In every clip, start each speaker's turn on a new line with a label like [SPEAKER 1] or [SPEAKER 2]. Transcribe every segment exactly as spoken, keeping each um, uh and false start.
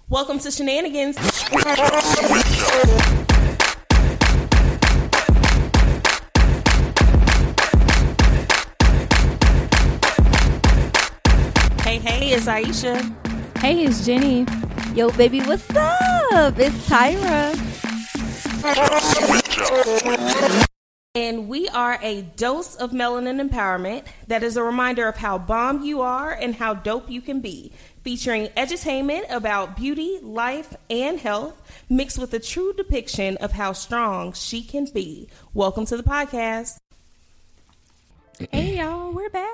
[SPEAKER 1] Welcome to Shenanigans. Hey, hey, it's Aisha.
[SPEAKER 2] Hey, it's Jenny.
[SPEAKER 3] Yo, baby, what's up? It's Tyra.
[SPEAKER 1] And we are a dose of melanin empowerment that is a reminder of how bomb you are and how dope you can be. Featuring edutainment about beauty, life, and health, mixed with a true depiction of how strong she can be. Welcome to the podcast.
[SPEAKER 2] Hey, y'all, we're back.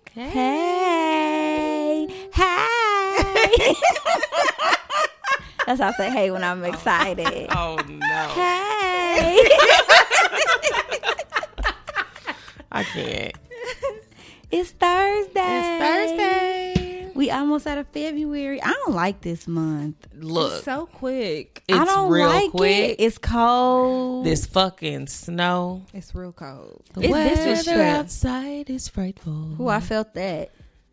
[SPEAKER 3] Hey. Hey. That's how I say hey when I'm excited.
[SPEAKER 1] Oh, no.
[SPEAKER 3] Hey.
[SPEAKER 1] I can't.
[SPEAKER 3] It's Thursday.
[SPEAKER 2] It's Thursday.
[SPEAKER 3] We almost out of February. I don't like this month.
[SPEAKER 1] Look,
[SPEAKER 2] It's so quick.
[SPEAKER 1] it's
[SPEAKER 3] I don't
[SPEAKER 1] real
[SPEAKER 3] like
[SPEAKER 1] quick.
[SPEAKER 3] it. It's cold.
[SPEAKER 1] This fucking snow.
[SPEAKER 2] It's real cold.
[SPEAKER 1] The
[SPEAKER 3] It's
[SPEAKER 1] weather
[SPEAKER 3] disrespect.
[SPEAKER 1] outside is frightful.
[SPEAKER 3] Ooh, I felt that.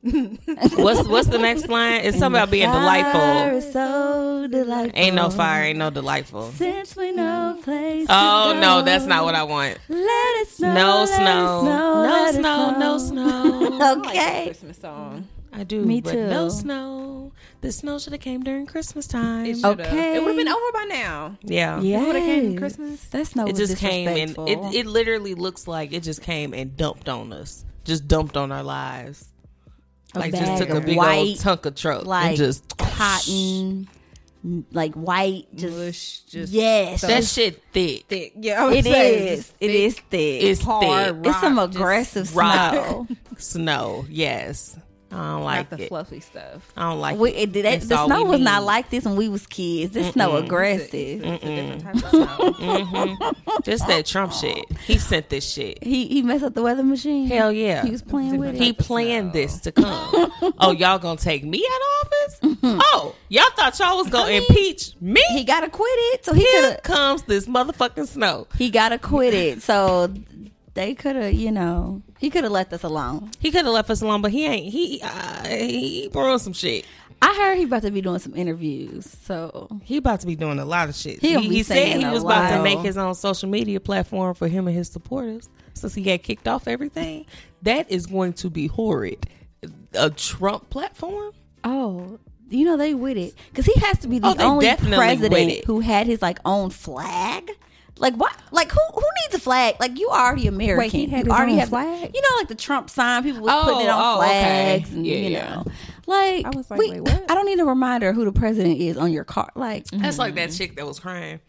[SPEAKER 1] What's what's the next line? It's something about being
[SPEAKER 3] Fire
[SPEAKER 1] delightful.
[SPEAKER 3] is so delightful.
[SPEAKER 1] Ain't no fire, ain't no delightful.
[SPEAKER 3] Since we know place to
[SPEAKER 1] Oh
[SPEAKER 3] go,
[SPEAKER 1] no, that's not what I want.
[SPEAKER 3] Let it snow.
[SPEAKER 1] No
[SPEAKER 3] let it
[SPEAKER 1] snow.
[SPEAKER 3] snow,
[SPEAKER 1] No
[SPEAKER 3] let it
[SPEAKER 1] snow, no snow.
[SPEAKER 2] I like that
[SPEAKER 3] Okay.
[SPEAKER 2] Christmas song.
[SPEAKER 1] I do,
[SPEAKER 3] Me
[SPEAKER 1] but
[SPEAKER 3] too.
[SPEAKER 1] no snow. The snow should have came during Christmas time.
[SPEAKER 2] It should've.
[SPEAKER 3] Okay.
[SPEAKER 2] It would have been over by now.
[SPEAKER 1] Yeah.
[SPEAKER 3] Yeah.
[SPEAKER 2] It would've came Christmas.
[SPEAKER 3] That snow
[SPEAKER 1] It
[SPEAKER 3] was
[SPEAKER 1] just came and
[SPEAKER 3] disrespectful.
[SPEAKER 1] it, it literally looks like it just came and dumped on us. Just dumped on our lives.
[SPEAKER 3] A
[SPEAKER 1] Like just
[SPEAKER 3] bag
[SPEAKER 1] took a
[SPEAKER 3] of
[SPEAKER 1] big
[SPEAKER 3] white,
[SPEAKER 1] old chunk of truck
[SPEAKER 3] like
[SPEAKER 1] and just
[SPEAKER 3] cotton, like white. Just
[SPEAKER 2] Mush, just
[SPEAKER 3] yes,
[SPEAKER 1] that shit thick.
[SPEAKER 2] thick. Yeah, I would
[SPEAKER 3] it
[SPEAKER 2] say
[SPEAKER 3] is.
[SPEAKER 2] just
[SPEAKER 3] It
[SPEAKER 2] thick,
[SPEAKER 3] is thick.
[SPEAKER 1] It's
[SPEAKER 2] hard
[SPEAKER 1] thick.
[SPEAKER 2] rock,
[SPEAKER 3] It's some
[SPEAKER 2] just
[SPEAKER 3] aggressive
[SPEAKER 1] rock.
[SPEAKER 3] snow.
[SPEAKER 1] Snow, yes. I don't like
[SPEAKER 2] not the
[SPEAKER 1] it.
[SPEAKER 2] fluffy stuff.
[SPEAKER 1] I don't like
[SPEAKER 3] We,
[SPEAKER 1] it.
[SPEAKER 3] it, that,
[SPEAKER 1] That's
[SPEAKER 3] the
[SPEAKER 1] all
[SPEAKER 3] snow
[SPEAKER 1] we
[SPEAKER 3] was not
[SPEAKER 1] need.
[SPEAKER 3] like this when we was kids. This snow
[SPEAKER 1] Mm-mm.
[SPEAKER 3] aggressive.
[SPEAKER 2] It's a, it's a different type of snow.
[SPEAKER 1] Mm-hmm. Just that Trump shit. He sent this shit.
[SPEAKER 3] He he messed up the weather machine.
[SPEAKER 1] Hell yeah.
[SPEAKER 3] He was playing with
[SPEAKER 1] He
[SPEAKER 3] it.
[SPEAKER 1] planned this to come. Oh, y'all gonna take me out of office? Oh, y'all thought y'all was gonna
[SPEAKER 3] I mean,
[SPEAKER 1] impeach me?
[SPEAKER 3] He got acquitted, so he could
[SPEAKER 1] Here
[SPEAKER 3] have.
[SPEAKER 1] comes this motherfucking snow.
[SPEAKER 3] He got acquitted, so they could have. You know, he could have left us alone.
[SPEAKER 1] He could have left us alone, but he ain't. He uh, he ruined some shit.
[SPEAKER 3] I heard he about to be doing some interviews, so
[SPEAKER 1] He about to be doing a lot of shit.
[SPEAKER 3] He
[SPEAKER 1] He,
[SPEAKER 3] gonna be
[SPEAKER 1] he said
[SPEAKER 3] saying
[SPEAKER 1] he
[SPEAKER 3] a
[SPEAKER 1] was about to
[SPEAKER 3] lot.
[SPEAKER 1] make his own social media platform for him and his supporters since he got kicked off everything. That is going to be horrid. A Trump platform?
[SPEAKER 3] oh, you know they with it because he has to be the
[SPEAKER 1] Oh, they
[SPEAKER 3] only
[SPEAKER 1] definitely with
[SPEAKER 3] president
[SPEAKER 1] it.
[SPEAKER 3] who had his like own flag. Like what? Like who? Who needs a flag? Like you already American.
[SPEAKER 2] Wait, he had
[SPEAKER 3] you
[SPEAKER 2] his
[SPEAKER 3] already
[SPEAKER 2] own
[SPEAKER 3] have
[SPEAKER 2] flag?
[SPEAKER 3] You know, like the Trump sign. People was
[SPEAKER 2] Oh,
[SPEAKER 3] putting it on
[SPEAKER 2] oh, okay.
[SPEAKER 3] flags, and
[SPEAKER 2] Yeah,
[SPEAKER 3] you
[SPEAKER 2] yeah.
[SPEAKER 3] know, like
[SPEAKER 2] I was like,
[SPEAKER 3] we,
[SPEAKER 2] wait, what?
[SPEAKER 3] I don't need a reminder who the president is on your car. Like
[SPEAKER 1] That's like that chick that was crying.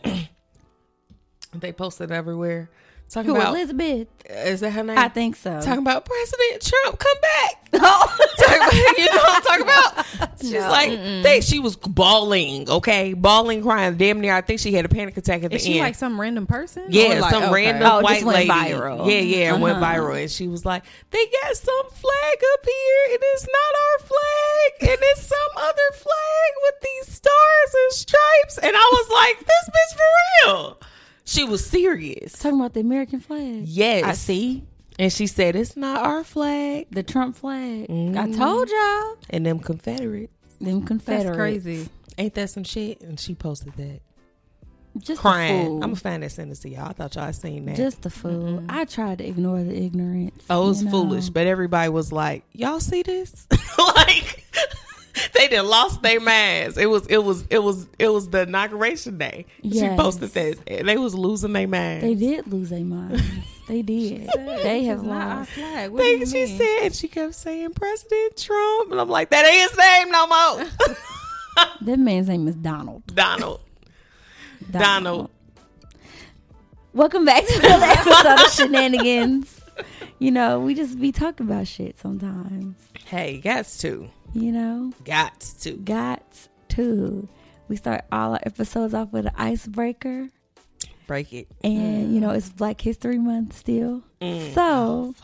[SPEAKER 1] They posted everywhere. Talking
[SPEAKER 3] who?
[SPEAKER 1] about
[SPEAKER 3] Elizabeth?
[SPEAKER 1] is that her name?
[SPEAKER 3] I think so.
[SPEAKER 1] Talking about President Trump, come back.
[SPEAKER 3] Oh.
[SPEAKER 1] Talking about- you know what I'm talking about? She's
[SPEAKER 3] No.
[SPEAKER 1] like, they, she was bawling, okay, bawling, crying, damn near. I think she had a panic attack at the
[SPEAKER 2] Is she
[SPEAKER 1] end.
[SPEAKER 2] like some random person?
[SPEAKER 1] Yeah,
[SPEAKER 2] Or like,
[SPEAKER 1] some
[SPEAKER 2] okay.
[SPEAKER 1] random
[SPEAKER 3] Oh, it
[SPEAKER 1] white
[SPEAKER 3] just went
[SPEAKER 1] lady.
[SPEAKER 3] viral.
[SPEAKER 1] Yeah, yeah, it went
[SPEAKER 3] Uh-huh.
[SPEAKER 1] viral, and she was like, "They got some flag up here, and it's not our flag, and it's some other flag with these stars and stripes." And I was like, "This bitch for real." She was serious.
[SPEAKER 3] Talking about the American flag.
[SPEAKER 1] Yes,
[SPEAKER 3] I see
[SPEAKER 1] and she said, "It's not our flag."
[SPEAKER 3] the Trump flag.
[SPEAKER 1] Mhm.
[SPEAKER 3] I told y'all.
[SPEAKER 1] And them Confederates.
[SPEAKER 3] Them Confederates.
[SPEAKER 2] That's crazy.
[SPEAKER 1] Ain't that some shit? And she posted that.
[SPEAKER 3] Just
[SPEAKER 1] Crying.
[SPEAKER 3] a fool.
[SPEAKER 1] I'm going to find that sentence to y'all. I thought y'all had seen that.
[SPEAKER 3] Just a fool. I tried to ignore the ignorance.
[SPEAKER 1] Oh, it was
[SPEAKER 3] you know.
[SPEAKER 1] foolish, but everybody was like, "Y'all see this?" Like they done lost their minds. It was, it was, it was, it was the inauguration day. She
[SPEAKER 3] Yes.
[SPEAKER 1] posted that, and they was losing their minds.
[SPEAKER 3] They did lose their minds. They did. They have
[SPEAKER 2] It's not our
[SPEAKER 3] lost.
[SPEAKER 2] flag. What do
[SPEAKER 1] They,
[SPEAKER 2] you
[SPEAKER 1] she
[SPEAKER 2] mean?
[SPEAKER 1] said, and she kept saying President Trump, and I'm like, that ain't his name no more.
[SPEAKER 3] That man's name is Donald.
[SPEAKER 1] Donald. Donald.
[SPEAKER 3] Welcome back to another episode of Shenanigans. You know, we just be talking about shit sometimes.
[SPEAKER 1] Hey, gots to,
[SPEAKER 3] You know,
[SPEAKER 1] gots to.
[SPEAKER 3] got to. We start all our episodes off with an icebreaker.
[SPEAKER 1] Break it.
[SPEAKER 3] And, you know, it's Black History Month still.
[SPEAKER 1] Mm.
[SPEAKER 3] So,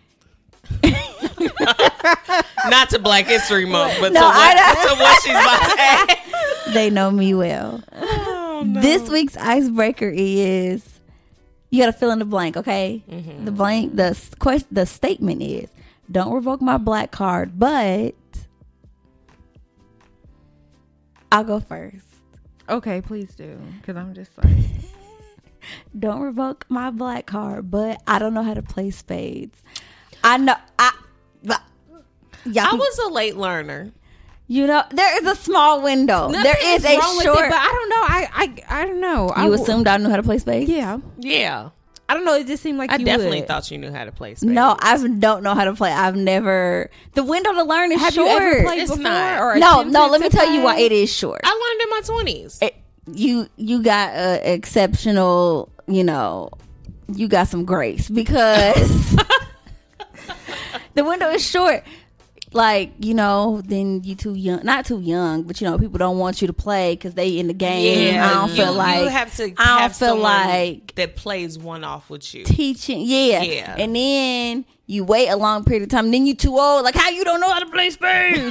[SPEAKER 1] Not to Black History Month, but
[SPEAKER 3] No,
[SPEAKER 1] to, what,
[SPEAKER 3] I
[SPEAKER 1] to what she's about to add.
[SPEAKER 3] they know me well.
[SPEAKER 1] Oh, no.
[SPEAKER 3] This week's icebreaker is you got to fill in the blank, okay?
[SPEAKER 1] Mm-hmm.
[SPEAKER 3] The blank, the s- question, the statement is, don't revoke my black card, but I'll go first.
[SPEAKER 2] Okay, please do, because I'm just like,
[SPEAKER 3] Don't revoke my black card, but I don't know how to play spades. I know. I. Yeah,
[SPEAKER 4] I was a late learner.
[SPEAKER 3] You know, there is a small window.
[SPEAKER 2] nothing
[SPEAKER 3] there is a
[SPEAKER 2] wrong with
[SPEAKER 3] short.
[SPEAKER 2] it, but I don't know. I I I don't know. I
[SPEAKER 3] you
[SPEAKER 2] w-
[SPEAKER 3] assumed I knew how to play spades?
[SPEAKER 2] Yeah,
[SPEAKER 4] Yeah.
[SPEAKER 2] I don't know. It just seemed like
[SPEAKER 4] I
[SPEAKER 2] you
[SPEAKER 4] definitely
[SPEAKER 2] would.
[SPEAKER 4] thought you knew how to play spades.
[SPEAKER 3] No, I don't know how to play. I've never. The window to learn is
[SPEAKER 2] Have
[SPEAKER 3] short.
[SPEAKER 2] you ever played
[SPEAKER 4] It's
[SPEAKER 2] before?
[SPEAKER 4] not.
[SPEAKER 2] Or
[SPEAKER 3] No,
[SPEAKER 2] attempted
[SPEAKER 3] no. Let me
[SPEAKER 2] to
[SPEAKER 3] tell you why
[SPEAKER 2] play?
[SPEAKER 3] it is short.
[SPEAKER 4] I learned in my twenties.
[SPEAKER 3] It- you you got uh, exceptional. You know, you got some grace because the window is short. Like, you know, then you too young, not too young, but you know, people don't want you to play because they in the game.
[SPEAKER 4] Yeah,
[SPEAKER 3] I don't
[SPEAKER 4] you,
[SPEAKER 3] feel like
[SPEAKER 4] you have to.
[SPEAKER 3] I don't
[SPEAKER 4] have
[SPEAKER 3] feel
[SPEAKER 4] someone
[SPEAKER 3] like
[SPEAKER 4] that plays one off with you.
[SPEAKER 3] teaching. Yeah.
[SPEAKER 4] Yeah.
[SPEAKER 3] And then you wait a long period of time. Then you too old. Like, how you don't know how to play spades?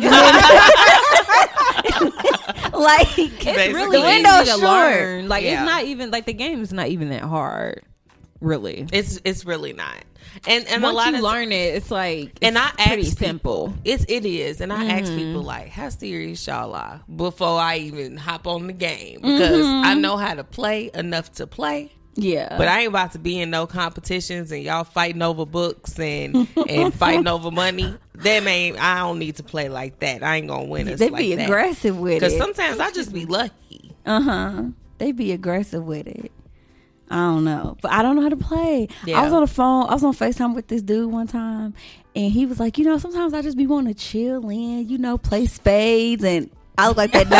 [SPEAKER 3] Like,
[SPEAKER 2] It's
[SPEAKER 4] Basically.
[SPEAKER 2] really
[SPEAKER 3] The window's
[SPEAKER 2] easy to
[SPEAKER 3] short.
[SPEAKER 2] learn. Like
[SPEAKER 4] Yeah.
[SPEAKER 2] it's not even like the game is not even that hard, really.
[SPEAKER 4] It's it's really not. And and
[SPEAKER 2] Once
[SPEAKER 4] a lot
[SPEAKER 2] you
[SPEAKER 4] of
[SPEAKER 2] learn it, it's like it's
[SPEAKER 4] and I
[SPEAKER 2] pretty
[SPEAKER 4] ask
[SPEAKER 2] simple.
[SPEAKER 4] people, it's it is, and I ask
[SPEAKER 3] Mm-hmm.
[SPEAKER 4] people like, how serious y'all are before I even hop on the game because
[SPEAKER 3] Mm-hmm.
[SPEAKER 4] I know how to play enough to play.
[SPEAKER 3] yeah.
[SPEAKER 4] But I ain't about to be in no competitions and y'all fighting over books and and fighting over money. Them ain't. I don't need to play like that. I ain't gonna win us
[SPEAKER 3] they
[SPEAKER 4] like
[SPEAKER 3] be
[SPEAKER 4] that.
[SPEAKER 3] aggressive with
[SPEAKER 4] Because
[SPEAKER 3] it.
[SPEAKER 4] sometimes I just be lucky.
[SPEAKER 3] Uh huh. They be aggressive with it. I don't know, but I don't know how to play.
[SPEAKER 4] Yeah.
[SPEAKER 3] I was on the phone. I was on FaceTime with this dude one time, and he was like, you know, sometimes I just be wanting to chill in, you know, play spades, and I look like that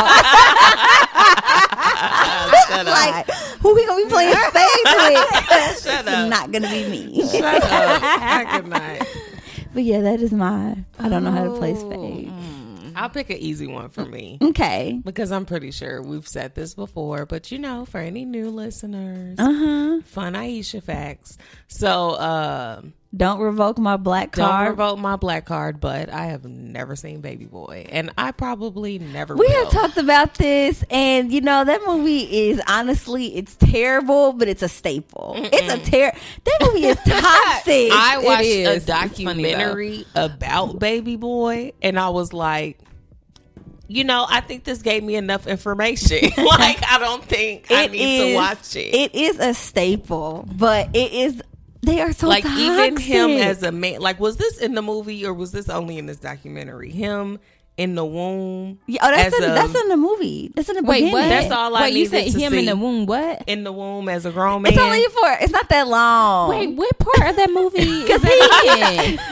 [SPEAKER 3] dog.
[SPEAKER 4] Shut up.
[SPEAKER 3] Like, who we gonna be playing spades with?
[SPEAKER 4] Shut
[SPEAKER 3] It's
[SPEAKER 4] up.
[SPEAKER 3] not gonna be me.
[SPEAKER 4] Shut up. I could not.
[SPEAKER 3] But yeah, that is my. I don't know how to play
[SPEAKER 2] Oh,
[SPEAKER 3] spades.
[SPEAKER 4] I'll pick an easy one for me.
[SPEAKER 3] Okay.
[SPEAKER 4] Because I'm pretty sure we've said this before, but you know, for any new listeners,
[SPEAKER 3] Uh huh.
[SPEAKER 4] fun Aisha facts. So, um,
[SPEAKER 3] Don't revoke my black
[SPEAKER 4] don't
[SPEAKER 3] card.
[SPEAKER 4] revoke my black card, but I have never seen Baby Boy, and I probably never
[SPEAKER 3] We
[SPEAKER 4] will.
[SPEAKER 3] have talked about this, and you know that movie is honestly, it's terrible, but it's a staple. It's a ter. That movie is toxic.
[SPEAKER 4] I
[SPEAKER 2] It
[SPEAKER 4] watched
[SPEAKER 2] is.
[SPEAKER 4] a
[SPEAKER 2] It's funny,
[SPEAKER 4] documentary about Baby Boy, and I was like, you know, I think this gave me enough information. Like, I don't think I
[SPEAKER 3] It
[SPEAKER 4] need
[SPEAKER 3] is-
[SPEAKER 4] to watch it.
[SPEAKER 3] It is a staple, but it is. They are so
[SPEAKER 4] Like,
[SPEAKER 3] toxic.
[SPEAKER 4] even him as a man. Like, was this in the movie or was this only in this documentary? Him in the womb.
[SPEAKER 3] Yeah, oh, that's
[SPEAKER 4] as
[SPEAKER 3] in,
[SPEAKER 4] a-
[SPEAKER 3] that's in the movie. That's in the
[SPEAKER 2] Wait,
[SPEAKER 3] beginning.
[SPEAKER 2] what?
[SPEAKER 4] That's all I
[SPEAKER 2] Wait, you
[SPEAKER 4] needed
[SPEAKER 2] said
[SPEAKER 4] to
[SPEAKER 2] him in
[SPEAKER 4] see.
[SPEAKER 2] the womb? What?
[SPEAKER 4] In the womb as a grown man.
[SPEAKER 3] It's only for. It's not that long.
[SPEAKER 2] Wait, what part of that movie is that in?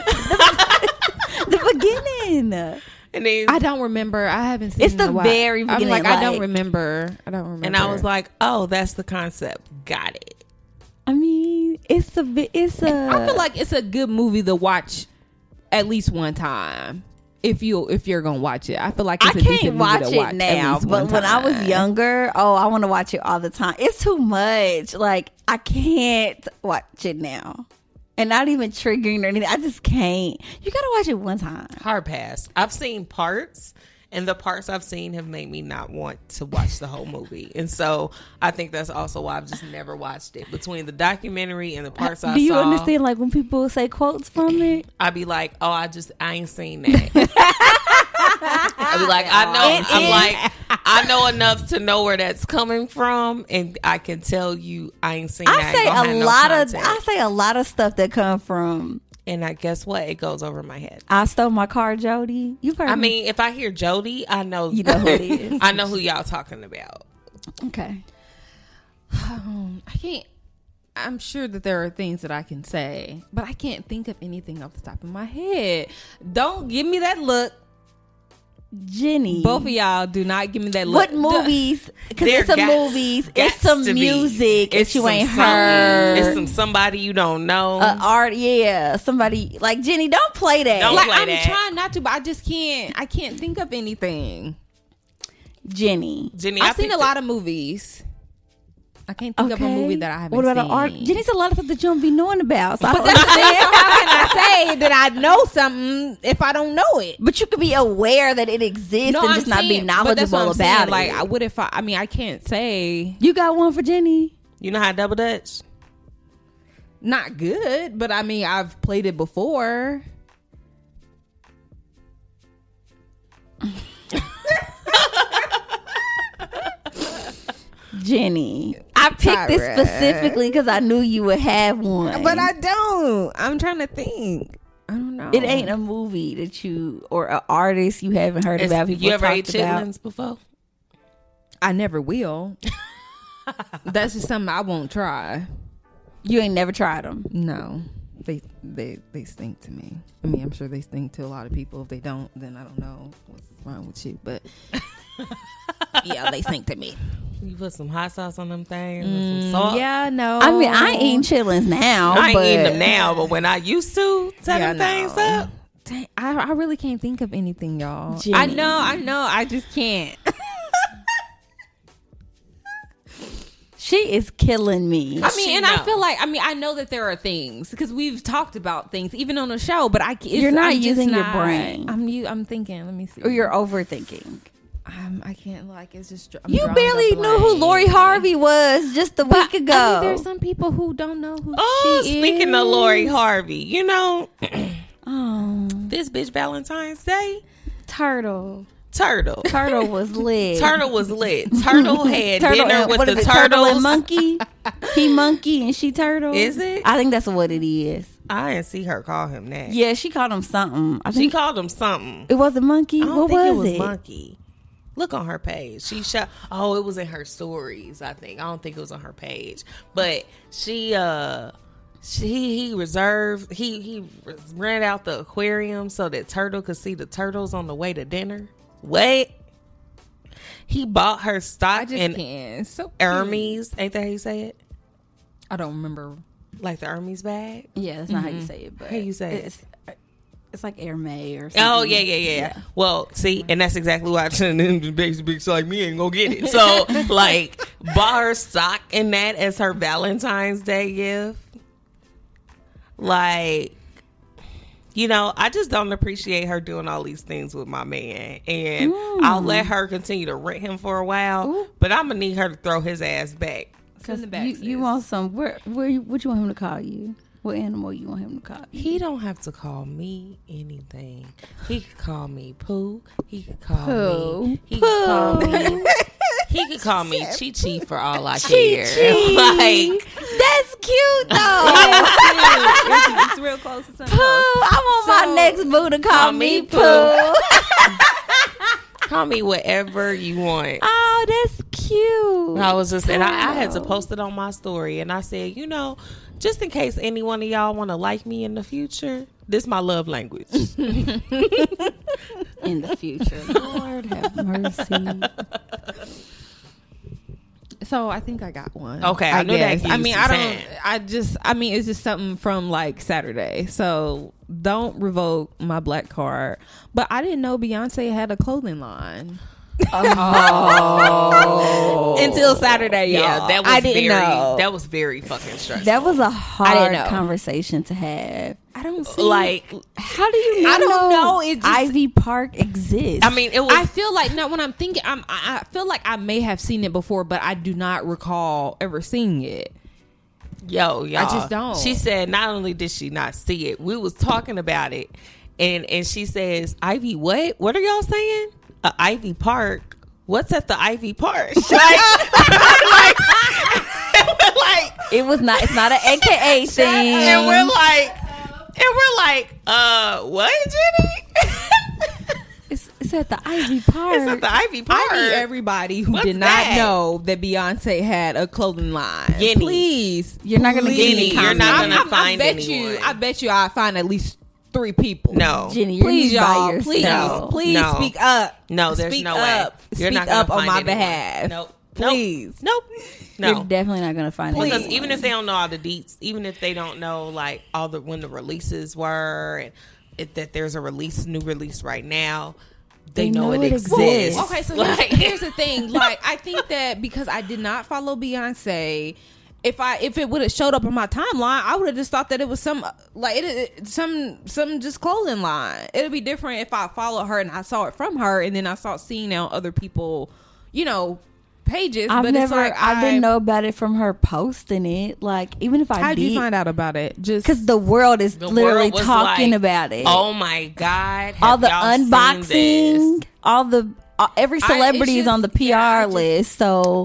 [SPEAKER 3] the beginning.
[SPEAKER 4] and then,
[SPEAKER 2] I don't remember. I haven't seen.
[SPEAKER 3] It's
[SPEAKER 2] it in
[SPEAKER 3] the
[SPEAKER 2] a while.
[SPEAKER 3] very
[SPEAKER 2] I'm
[SPEAKER 3] beginning,
[SPEAKER 2] like, I don't
[SPEAKER 3] like-
[SPEAKER 2] remember. I don't remember.
[SPEAKER 4] and I was like, oh, that's the concept. Got it.
[SPEAKER 3] I mean, it's a bit. It's a.
[SPEAKER 2] I feel like it's a good movie to watch at least one time. If you if you're gonna watch it, I feel like
[SPEAKER 3] I
[SPEAKER 2] it's a decent
[SPEAKER 3] can't
[SPEAKER 2] movie
[SPEAKER 3] watch
[SPEAKER 2] to
[SPEAKER 3] it
[SPEAKER 2] watch at
[SPEAKER 3] now,
[SPEAKER 2] least
[SPEAKER 3] but
[SPEAKER 2] one
[SPEAKER 3] when I was
[SPEAKER 2] time.
[SPEAKER 3] younger, oh, I want to watch it all the time. It's too much. Like, I can't watch it now, and not even triggering or anything. I just can't. You gotta watch it one time.
[SPEAKER 4] Hard pass. I've seen parts, and the parts I've seen have made me not want to watch the whole movie. And so I think that's also why I've just never watched it. Between the documentary and the parts I
[SPEAKER 3] Do you
[SPEAKER 4] saw,
[SPEAKER 3] understand? Like when people say quotes from it,
[SPEAKER 4] I'd be like, oh, I just, I ain't seen that. I'd be like, I know,
[SPEAKER 3] It
[SPEAKER 4] I'm
[SPEAKER 3] is-
[SPEAKER 4] like, I know enough to know where that's coming from, and I can tell you I ain't seen that.
[SPEAKER 3] I say
[SPEAKER 4] Ain't gonna
[SPEAKER 3] a
[SPEAKER 4] have no
[SPEAKER 3] lot of.
[SPEAKER 4] context.
[SPEAKER 3] I say a lot of stuff that come from.
[SPEAKER 4] And I guess what? It goes over my head.
[SPEAKER 3] I stole my car, Jody. You've heard.
[SPEAKER 4] I
[SPEAKER 3] me.
[SPEAKER 4] mean, if I hear Jody, I know
[SPEAKER 3] You know who it is.
[SPEAKER 4] I know who y'all talking about.
[SPEAKER 3] Okay.
[SPEAKER 2] Um, I can't. I'm sure that there are things that I can say, but I can't think of anything off the top of my head. Don't give me that look.
[SPEAKER 3] Jenny.
[SPEAKER 2] Both of y'all do not give me that look.
[SPEAKER 3] What movies? Because
[SPEAKER 4] There
[SPEAKER 3] it's some
[SPEAKER 4] got-
[SPEAKER 3] movies. It's
[SPEAKER 4] Gots
[SPEAKER 3] some
[SPEAKER 4] to be.
[SPEAKER 3] music.
[SPEAKER 4] It's
[SPEAKER 3] If you
[SPEAKER 4] some
[SPEAKER 3] ain't
[SPEAKER 4] song-
[SPEAKER 3] heard.
[SPEAKER 4] It's some somebody you don't know.
[SPEAKER 3] uh, art, yeah, somebody like Jenny. Don't play that,
[SPEAKER 4] Don't
[SPEAKER 2] Like,
[SPEAKER 4] play
[SPEAKER 2] I'm
[SPEAKER 4] that.
[SPEAKER 2] trying not to, but I just can't. I can't think of anything.
[SPEAKER 3] Jenny.
[SPEAKER 4] Jenny, I
[SPEAKER 2] I've seen a
[SPEAKER 4] picked
[SPEAKER 2] lot of movies. I can't think of a movie that I haven't
[SPEAKER 3] What about
[SPEAKER 2] seen.
[SPEAKER 3] an art? Jenny's a lot of stuff that you don't be knowing about. So I
[SPEAKER 2] But
[SPEAKER 3] don't
[SPEAKER 2] that's the thing.
[SPEAKER 3] understand.
[SPEAKER 2] So how can I say that I know something if I don't know it?
[SPEAKER 3] But you could be aware that it exists and just not be
[SPEAKER 2] saying- but that's what
[SPEAKER 3] knowledgeable
[SPEAKER 2] I'm saying.
[SPEAKER 3] about
[SPEAKER 2] Like,
[SPEAKER 3] it.
[SPEAKER 2] I, what if I? I mean, I can't say
[SPEAKER 3] You got one for Jenny?
[SPEAKER 4] You know how to double dutch?
[SPEAKER 2] not good, but I mean, I've played it before.
[SPEAKER 3] Jenny, I picked this
[SPEAKER 2] Tyra.
[SPEAKER 3] specifically because I knew you would have one.
[SPEAKER 2] But I don't. I'm trying to think. I don't know.
[SPEAKER 3] It ain't a movie that you or an artist you haven't heard
[SPEAKER 4] It's-
[SPEAKER 3] about. People
[SPEAKER 4] you ever ate
[SPEAKER 3] talked about.
[SPEAKER 4] chitlins before?
[SPEAKER 2] I never will. That's just something I won't try.
[SPEAKER 3] You ain't never tried them.
[SPEAKER 2] No, they they they stink to me. I mean, I'm sure they stink to a lot of people. If they don't, then I don't know what's wrong with you. But yeah, they stink to me.
[SPEAKER 4] You put some hot sauce on them things and some salt.
[SPEAKER 2] Yeah, no.
[SPEAKER 3] I mean, I ain't eating chitlins now.
[SPEAKER 4] I ain't
[SPEAKER 3] but
[SPEAKER 4] eating them now, but when I used to set
[SPEAKER 2] Yeah,
[SPEAKER 4] them
[SPEAKER 2] no.
[SPEAKER 4] things up,
[SPEAKER 2] Dang, I, I really can't think of anything, y'all.
[SPEAKER 3] Jenny.
[SPEAKER 2] I know, I know. I just can't.
[SPEAKER 3] She is killing me.
[SPEAKER 2] I
[SPEAKER 4] She
[SPEAKER 2] mean, and I
[SPEAKER 4] know.
[SPEAKER 2] feel like I mean I know that there are things because we've talked about things even on the show, but I it's,
[SPEAKER 3] You're not
[SPEAKER 2] I'm just
[SPEAKER 3] using your
[SPEAKER 2] not-
[SPEAKER 3] brain.
[SPEAKER 2] I'm u- I'm thinking. Let me see.
[SPEAKER 3] Or you're overthinking.
[SPEAKER 2] I'm, I can't like it's just. I'm
[SPEAKER 3] You
[SPEAKER 2] drawing a
[SPEAKER 3] barely knew who
[SPEAKER 2] blank.
[SPEAKER 3] Lori Harvey was just a
[SPEAKER 2] But,
[SPEAKER 3] week ago.
[SPEAKER 2] I mean, there's some people who don't know who
[SPEAKER 4] oh,
[SPEAKER 2] she
[SPEAKER 4] speaking
[SPEAKER 2] is.
[SPEAKER 4] of Lori Harvey, you know,
[SPEAKER 3] oh,
[SPEAKER 4] this bitch Valentine's Day,
[SPEAKER 3] Turtle.
[SPEAKER 4] Turtle.
[SPEAKER 3] Turtle was lit.
[SPEAKER 4] Turtle was lit. Turtle had
[SPEAKER 3] Turtle
[SPEAKER 4] dinner
[SPEAKER 3] and-
[SPEAKER 4] with
[SPEAKER 3] what
[SPEAKER 4] the
[SPEAKER 3] is it, Turtle
[SPEAKER 4] turtles.
[SPEAKER 3] and monkey. He monkey and she turtle.
[SPEAKER 4] Is it?
[SPEAKER 3] I think that's what it is.
[SPEAKER 4] I didn't see her call him that.
[SPEAKER 3] Yeah, she called him something. I
[SPEAKER 4] She
[SPEAKER 3] think
[SPEAKER 4] called him something.
[SPEAKER 3] it was a monkey.
[SPEAKER 4] I don't
[SPEAKER 3] What
[SPEAKER 4] think
[SPEAKER 3] was
[SPEAKER 4] it was
[SPEAKER 3] it?
[SPEAKER 4] monkey. Look on her page. She shot. Oh, it was in her stories. I think. I don't think it was on her page. But she, uh, she he reserved. He he rented out the aquarium so that Turtle could see the turtles on the way to dinner. What? He bought her
[SPEAKER 2] I
[SPEAKER 4] stock
[SPEAKER 2] just
[SPEAKER 4] in
[SPEAKER 2] can't. It's so cute.
[SPEAKER 4] Hermes. Ain't that how you say it?
[SPEAKER 2] I don't remember.
[SPEAKER 4] Like the Hermes bag?
[SPEAKER 3] Yeah, that's not how you say it. But
[SPEAKER 4] How you say it?
[SPEAKER 3] it's, it's like Hermes or something.
[SPEAKER 4] Oh yeah, yeah, yeah,
[SPEAKER 3] Yeah.
[SPEAKER 4] Well, see, and that's exactly why big big like me ain't gonna get it. So, like, bought her stock in that as her Valentine's Day gift. Like, you know, I just don't appreciate her doing all these things with my man, and I'll let her continue to rent him for a while.
[SPEAKER 3] Ooh.
[SPEAKER 4] But I'm gonna need her to throw his ass back.
[SPEAKER 3] Because
[SPEAKER 2] Send it back,
[SPEAKER 3] you, you
[SPEAKER 2] sis.
[SPEAKER 3] want some. Where where you, what you want him to call you? What animal you want him to call you?
[SPEAKER 4] He don't have to call me anything. He could call me Pooh. He could call
[SPEAKER 3] Pooh.
[SPEAKER 4] me. He could call me. He could call me Chi Chi for all I care. Like,
[SPEAKER 3] That's cute though.
[SPEAKER 2] it's, it's real close to something
[SPEAKER 3] Pooh.
[SPEAKER 2] else.
[SPEAKER 3] I want
[SPEAKER 2] So-
[SPEAKER 3] my next boo to call,
[SPEAKER 4] Call
[SPEAKER 3] me
[SPEAKER 4] me
[SPEAKER 3] Pooh.
[SPEAKER 4] Pooh. call me whatever you want.
[SPEAKER 3] Oh, that's cute.
[SPEAKER 4] I was just, and I, I had to post it on my story, and I said, you know, just in case any one of y'all want to like me in the future, this my love language.
[SPEAKER 3] In the future, Lord have mercy.
[SPEAKER 2] So I think I got one.
[SPEAKER 4] Okay, I knew that
[SPEAKER 2] guess. I
[SPEAKER 4] gives
[SPEAKER 2] mean,
[SPEAKER 4] you
[SPEAKER 2] I don't.
[SPEAKER 4] time.
[SPEAKER 2] I just. I mean, it's just something from like Saturday. So don't revoke my black card. But I didn't know Beyonce had a clothing line
[SPEAKER 3] Oh,
[SPEAKER 2] until Saturday. Y'all.
[SPEAKER 4] Yeah, that was
[SPEAKER 2] I didn't
[SPEAKER 4] very,
[SPEAKER 2] know.
[SPEAKER 4] that was very fucking stressful.
[SPEAKER 3] that was a hard
[SPEAKER 2] know.
[SPEAKER 3] conversation to have.
[SPEAKER 2] I don't see.
[SPEAKER 4] like,
[SPEAKER 3] How do you? Not
[SPEAKER 2] I don't
[SPEAKER 3] know,
[SPEAKER 2] know, it just-
[SPEAKER 3] Ivy Park exists.
[SPEAKER 4] I mean, it was.
[SPEAKER 2] I feel like no. When I'm thinking, I'm. I, I feel like I may have seen it before, but I do not recall ever seeing it.
[SPEAKER 4] Yo, y'all.
[SPEAKER 2] just don't.
[SPEAKER 4] She said not only did she not see it, we was talking about it, and and she says, Ivy, what? What are y'all saying? Uh, Ivy Park. What's at the Ivy Park? Like, like, like,
[SPEAKER 3] it was not. It's not an A K A thing.
[SPEAKER 4] and we're like, and we're like, uh, what, Jenny?
[SPEAKER 3] It's, it's at the Ivy Park.
[SPEAKER 4] It's at the Ivy Park.
[SPEAKER 2] I need everybody who
[SPEAKER 4] What's
[SPEAKER 2] did not
[SPEAKER 4] that?
[SPEAKER 2] know that Beyonce had a clothing line.
[SPEAKER 4] Guinea.
[SPEAKER 2] Please,
[SPEAKER 3] You're not gonna get
[SPEAKER 4] Guinea,
[SPEAKER 3] any
[SPEAKER 4] you're not
[SPEAKER 3] comment.
[SPEAKER 4] gonna
[SPEAKER 2] I, I
[SPEAKER 4] find
[SPEAKER 2] bet
[SPEAKER 4] anyone.
[SPEAKER 2] you. I bet you. I find at least three people.
[SPEAKER 4] No,
[SPEAKER 3] Jenny, you're
[SPEAKER 2] please,
[SPEAKER 3] by
[SPEAKER 2] y'all.
[SPEAKER 3] yourself.
[SPEAKER 2] Please,
[SPEAKER 4] No.
[SPEAKER 2] please
[SPEAKER 4] No.
[SPEAKER 2] speak up.
[SPEAKER 4] no, there's
[SPEAKER 2] speak
[SPEAKER 4] no
[SPEAKER 2] up.
[SPEAKER 4] way. You're
[SPEAKER 2] speak
[SPEAKER 4] not gonna
[SPEAKER 2] up on
[SPEAKER 4] find
[SPEAKER 2] my
[SPEAKER 4] anyone.
[SPEAKER 2] behalf.
[SPEAKER 4] Nope.
[SPEAKER 2] Please.
[SPEAKER 4] Nope. No.
[SPEAKER 3] You're definitely not gonna find
[SPEAKER 2] Please.
[SPEAKER 3] it.
[SPEAKER 4] Because even if they don't know all the deets, even if they don't know like all the when the releases were, and it, that there's a release, new release right now, they,
[SPEAKER 3] They
[SPEAKER 4] know,
[SPEAKER 3] know
[SPEAKER 4] it
[SPEAKER 3] it
[SPEAKER 4] exists.
[SPEAKER 3] exists.
[SPEAKER 2] Okay, so
[SPEAKER 4] Like-
[SPEAKER 2] here's, here's the thing. Like, I think that because I did not follow Beyonce, if I if it would have showed up on my timeline, I would have just thought that it was some like it, it some some just clothing line. It'd be different if I followed her and I saw it from her, and then I saw seeing out other people, you know, pages.
[SPEAKER 3] I've
[SPEAKER 2] but
[SPEAKER 3] never.
[SPEAKER 2] it's like
[SPEAKER 3] I didn't know about it from her posting it. Like even if I
[SPEAKER 2] How did
[SPEAKER 3] did,
[SPEAKER 2] you find out about it? Just
[SPEAKER 3] because the world is
[SPEAKER 4] The
[SPEAKER 3] literally
[SPEAKER 4] world was
[SPEAKER 3] talking
[SPEAKER 4] like,
[SPEAKER 3] about it.
[SPEAKER 4] Oh my God!
[SPEAKER 3] all
[SPEAKER 4] have
[SPEAKER 3] the
[SPEAKER 4] y'all seen
[SPEAKER 3] unboxing,
[SPEAKER 4] this?
[SPEAKER 3] all the uh, every
[SPEAKER 2] I-
[SPEAKER 3] celebrity
[SPEAKER 2] it's
[SPEAKER 3] is on the
[SPEAKER 2] just-
[SPEAKER 3] P R
[SPEAKER 2] yeah, I just-
[SPEAKER 3] list. So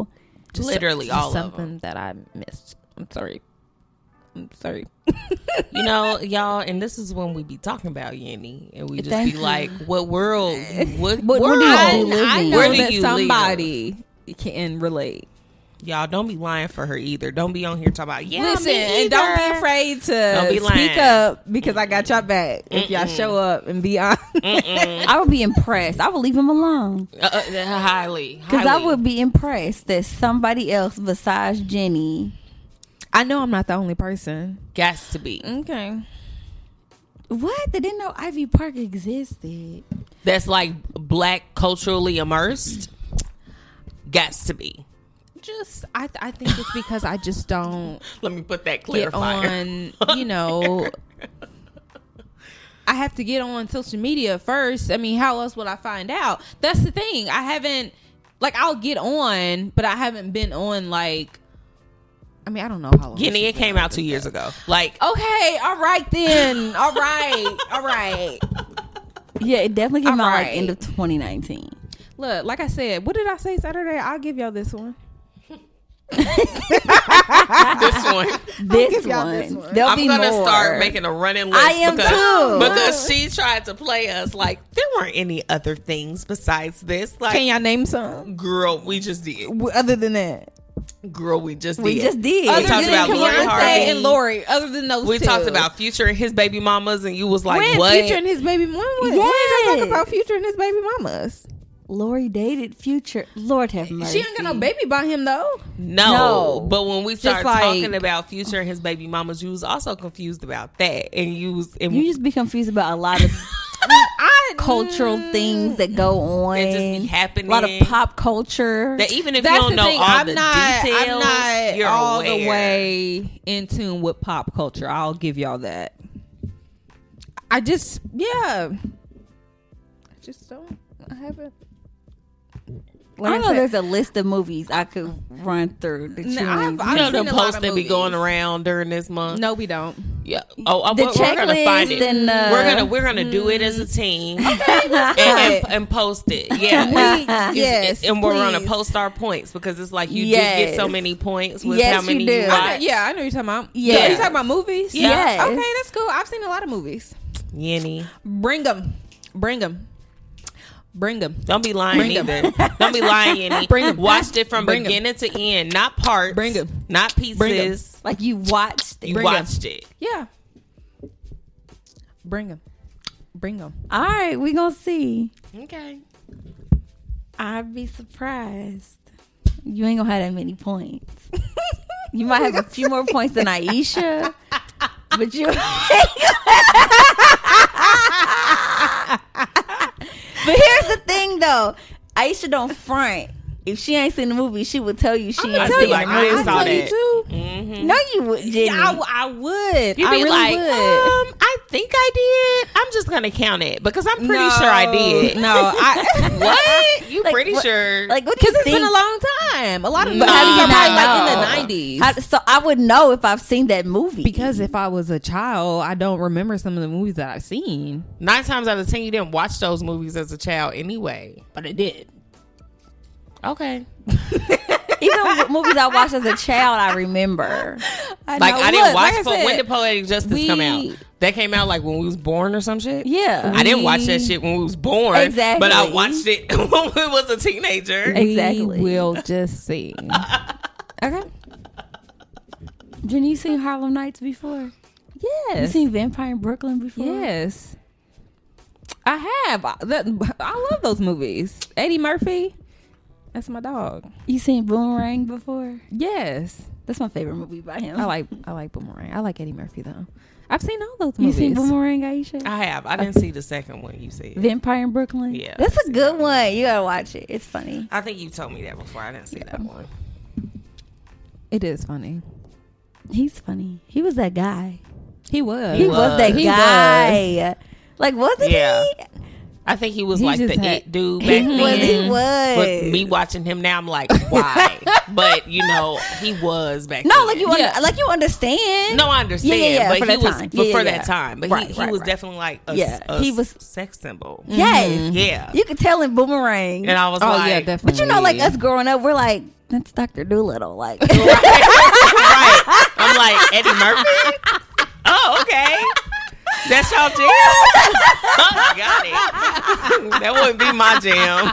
[SPEAKER 2] Just
[SPEAKER 4] Literally
[SPEAKER 2] just
[SPEAKER 4] all of
[SPEAKER 2] something
[SPEAKER 4] them.
[SPEAKER 2] that I missed. I'm sorry. I'm sorry.
[SPEAKER 4] You know, y'all, and this is when we be talking about Yenny, and we just
[SPEAKER 3] Thank
[SPEAKER 4] be
[SPEAKER 3] you.
[SPEAKER 4] like, "What world? What,
[SPEAKER 3] What
[SPEAKER 4] world?
[SPEAKER 3] world do you
[SPEAKER 2] I,
[SPEAKER 3] live
[SPEAKER 2] I
[SPEAKER 3] in?
[SPEAKER 2] know
[SPEAKER 4] Where do
[SPEAKER 2] that
[SPEAKER 4] you live?
[SPEAKER 2] somebody can relate.
[SPEAKER 4] Y'all don't be lying for her either. Don't be on here talking about yeah.
[SPEAKER 2] Listen,
[SPEAKER 4] me
[SPEAKER 2] and don't be
[SPEAKER 4] either."
[SPEAKER 2] afraid to
[SPEAKER 4] Don't be lying.
[SPEAKER 2] speak up because I got your back. If y'all show up and be honest,
[SPEAKER 3] I would be impressed. I would leave him alone.
[SPEAKER 4] Uh, uh, highly,
[SPEAKER 3] Because I
[SPEAKER 4] highly.
[SPEAKER 3] would be impressed that somebody else besides Jenny.
[SPEAKER 2] I know I'm not the only person.
[SPEAKER 4] Gas to be.
[SPEAKER 2] Okay.
[SPEAKER 3] What? They didn't know Ivy Park existed.
[SPEAKER 4] That's like black culturally immersed. Gas to be.
[SPEAKER 2] Just I th- I think it's because I just don't
[SPEAKER 4] Let me put that
[SPEAKER 2] get
[SPEAKER 4] clarifier.
[SPEAKER 2] on, you know, I have to get on social media first. I mean, how else would I find out? That's the thing. I haven't, like, I'll get on, but I haven't been on, like, I mean, I don't know how long.
[SPEAKER 4] Yenny,
[SPEAKER 2] she's
[SPEAKER 4] it
[SPEAKER 2] been
[SPEAKER 4] came
[SPEAKER 2] on
[SPEAKER 4] out two
[SPEAKER 2] this
[SPEAKER 4] years
[SPEAKER 2] stuff.
[SPEAKER 4] ago. Like,
[SPEAKER 2] Okay, all right then. All right, all right.
[SPEAKER 3] Yeah, it definitely came
[SPEAKER 2] All
[SPEAKER 3] out like
[SPEAKER 2] right.
[SPEAKER 3] end of twenty nineteen.
[SPEAKER 2] Look, like I said, what did I say Saturday? I'll give y'all this one.
[SPEAKER 4] this one.
[SPEAKER 3] This
[SPEAKER 2] give y'all
[SPEAKER 3] one.
[SPEAKER 2] this one.
[SPEAKER 3] There'll
[SPEAKER 4] I'm
[SPEAKER 3] be
[SPEAKER 4] gonna
[SPEAKER 3] more.
[SPEAKER 4] start making a running list.
[SPEAKER 3] I am
[SPEAKER 4] because,
[SPEAKER 3] too.
[SPEAKER 4] Because she tried to play us like there weren't any other things besides this. Like,
[SPEAKER 2] Can y'all name some?
[SPEAKER 4] girl, we just did.
[SPEAKER 2] W- Other than that,
[SPEAKER 4] Girl, we just
[SPEAKER 3] We
[SPEAKER 4] did.
[SPEAKER 3] just did.
[SPEAKER 4] We
[SPEAKER 2] other
[SPEAKER 4] talked
[SPEAKER 2] than
[SPEAKER 4] about Lori
[SPEAKER 2] Beyonce
[SPEAKER 4] Harvey.
[SPEAKER 2] and Lori. Other than those,
[SPEAKER 4] We
[SPEAKER 2] two.
[SPEAKER 4] talked about Future and his baby mamas, and you was like,
[SPEAKER 2] when
[SPEAKER 4] "What?"
[SPEAKER 2] Future and his baby mama. When, when did I
[SPEAKER 3] Yes.
[SPEAKER 2] talk about Future and his baby mamas?
[SPEAKER 3] Lori dated Future. Lord have mercy.
[SPEAKER 2] She ain't got no baby by him though.
[SPEAKER 4] no.
[SPEAKER 3] No.
[SPEAKER 4] But when we
[SPEAKER 2] Just
[SPEAKER 4] started
[SPEAKER 2] like-
[SPEAKER 4] talking about Future and his baby mamas, you was also confused about that, and you was and
[SPEAKER 3] You just be confused about a lot of
[SPEAKER 2] I
[SPEAKER 3] cultural things that go on.
[SPEAKER 4] It just be happening.
[SPEAKER 3] A lot of pop culture.
[SPEAKER 4] that even if
[SPEAKER 2] That's
[SPEAKER 4] you don't
[SPEAKER 2] the
[SPEAKER 4] know
[SPEAKER 2] thing.
[SPEAKER 4] all
[SPEAKER 2] I'm
[SPEAKER 4] the
[SPEAKER 2] not.
[SPEAKER 4] details,
[SPEAKER 2] I'm not
[SPEAKER 4] you're
[SPEAKER 2] all
[SPEAKER 4] aware.
[SPEAKER 2] the way in tune with pop culture. I'll give y'all that. I just, yeah. I just don't. I haven't. Like
[SPEAKER 3] I know
[SPEAKER 2] said,
[SPEAKER 3] there's a list of movies I could run through that you
[SPEAKER 2] Nah, I've-
[SPEAKER 3] ain't
[SPEAKER 2] I've
[SPEAKER 4] You know
[SPEAKER 3] seen.
[SPEAKER 4] the
[SPEAKER 2] seen a lot
[SPEAKER 4] posts
[SPEAKER 2] of
[SPEAKER 4] that be
[SPEAKER 2] movies.
[SPEAKER 4] going around during this month.
[SPEAKER 2] No, we don't.
[SPEAKER 4] Yeah. Oh, uh,
[SPEAKER 3] The
[SPEAKER 4] we're, we're gonna find
[SPEAKER 3] checklist
[SPEAKER 4] it.
[SPEAKER 3] and, uh,
[SPEAKER 4] we're gonna we're gonna do it as a team and,
[SPEAKER 2] Right.
[SPEAKER 4] and, and post it. Yeah.
[SPEAKER 2] We-
[SPEAKER 4] It's-
[SPEAKER 2] yes,
[SPEAKER 4] and we're gonna
[SPEAKER 2] please.
[SPEAKER 4] post our points because it's like you do
[SPEAKER 3] Yes.
[SPEAKER 4] get so many points with
[SPEAKER 3] Yes,
[SPEAKER 4] how many
[SPEAKER 3] you
[SPEAKER 4] you,
[SPEAKER 3] do.
[SPEAKER 2] I know-
[SPEAKER 4] watch.
[SPEAKER 2] yeah, I know you're talking about.
[SPEAKER 3] Yeah.
[SPEAKER 2] Yeah, you talking about movies?
[SPEAKER 3] Yes.
[SPEAKER 2] Okay, that's cool. I've seen a lot of movies.
[SPEAKER 4] Yenny.
[SPEAKER 2] Bring them. Bring them. Bring them.
[SPEAKER 4] Don't be lying
[SPEAKER 2] Bring 'em.
[SPEAKER 4] either. Don't be lying, Yenny.
[SPEAKER 2] Bring 'em.
[SPEAKER 4] Watched it from
[SPEAKER 2] Bring 'em.
[SPEAKER 4] beginning to end, not parts.
[SPEAKER 2] Bring 'em.
[SPEAKER 4] Not
[SPEAKER 2] Bring 'em.
[SPEAKER 4] pieces.
[SPEAKER 3] Like you watched it.
[SPEAKER 4] You
[SPEAKER 2] Bring 'em.
[SPEAKER 4] watched it.
[SPEAKER 2] Yeah. Bring them. Bring them.
[SPEAKER 3] All right, we gonna see.
[SPEAKER 4] Okay.
[SPEAKER 3] I'd be surprised. You ain't gonna have that many points. You might have a few more points than Aisha, but you. But here's the thing, though. Aisha don't front. If she ain't seen the movie, she would tell you she
[SPEAKER 4] I'ma
[SPEAKER 3] ain't
[SPEAKER 4] tell
[SPEAKER 3] seen
[SPEAKER 4] you,
[SPEAKER 3] the
[SPEAKER 4] like, I
[SPEAKER 3] movie.
[SPEAKER 4] ain't saw
[SPEAKER 2] tell you
[SPEAKER 4] that.
[SPEAKER 2] too.
[SPEAKER 4] Mm-hmm.
[SPEAKER 3] No, you would, Jenny.
[SPEAKER 2] Yeah, I, w- I would.
[SPEAKER 4] You'd
[SPEAKER 2] I
[SPEAKER 4] be
[SPEAKER 2] really
[SPEAKER 4] like,
[SPEAKER 2] would.
[SPEAKER 4] um, I think I did. I'm just gonna count it because I'm pretty
[SPEAKER 2] No,
[SPEAKER 4] sure I did.
[SPEAKER 2] No, I.
[SPEAKER 4] What? You
[SPEAKER 3] Like,
[SPEAKER 4] pretty
[SPEAKER 3] what-
[SPEAKER 4] sure?
[SPEAKER 3] like, what do you
[SPEAKER 2] Because it's
[SPEAKER 3] think?
[SPEAKER 2] been a long time. A lot of
[SPEAKER 4] But
[SPEAKER 2] movies
[SPEAKER 4] how do you
[SPEAKER 2] are
[SPEAKER 4] not
[SPEAKER 2] probably like in
[SPEAKER 3] know?
[SPEAKER 2] the nineties.
[SPEAKER 3] How- so I would know if I've seen that movie.
[SPEAKER 2] Because if I was a child, I don't remember some of the movies that I've seen.
[SPEAKER 4] Nine times out of ten, you didn't watch those movies as a child anyway.
[SPEAKER 2] But I did.
[SPEAKER 4] Okay.
[SPEAKER 3] even with movies I watched as a child, I remember.
[SPEAKER 2] I
[SPEAKER 4] Like
[SPEAKER 2] know.
[SPEAKER 4] I didn't
[SPEAKER 2] Look,
[SPEAKER 4] watch.
[SPEAKER 2] like I
[SPEAKER 4] po-
[SPEAKER 2] said,
[SPEAKER 4] when did Poetic Justice
[SPEAKER 2] we-
[SPEAKER 4] come out? That came out like when we was born or some shit.
[SPEAKER 3] Yeah.
[SPEAKER 4] I didn't watch that
[SPEAKER 2] We-
[SPEAKER 4] shit when we was born.
[SPEAKER 3] Exactly.
[SPEAKER 4] But I watched it when we was a teenager.
[SPEAKER 3] Exactly.
[SPEAKER 2] We will just see. Okay.
[SPEAKER 3] Jenny, you seen Harlem Nights before? You
[SPEAKER 2] Yes.
[SPEAKER 3] seen Vampire in Brooklyn before?
[SPEAKER 2] Yes. I have. I, that, I love those movies. Eddie Murphy. That's my dog.
[SPEAKER 3] You seen Boomerang before?
[SPEAKER 2] Yes.
[SPEAKER 3] That's my favorite movie by him.
[SPEAKER 2] I like I like Boomerang. I like Eddie Murphy though. I've seen all those
[SPEAKER 3] You
[SPEAKER 2] movies.
[SPEAKER 3] seen Boomerang, Aisha?
[SPEAKER 4] I have. I didn't see the second one you said.
[SPEAKER 3] Vampire in Brooklyn?
[SPEAKER 4] Yeah,
[SPEAKER 3] That's
[SPEAKER 4] I
[SPEAKER 3] a
[SPEAKER 4] see
[SPEAKER 3] good
[SPEAKER 4] that
[SPEAKER 3] one. You gotta watch it. It's funny.
[SPEAKER 4] I think you told me that before. I didn't see that one.
[SPEAKER 2] It is funny.
[SPEAKER 3] He's funny. He was that guy.
[SPEAKER 2] He was.
[SPEAKER 3] He,
[SPEAKER 4] He
[SPEAKER 3] was.
[SPEAKER 4] was.
[SPEAKER 3] that
[SPEAKER 2] He
[SPEAKER 3] guy. Like, wasn't
[SPEAKER 4] Yeah.
[SPEAKER 3] he?
[SPEAKER 4] I think he was
[SPEAKER 2] He
[SPEAKER 4] like the
[SPEAKER 2] just had-
[SPEAKER 4] it dude back
[SPEAKER 3] He
[SPEAKER 4] then.
[SPEAKER 3] was. He was.
[SPEAKER 4] But me watching him now, I'm like, why? But you know, he was back
[SPEAKER 3] No,
[SPEAKER 4] then.
[SPEAKER 3] like you,
[SPEAKER 2] Yeah.
[SPEAKER 3] under, like you understand.
[SPEAKER 4] No, I understand.
[SPEAKER 3] Yeah, yeah, yeah,
[SPEAKER 4] but
[SPEAKER 3] for
[SPEAKER 4] he
[SPEAKER 3] that
[SPEAKER 4] was
[SPEAKER 3] time.
[SPEAKER 4] but
[SPEAKER 3] Yeah,
[SPEAKER 4] for
[SPEAKER 3] yeah,
[SPEAKER 4] that
[SPEAKER 3] yeah.
[SPEAKER 4] time. But
[SPEAKER 3] Right,
[SPEAKER 4] he, he
[SPEAKER 3] right,
[SPEAKER 4] was
[SPEAKER 3] right.
[SPEAKER 4] definitely like a,
[SPEAKER 3] Yeah,
[SPEAKER 4] a
[SPEAKER 3] he was-
[SPEAKER 4] sex symbol.
[SPEAKER 3] Yes.
[SPEAKER 4] Yeah.
[SPEAKER 3] You could tell in Boomerang.
[SPEAKER 4] And I was
[SPEAKER 2] Oh
[SPEAKER 4] like,
[SPEAKER 2] yeah, definitely.
[SPEAKER 3] But you know, like us growing up, we're like, that's Doctor Doolittle. Like,
[SPEAKER 4] right. right. I'm like, Eddie Murphy? Oh, okay. That's y'all jam? Oh, got it. That wouldn't be my jam.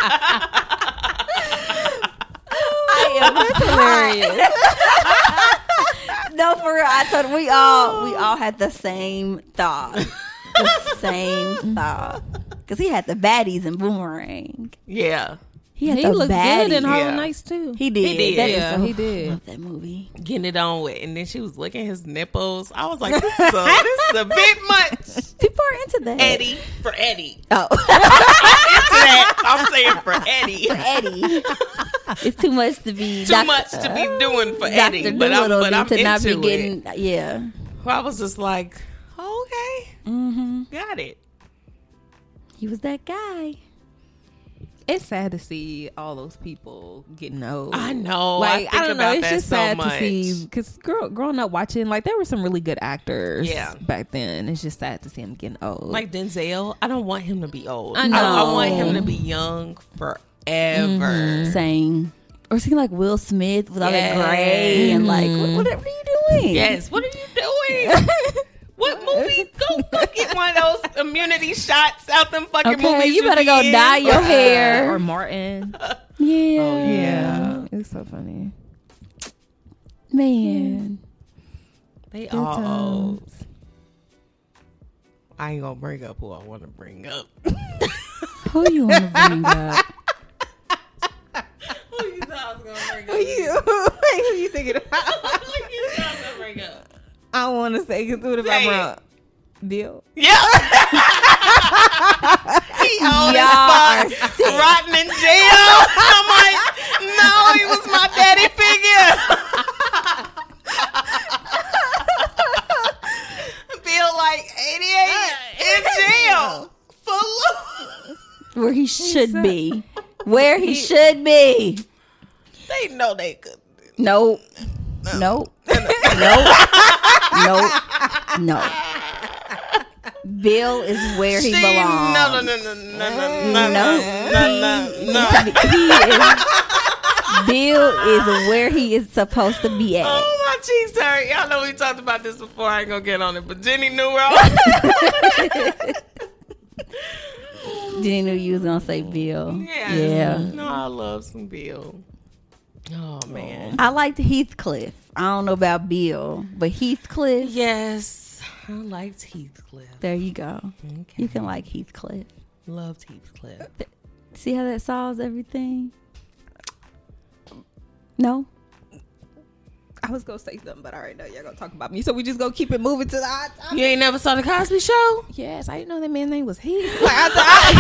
[SPEAKER 3] I am that's hilarious. No, for real. I told we all we all had the same thought. The same thought. Because he had the baddies in Boomerang.
[SPEAKER 4] Yeah.
[SPEAKER 3] He had
[SPEAKER 2] He
[SPEAKER 3] the
[SPEAKER 2] looked
[SPEAKER 3] baddies.
[SPEAKER 2] good in Harlem
[SPEAKER 4] Yeah.
[SPEAKER 2] Nights too.
[SPEAKER 3] He did.
[SPEAKER 4] He did.
[SPEAKER 3] That is
[SPEAKER 2] Yeah,
[SPEAKER 3] so-
[SPEAKER 2] he did.
[SPEAKER 3] I love that movie.
[SPEAKER 4] Getting it on with. And then she was licking his nipples. I was like, this is a, this is a bit much.
[SPEAKER 3] People are into that.
[SPEAKER 4] Eddie. For Eddie.
[SPEAKER 3] Oh.
[SPEAKER 4] Into that. I'm saying for Eddie.
[SPEAKER 3] Eddie. It's too much to be
[SPEAKER 4] Too
[SPEAKER 3] doc-
[SPEAKER 4] much to be doing for
[SPEAKER 3] Doctor
[SPEAKER 4] Eddie. But I'm,
[SPEAKER 3] Doolittle
[SPEAKER 4] but I'm
[SPEAKER 3] to
[SPEAKER 4] into
[SPEAKER 3] not be
[SPEAKER 4] it.
[SPEAKER 3] getting. Yeah.
[SPEAKER 4] Well, I was just like, okay.
[SPEAKER 3] Mm-hmm.
[SPEAKER 4] Got it.
[SPEAKER 3] He was that guy.
[SPEAKER 2] It's sad to see all those people getting old.
[SPEAKER 4] I know.
[SPEAKER 2] Like
[SPEAKER 4] I
[SPEAKER 2] I,
[SPEAKER 4] think
[SPEAKER 2] don't know.
[SPEAKER 4] about
[SPEAKER 2] It's
[SPEAKER 4] that
[SPEAKER 2] just
[SPEAKER 4] so
[SPEAKER 2] sad
[SPEAKER 4] much.
[SPEAKER 2] to see because girl, growing up watching, like there were some really good actors.
[SPEAKER 4] Yeah.
[SPEAKER 2] Back then, it's just sad to see him getting old.
[SPEAKER 4] Like Denzel, I don't want him to be old.
[SPEAKER 2] I
[SPEAKER 4] I,
[SPEAKER 2] know.
[SPEAKER 4] I want him to be young forever.
[SPEAKER 2] Mm-hmm.
[SPEAKER 3] Same. Or seeing like Will Smith with all that
[SPEAKER 4] Yes.
[SPEAKER 3] gray and like, what, what are you doing?
[SPEAKER 4] Yes. What are you doing? What movie? Go, go get one of those immunity shots out them fucking
[SPEAKER 3] Okay,
[SPEAKER 4] movies.
[SPEAKER 3] you better
[SPEAKER 4] be
[SPEAKER 3] go
[SPEAKER 4] in.
[SPEAKER 3] dye your
[SPEAKER 2] Uh,
[SPEAKER 3] hair.
[SPEAKER 2] or Martin.
[SPEAKER 3] Yeah.
[SPEAKER 4] Oh,
[SPEAKER 2] Yeah, it's so funny.
[SPEAKER 3] Man.
[SPEAKER 4] They
[SPEAKER 2] Good
[SPEAKER 4] all old.
[SPEAKER 2] times.
[SPEAKER 4] I ain't gonna bring up who I want to bring up.
[SPEAKER 3] Who you want to bring up?
[SPEAKER 4] Who you thought I was gonna bring up?
[SPEAKER 2] Who you? Who you thinking about?
[SPEAKER 4] Who you thought I was gonna bring up?
[SPEAKER 2] I want to say because what if
[SPEAKER 4] Say
[SPEAKER 2] I'm
[SPEAKER 4] it.
[SPEAKER 2] wrong? Bill.
[SPEAKER 4] Yeah. He old
[SPEAKER 3] Y'all
[SPEAKER 4] as
[SPEAKER 3] are
[SPEAKER 4] fuck.
[SPEAKER 3] sick.
[SPEAKER 4] Rotting in jail. I'm like, no, he was my daddy figure. Bill like eighty-eight in jail. For
[SPEAKER 3] Where he should be. Where he should be.
[SPEAKER 4] They know they could.
[SPEAKER 3] Nope. Nope. Nope. Nope. No. Bill is where he
[SPEAKER 4] She-
[SPEAKER 3] belongs.
[SPEAKER 4] No, no, no, no, no, no, no,
[SPEAKER 3] No.
[SPEAKER 4] no, no, no.
[SPEAKER 3] He is, Bill is where he is supposed to be at.
[SPEAKER 4] Oh, my cheeks hurt. Y'all know we talked about this before. I ain't gonna get on it, but Jenny knew where
[SPEAKER 3] Didn't know you was gonna say Bill.
[SPEAKER 4] Yes.
[SPEAKER 3] Yeah.
[SPEAKER 4] No, I love some Bill. Oh, man.
[SPEAKER 3] I liked Heathcliff. I don't know about Bill, but Heathcliff.
[SPEAKER 4] Yes. I liked Heathcliff.
[SPEAKER 3] There you go.
[SPEAKER 4] Okay.
[SPEAKER 3] You can like Heathcliff.
[SPEAKER 4] Loved Heathcliff.
[SPEAKER 3] See how that solves everything? No?
[SPEAKER 2] I was gonna say something, but I already know y'all gonna talk about me, so we just gonna keep it moving to the hot topic.
[SPEAKER 4] You ain't never saw the Cosby Show?
[SPEAKER 2] Yes, I didn't know that man's name was Heath. Like, I,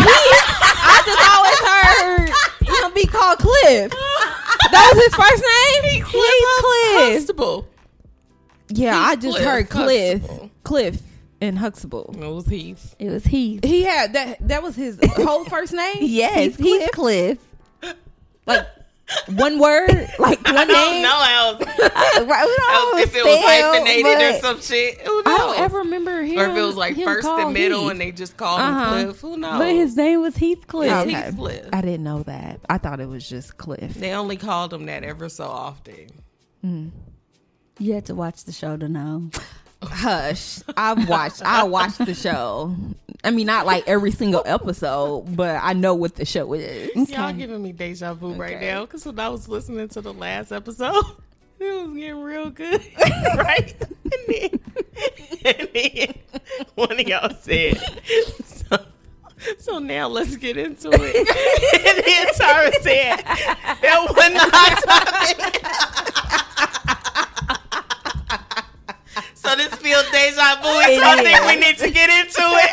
[SPEAKER 2] I, I, Heath, I just always heard him be called Cliff. That was his first name. Heathcliff.
[SPEAKER 4] Huxtable.
[SPEAKER 2] Yeah, I just
[SPEAKER 4] Heathcliff,
[SPEAKER 2] heard Cliff,
[SPEAKER 4] Huxtable.
[SPEAKER 2] Cliff, and Huxtable.
[SPEAKER 4] It was Heath.
[SPEAKER 3] It was Heath.
[SPEAKER 2] He had that. That was his whole first name.
[SPEAKER 3] Yes,
[SPEAKER 2] Heathcliff.
[SPEAKER 3] Heathcliff.
[SPEAKER 2] Like one word, like
[SPEAKER 4] I
[SPEAKER 2] one
[SPEAKER 4] don't
[SPEAKER 2] name.
[SPEAKER 4] know how else.
[SPEAKER 3] I, right, we don't know
[SPEAKER 4] If it was
[SPEAKER 3] spell,
[SPEAKER 4] hyphenated or
[SPEAKER 3] but
[SPEAKER 4] some shit. Who knows?
[SPEAKER 2] I don't ever remember him.
[SPEAKER 4] Or if it was like
[SPEAKER 2] him
[SPEAKER 4] first and
[SPEAKER 2] called
[SPEAKER 4] middle
[SPEAKER 2] Heath.
[SPEAKER 4] and they just called
[SPEAKER 2] Uh-huh.
[SPEAKER 4] him Cliff. Who knows?
[SPEAKER 3] But his name was Heathcliff.
[SPEAKER 4] It's
[SPEAKER 2] Okay.
[SPEAKER 4] Heathcliff.
[SPEAKER 2] I didn't know that. I thought it was just Cliff.
[SPEAKER 4] They only called him that ever so often.
[SPEAKER 3] You had to watch the show to know.
[SPEAKER 2] Hush. I watched. I watched the show. I mean, not like every single episode, but I know what the show is.
[SPEAKER 4] Y'all giving me deja vu right
[SPEAKER 2] Okay.
[SPEAKER 4] now because when I was listening to the last episode, it was getting real good, right? And then, and then one of y'all said, so, so now let's get into it. And then Tara said, that wasn't the hot topic. So this feels deja vu, so I think we need to get into it.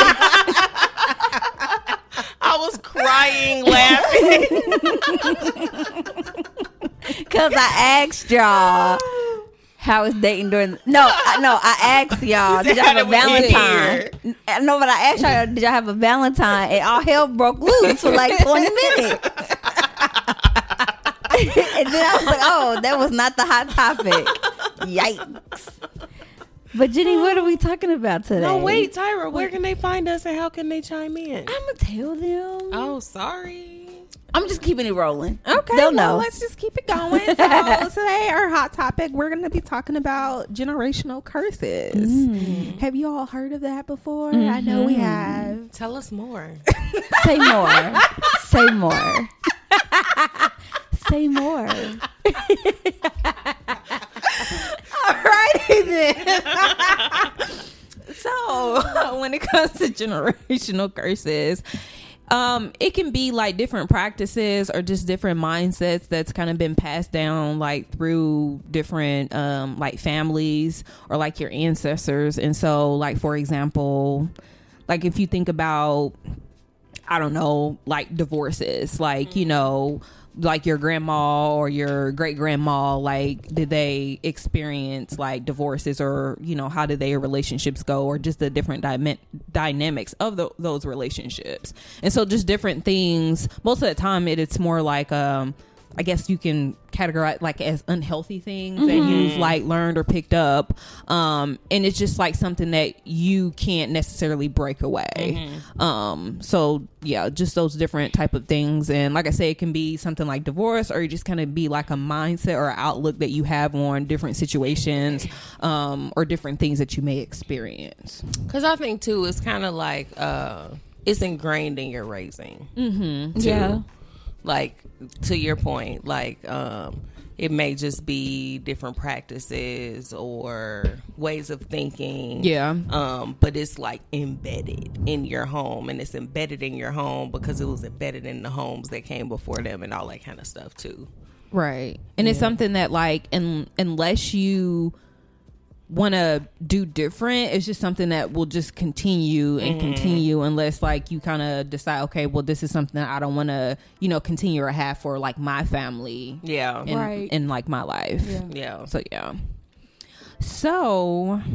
[SPEAKER 4] I was crying, laughing.
[SPEAKER 3] Cause I asked y'all how was dating during. The, no, I, no, I asked y'all. Did y'all
[SPEAKER 4] How
[SPEAKER 3] have a
[SPEAKER 4] did we get
[SPEAKER 3] Valentine? I know, but I asked y'all, did y'all have a Valentine? And all hell broke loose for like twenty minutes. And then I was like, oh, that was not the hot topic. Yikes. But Jenny, what are we talking about today?
[SPEAKER 4] No, wait, Tyra, where can they find us and how can they chime in?
[SPEAKER 3] I'm gonna tell them.
[SPEAKER 4] Oh, sorry.
[SPEAKER 3] I'm just keeping it rolling.
[SPEAKER 2] Okay,
[SPEAKER 3] They'll
[SPEAKER 2] well,
[SPEAKER 3] know.
[SPEAKER 2] let's just keep it going. So today, our hot topic, we're going to be talking about generational curses.
[SPEAKER 3] Mm.
[SPEAKER 2] Have you all heard of that before? Mm-hmm. I know we have.
[SPEAKER 4] Tell us more.
[SPEAKER 3] Say more. Say more. Say more.
[SPEAKER 2] Alrighty then. So, when it comes to generational curses, um, it can be like different practices or just different mindsets that's kind of been passed down like through different um, like families or like your ancestors. And so, like, for example, like if you think about, I don't know, like divorces, like, you know, like your grandma or your great grandma, like, did they experience like divorces, or, you know, how did their relationships go, or just the different dy- dynamics of the, those relationships. And so just different things. Most of the time it, it's more like, um, I guess you can categorize like as unhealthy things mm-hmm. that you've like learned or picked up. Um, and it's just like something that you can't necessarily break away. Mm-hmm. Um, so yeah, just those different type of things. And like I say, it can be something like divorce, or you just kind of be like a mindset or outlook that you have on different situations, um, or different things that you may experience.
[SPEAKER 4] Cause I think too, it's kind of like, uh, it's ingrained in your raising.
[SPEAKER 3] Mm-hmm.
[SPEAKER 4] Too.
[SPEAKER 3] Yeah.
[SPEAKER 4] Like, to your point, like, um, it may just be different practices or ways of thinking.
[SPEAKER 2] Yeah.
[SPEAKER 4] Um, but it's like embedded in your home, and it's embedded in your home because it was embedded in the homes that came before them and all that kind of stuff too.
[SPEAKER 2] Right. And
[SPEAKER 4] yeah.
[SPEAKER 2] it's something that like, in, unless you want to do different, it's just something that will just continue and mm-hmm. continue unless like you kind of decide, okay, well, this is something that I don't want to, you know, continue or have for like my family,
[SPEAKER 4] yeah,
[SPEAKER 2] in,
[SPEAKER 3] right,
[SPEAKER 2] in like my life,
[SPEAKER 3] yeah.
[SPEAKER 4] yeah.
[SPEAKER 2] So yeah, so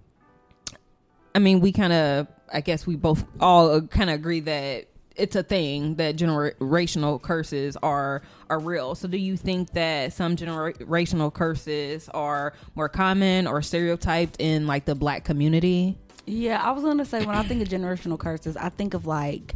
[SPEAKER 2] I mean, we kind of, I guess we both all kind of agree that it's a thing, that generational curses are are real. So do you think that some generational curses are more common or stereotyped in like the Black community?
[SPEAKER 3] Yeah, I was gonna say, when I think of generational curses, I think of like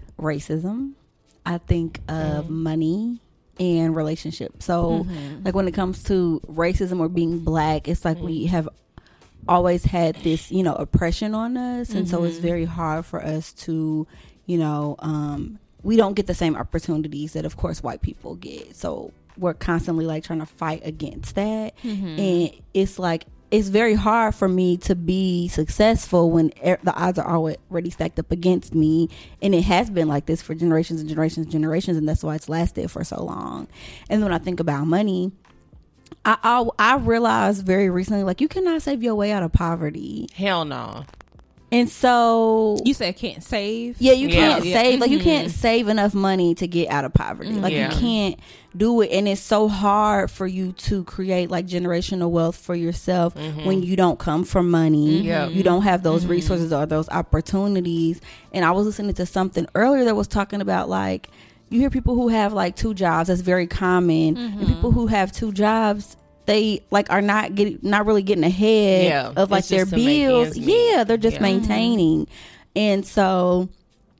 [SPEAKER 3] racism, I think of mm. money and relationships. So mm-hmm. like when it comes to racism or being Black, it's like mm. we have always had this, you know, oppression on us, and mm-hmm. so it's very hard for us to, you know, um, we don't get the same opportunities that, of course, white people get. So we're constantly like trying to fight against that. Mm-hmm. And it's like, it's very hard for me to be successful when er- the odds are already stacked up against me. And it has been like this for generations and generations and generations. And that's why it's lasted for so long. And when I think about money, I, I, I realized very recently, like, you cannot save your way out of poverty.
[SPEAKER 4] Hell no.
[SPEAKER 3] And so
[SPEAKER 2] you said can't save.
[SPEAKER 3] Yeah, you can't
[SPEAKER 2] yeah.
[SPEAKER 3] save.
[SPEAKER 2] Yeah.
[SPEAKER 3] Like,
[SPEAKER 2] Mm-hmm.
[SPEAKER 3] you can't save enough money to get out of poverty. Like,
[SPEAKER 4] yeah.
[SPEAKER 3] you can't do it. And it's so hard for you to create like generational wealth for yourself mm-hmm. when you don't come from money.
[SPEAKER 4] Mm-hmm.
[SPEAKER 3] You don't have those
[SPEAKER 2] mm-hmm.
[SPEAKER 3] resources or those opportunities. And I was listening to something earlier that was talking about, like, you hear people who have like two jobs. That's very common. Mm-hmm. And people who have two jobs, they like are not getting, not really getting ahead
[SPEAKER 4] yeah,
[SPEAKER 3] of like their bills. Yeah, they're just yeah. maintaining. And so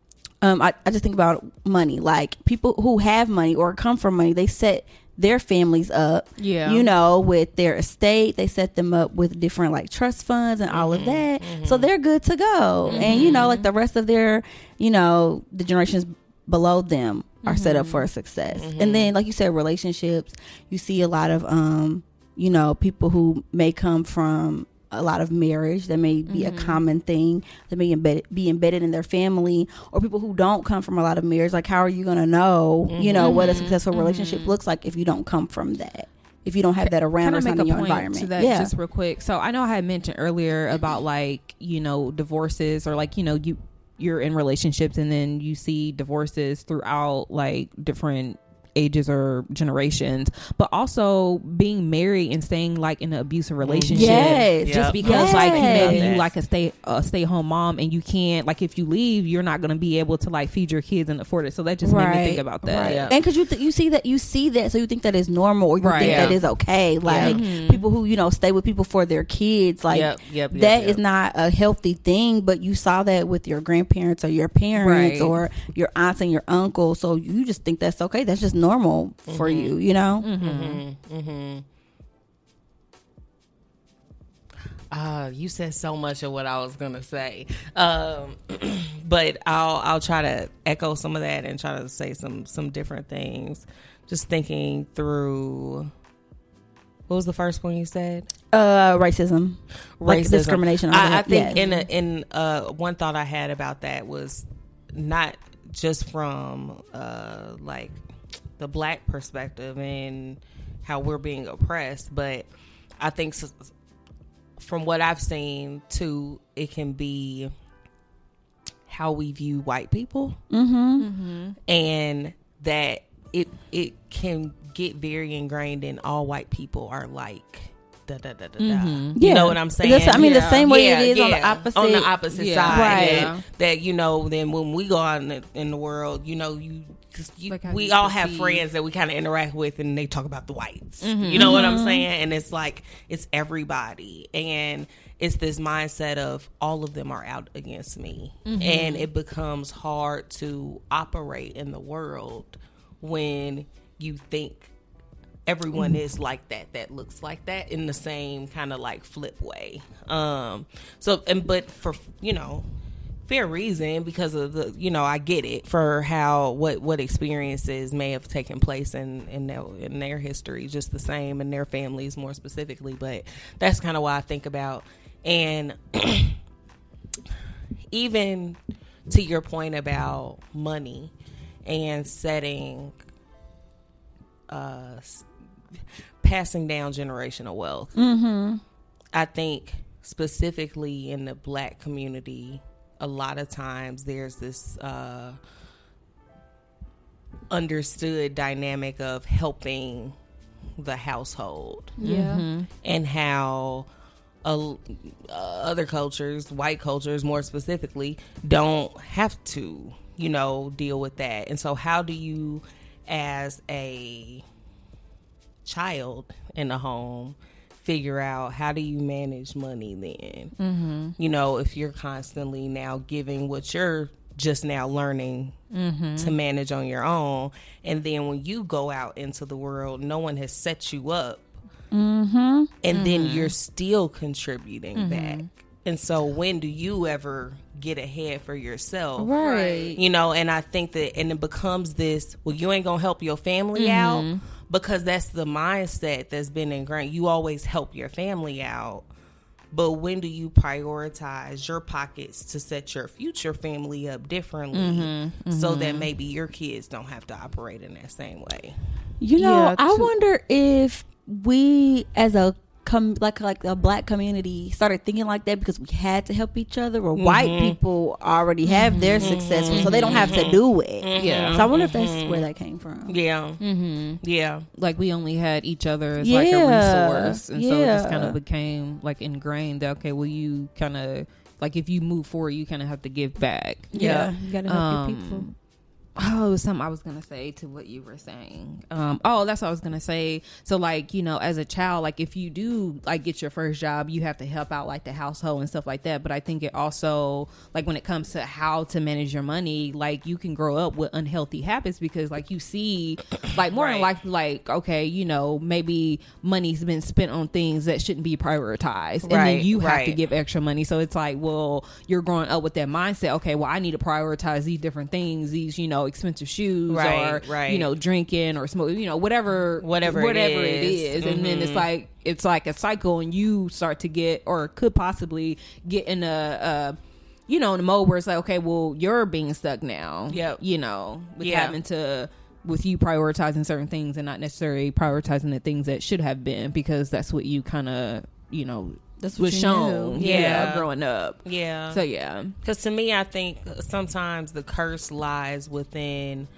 [SPEAKER 3] um, I, I just think about money. Like, people who have money or come from money, they set their families up,
[SPEAKER 2] yeah.
[SPEAKER 3] you know, with their estate. They set them up with different like trust funds and all mm-hmm, of that. Mm-hmm. So they're good to go. Mm-hmm. And, you know, like the rest of their, you know, the generations below them are mm-hmm. set up for a success. Mm-hmm. And then, like you said, relationships, you see a lot of, um, you know, people who may come from a lot of marriage, that may be mm-hmm. a common thing, that may embed, be embedded in their family, or people who don't come from a lot of marriage. Like, how are you going to know, mm-hmm. you know, what a successful mm-hmm. relationship looks like if you don't come from that? If you don't have that around or something in your environment.
[SPEAKER 2] To that
[SPEAKER 3] yeah.
[SPEAKER 2] just real quick. So I know I had mentioned earlier about like, you know, divorces, or like, you know, you, you're in relationships and then you see divorces throughout like different ages or generations, but also being married and staying like in an abusive relationship.
[SPEAKER 3] Yes.
[SPEAKER 2] Just
[SPEAKER 4] Yep.
[SPEAKER 2] because
[SPEAKER 3] Yes.
[SPEAKER 2] like you maybe you
[SPEAKER 4] Yes.
[SPEAKER 2] like a stay uh, stay home mom and you can't, like if you leave you're not going to be able to like feed your kids and afford it. So that just made me think about that.
[SPEAKER 3] Right.
[SPEAKER 4] Yeah.
[SPEAKER 3] And because you th- you see that you see that, so you think that is normal, or you
[SPEAKER 2] Right.
[SPEAKER 3] think
[SPEAKER 4] Yeah.
[SPEAKER 3] that is okay. Like
[SPEAKER 2] Mhm.
[SPEAKER 3] people who, you know, stay with people for their kids, like
[SPEAKER 4] Yep, yep, yep,
[SPEAKER 3] that
[SPEAKER 4] yep.
[SPEAKER 3] is not a healthy thing. But you saw that with your grandparents or your parents
[SPEAKER 2] Right.
[SPEAKER 3] or your aunts and your uncles, so you just think that's okay. That's just normal for you, you know.
[SPEAKER 4] Mm-hmm. Mm-hmm. Uh, you said so much of what I was gonna say, um, but I'll I'll try to echo some of that and try to say some some different things. Just thinking through. What was the first one you said?
[SPEAKER 3] Uh, racism, like
[SPEAKER 4] Racism.
[SPEAKER 3] discrimination. all
[SPEAKER 4] I, I
[SPEAKER 3] that.
[SPEAKER 4] think
[SPEAKER 3] Yes.
[SPEAKER 4] in a, in uh, one thought I had about that was not just from uh, like the black perspective and how we're being oppressed, but I think s- from what I've seen too, it can be how we view white people,
[SPEAKER 3] Mm-hmm.
[SPEAKER 4] and that it it can get very ingrained in all white people are like. Da, da, da, da, da. You
[SPEAKER 3] Yeah.
[SPEAKER 4] know what I'm saying?
[SPEAKER 3] That's- I mean, the
[SPEAKER 2] Yeah.
[SPEAKER 3] same way
[SPEAKER 4] Yeah,
[SPEAKER 3] it is on the
[SPEAKER 4] yeah.
[SPEAKER 3] opposite.
[SPEAKER 4] on the opposite
[SPEAKER 2] Yeah.
[SPEAKER 4] side.
[SPEAKER 3] Right.
[SPEAKER 4] That, that you know, then when we go out in the, in the world, you know, you, 'cause you
[SPEAKER 2] Like how
[SPEAKER 4] we
[SPEAKER 2] you
[SPEAKER 4] all have
[SPEAKER 2] perceive.
[SPEAKER 4] friends that we kind of interact with, and they talk about the whites. You know what I'm saying? And it's like it's everybody, and it's this mindset of all of them are out against me, and it becomes hard to operate in the world when you think everyone is like that, that looks like that, in the same kind of like flip way. Um, so, and but for, you know, fair reason, because of the, you know, I get it for how, what, what experiences may have taken place in, in their, in their history, just the same, in their families more specifically. But that's kind of why I think about, and even to your point about money and setting, uh, passing down generational wealth.
[SPEAKER 3] Mm-hmm.
[SPEAKER 4] I think specifically in the black community, a lot of times there's this uh, understood dynamic of helping the household,
[SPEAKER 3] Yeah.
[SPEAKER 4] and how uh, uh, other cultures, white cultures more specifically, don't have to, you know, deal with that. And so how do you, as a child in the home, figure out how do you manage money then? Mm-hmm. You know, if you're constantly now giving what you're just now learning mm-hmm. to manage on your own, and then when you go out into the world, no one has set you up,
[SPEAKER 3] Mm-hmm.
[SPEAKER 4] and
[SPEAKER 2] Mm-hmm.
[SPEAKER 4] then you're still contributing
[SPEAKER 2] Mm-hmm.
[SPEAKER 4] back. And so when do you ever get ahead for yourself?
[SPEAKER 3] Right.
[SPEAKER 4] You know, and I think that, and it becomes this, well, you ain't gonna help your family
[SPEAKER 2] Mm-hmm.
[SPEAKER 4] out, because that's the mindset that's been ingrained. You always help your family out, but when do you prioritize your pockets to set your future family up differently,
[SPEAKER 2] Mm-hmm.
[SPEAKER 4] so that maybe your kids don't have to operate in that same way?
[SPEAKER 3] You know,
[SPEAKER 2] Yeah,
[SPEAKER 3] I
[SPEAKER 2] to-
[SPEAKER 3] wonder if we, as a com- like like a black community, started thinking like that because we had to help each other, or white people already have their successful, so they don't have to do it.
[SPEAKER 2] Yeah.
[SPEAKER 3] So I wonder if that's where that came from.
[SPEAKER 4] Yeah,
[SPEAKER 2] Mm-hmm.
[SPEAKER 4] yeah,
[SPEAKER 2] Like we only had each other as like a
[SPEAKER 3] Yeah,
[SPEAKER 2] resource, and so it just kind
[SPEAKER 3] yeah.
[SPEAKER 2] of became like ingrained that, okay, well, you kind of like, if you move forward, you kind of have to give back.
[SPEAKER 3] Yeah, you gotta help
[SPEAKER 2] Um,
[SPEAKER 3] your people.
[SPEAKER 2] Oh, it was something I was gonna say to what you were saying. Um, oh, that's what I was gonna say. So, like, you know, as a child, like if you do like get your first job, you have to help out like the household and stuff like that. But I think it also, like, when it comes to how to manage your money, like you can grow up with unhealthy habits, because like you see, like more than
[SPEAKER 4] Right.
[SPEAKER 2] likely, like, okay, you know, maybe money's been spent on things that shouldn't be prioritized, and
[SPEAKER 4] Right,
[SPEAKER 2] then you have to
[SPEAKER 4] right.
[SPEAKER 2] give extra money. So it's like, well, you're growing up with that mindset. Okay, well, I need to prioritize these different things. These, you know, expensive shoes,
[SPEAKER 4] Right,
[SPEAKER 2] or
[SPEAKER 4] right.
[SPEAKER 2] you know, drinking or smoke, you know, whatever,
[SPEAKER 4] Whatever it
[SPEAKER 2] whatever it
[SPEAKER 4] is.
[SPEAKER 2] is, and then it's like it's like a cycle, and you start to get, or could possibly get in a, a you know, in a mode where it's like, okay, well, you're being stuck now.
[SPEAKER 4] Yep.
[SPEAKER 2] You know, with
[SPEAKER 4] Yeah.
[SPEAKER 2] having to. With you prioritizing certain things and not necessarily prioritizing the things that should have been, because that's what you kind of, you know,
[SPEAKER 3] That's what
[SPEAKER 2] was
[SPEAKER 3] you
[SPEAKER 2] shown.
[SPEAKER 3] knew.
[SPEAKER 2] Yeah.
[SPEAKER 4] Yeah.
[SPEAKER 2] growing up.
[SPEAKER 4] yeah.
[SPEAKER 2] So yeah.
[SPEAKER 4] Because to me, I think sometimes the curse lies within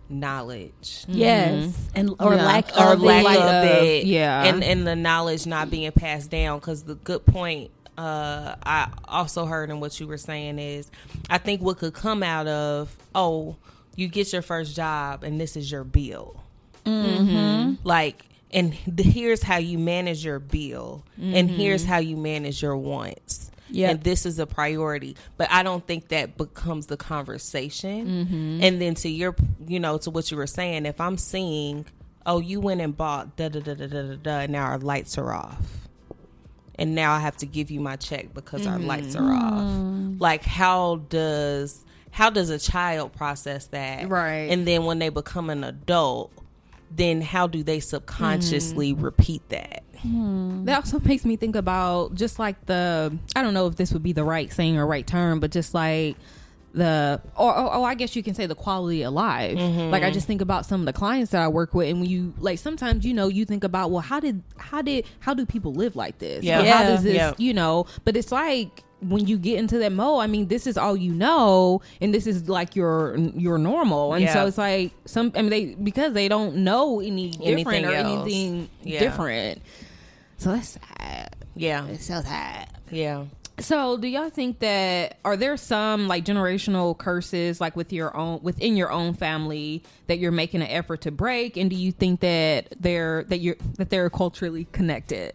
[SPEAKER 4] knowledge.
[SPEAKER 3] Yes, and or
[SPEAKER 2] Yeah.
[SPEAKER 3] lack
[SPEAKER 4] Or
[SPEAKER 3] of
[SPEAKER 4] lack
[SPEAKER 3] it.
[SPEAKER 4] of
[SPEAKER 2] of-
[SPEAKER 4] it.
[SPEAKER 2] yeah.
[SPEAKER 4] And and the knowledge not being passed down. Because the good point uh, I also heard in what you were saying is, I think what could come out of, oh, you get your first job and this is your bill. Mm-hmm. Like, and the, here's how you manage your bill, mm-hmm. and here's how you manage your wants.
[SPEAKER 3] Yep.
[SPEAKER 4] And this is a priority. But I don't think that becomes the conversation. Mm-hmm. And then to your, you know, to what you were saying, if I'm seeing, oh, you went and bought da da da da da da da, and now our lights are off, and now I have to give you my check because mm-hmm. our lights are off. Like, how does how does a child process that?
[SPEAKER 2] Right.
[SPEAKER 4] And then when they become an adult, then how do they subconsciously mm-hmm. repeat that?
[SPEAKER 2] That also makes me think about just like the, I don't know if this would be the right saying or right term, but just like the, or, or, or I guess you can say the quality of life. Mm-hmm. Like I just think about some of the clients that I work with, and when you like, sometimes, you know, you think about, well, how did, how did, how do people live like this?
[SPEAKER 4] Yeah.
[SPEAKER 2] Or how
[SPEAKER 3] Yeah.
[SPEAKER 2] does this,
[SPEAKER 4] Yeah.
[SPEAKER 2] you know, but it's like, when you get into that mode, I mean, this is all you know, and this is like your your normal, and
[SPEAKER 4] Yeah.
[SPEAKER 2] so it's like some. I mean, they because they don't know any different
[SPEAKER 4] Anything
[SPEAKER 2] or
[SPEAKER 4] else.
[SPEAKER 2] anything
[SPEAKER 4] Yeah.
[SPEAKER 2] different. So that's sad.
[SPEAKER 4] Yeah.
[SPEAKER 2] It's so sad.
[SPEAKER 4] Yeah.
[SPEAKER 2] So, do y'all think that are there some like generational curses like with your own within your own family that you're making an effort to break, and do you think that they're that you're that they're culturally connected?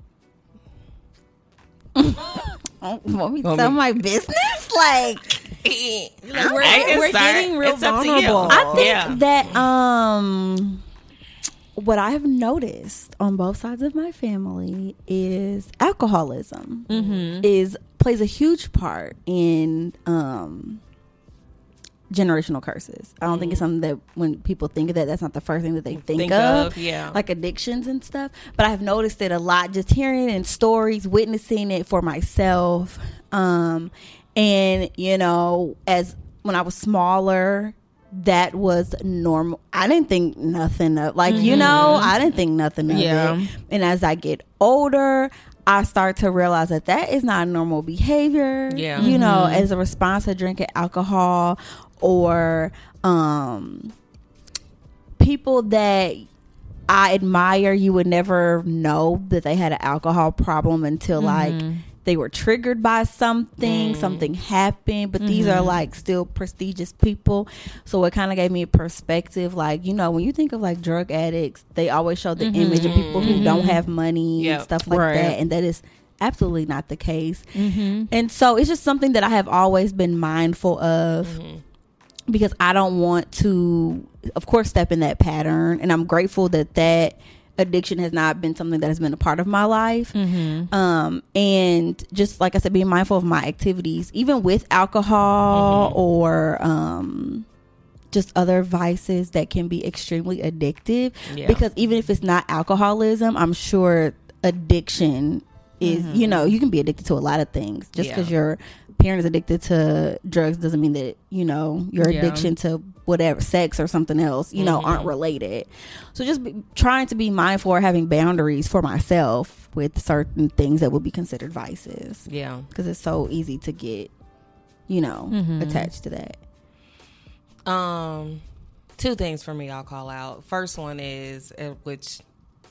[SPEAKER 3] Oh, want me to
[SPEAKER 4] Want
[SPEAKER 3] tell
[SPEAKER 4] me-
[SPEAKER 3] my business? Like,
[SPEAKER 2] Like, we're
[SPEAKER 4] I can
[SPEAKER 2] we're
[SPEAKER 4] start.
[SPEAKER 2] getting real
[SPEAKER 4] It's up to you.
[SPEAKER 2] vulnerable.
[SPEAKER 3] I think
[SPEAKER 4] Yeah.
[SPEAKER 3] that um, what I have noticed on both sides of my family is alcoholism
[SPEAKER 2] Mm-hmm.
[SPEAKER 3] is plays a huge part in um generational curses. I don't think it's something that when people think of that, that's not the first thing that they think,
[SPEAKER 4] Think
[SPEAKER 3] of,
[SPEAKER 4] of, yeah.
[SPEAKER 3] like addictions and stuff. But I've noticed it a lot, just hearing it in stories, witnessing it for myself. Um, and you know, as when I was smaller, that was normal. I didn't think nothing of, like, you know, I didn't think nothing of
[SPEAKER 2] Yeah.
[SPEAKER 3] it. And as I get older, I start to realize that that is not normal behavior.
[SPEAKER 4] Yeah.
[SPEAKER 3] You know, as a response to drinking alcohol, or um, people that I admire, you would never know that they had an alcohol problem until like they were triggered by something, something happened. But these are like still prestigious people. So it kind of gave me a perspective. Like, you know, when you think of like drug addicts, they always show the image of people who don't have money
[SPEAKER 4] Yep.
[SPEAKER 3] and stuff like
[SPEAKER 2] Right.
[SPEAKER 3] that. And that is absolutely not the case. And so it's just something that I have always been mindful of. Because I don't want to, of course, step in that pattern. And I'm grateful that that addiction has not been something that has been a part of my life. Um, and just like I said, being mindful of my activities, even with alcohol or um, just other vices that can be extremely addictive.
[SPEAKER 4] Yeah.
[SPEAKER 3] Because even if it's not alcoholism, I'm sure addiction is, you know, you can be addicted to a lot of things. Just because
[SPEAKER 4] Yeah.
[SPEAKER 3] your parent is addicted to drugs doesn't mean that, you know, your
[SPEAKER 2] Yeah.
[SPEAKER 3] addiction to whatever, sex or something else, you know, aren't related. So just be, trying to be mindful or having boundaries for myself with certain things that would be considered vices.
[SPEAKER 4] Yeah.
[SPEAKER 3] Because it's so easy to get, you know, attached to that.
[SPEAKER 4] Um, two things for me I'll call out. First one is, uh, which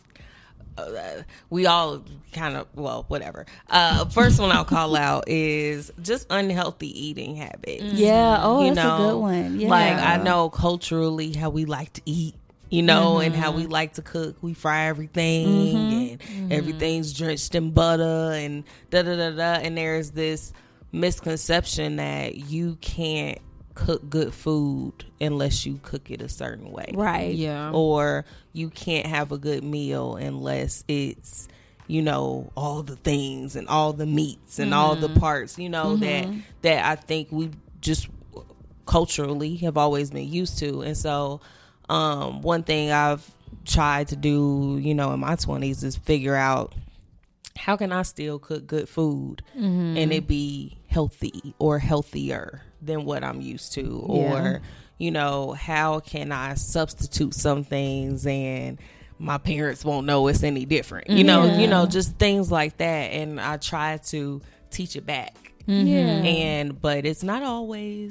[SPEAKER 4] uh, we all kind of, well, whatever. Uh, first one I'll call out is just unhealthy eating habits.
[SPEAKER 3] Yeah. Oh,
[SPEAKER 4] You
[SPEAKER 3] that's a
[SPEAKER 4] know,
[SPEAKER 3] good one. Yeah.
[SPEAKER 4] Like, I know culturally how we like to eat, you know, and how we like to cook. We fry everything, and everything's drenched in butter, and da da da da. And there's this misconception that you can't cook good food unless you cook it a certain way.
[SPEAKER 3] Right.
[SPEAKER 2] Yeah.
[SPEAKER 4] Or you can't have a good meal unless it's, you know, all the things and all the meats and all the parts, you know, that that I think we just culturally have always been used to. And so um, one thing I've tried to do, you know, in my twenties is figure out, how can I still cook good food and it be healthy or healthier than what I'm used to? Or, you know, how can I substitute some things and my parents won't know it's any different? You know,
[SPEAKER 3] Yeah.
[SPEAKER 4] you know, just things like that. And I try to teach it back.
[SPEAKER 3] Yeah.
[SPEAKER 4] And but it's not always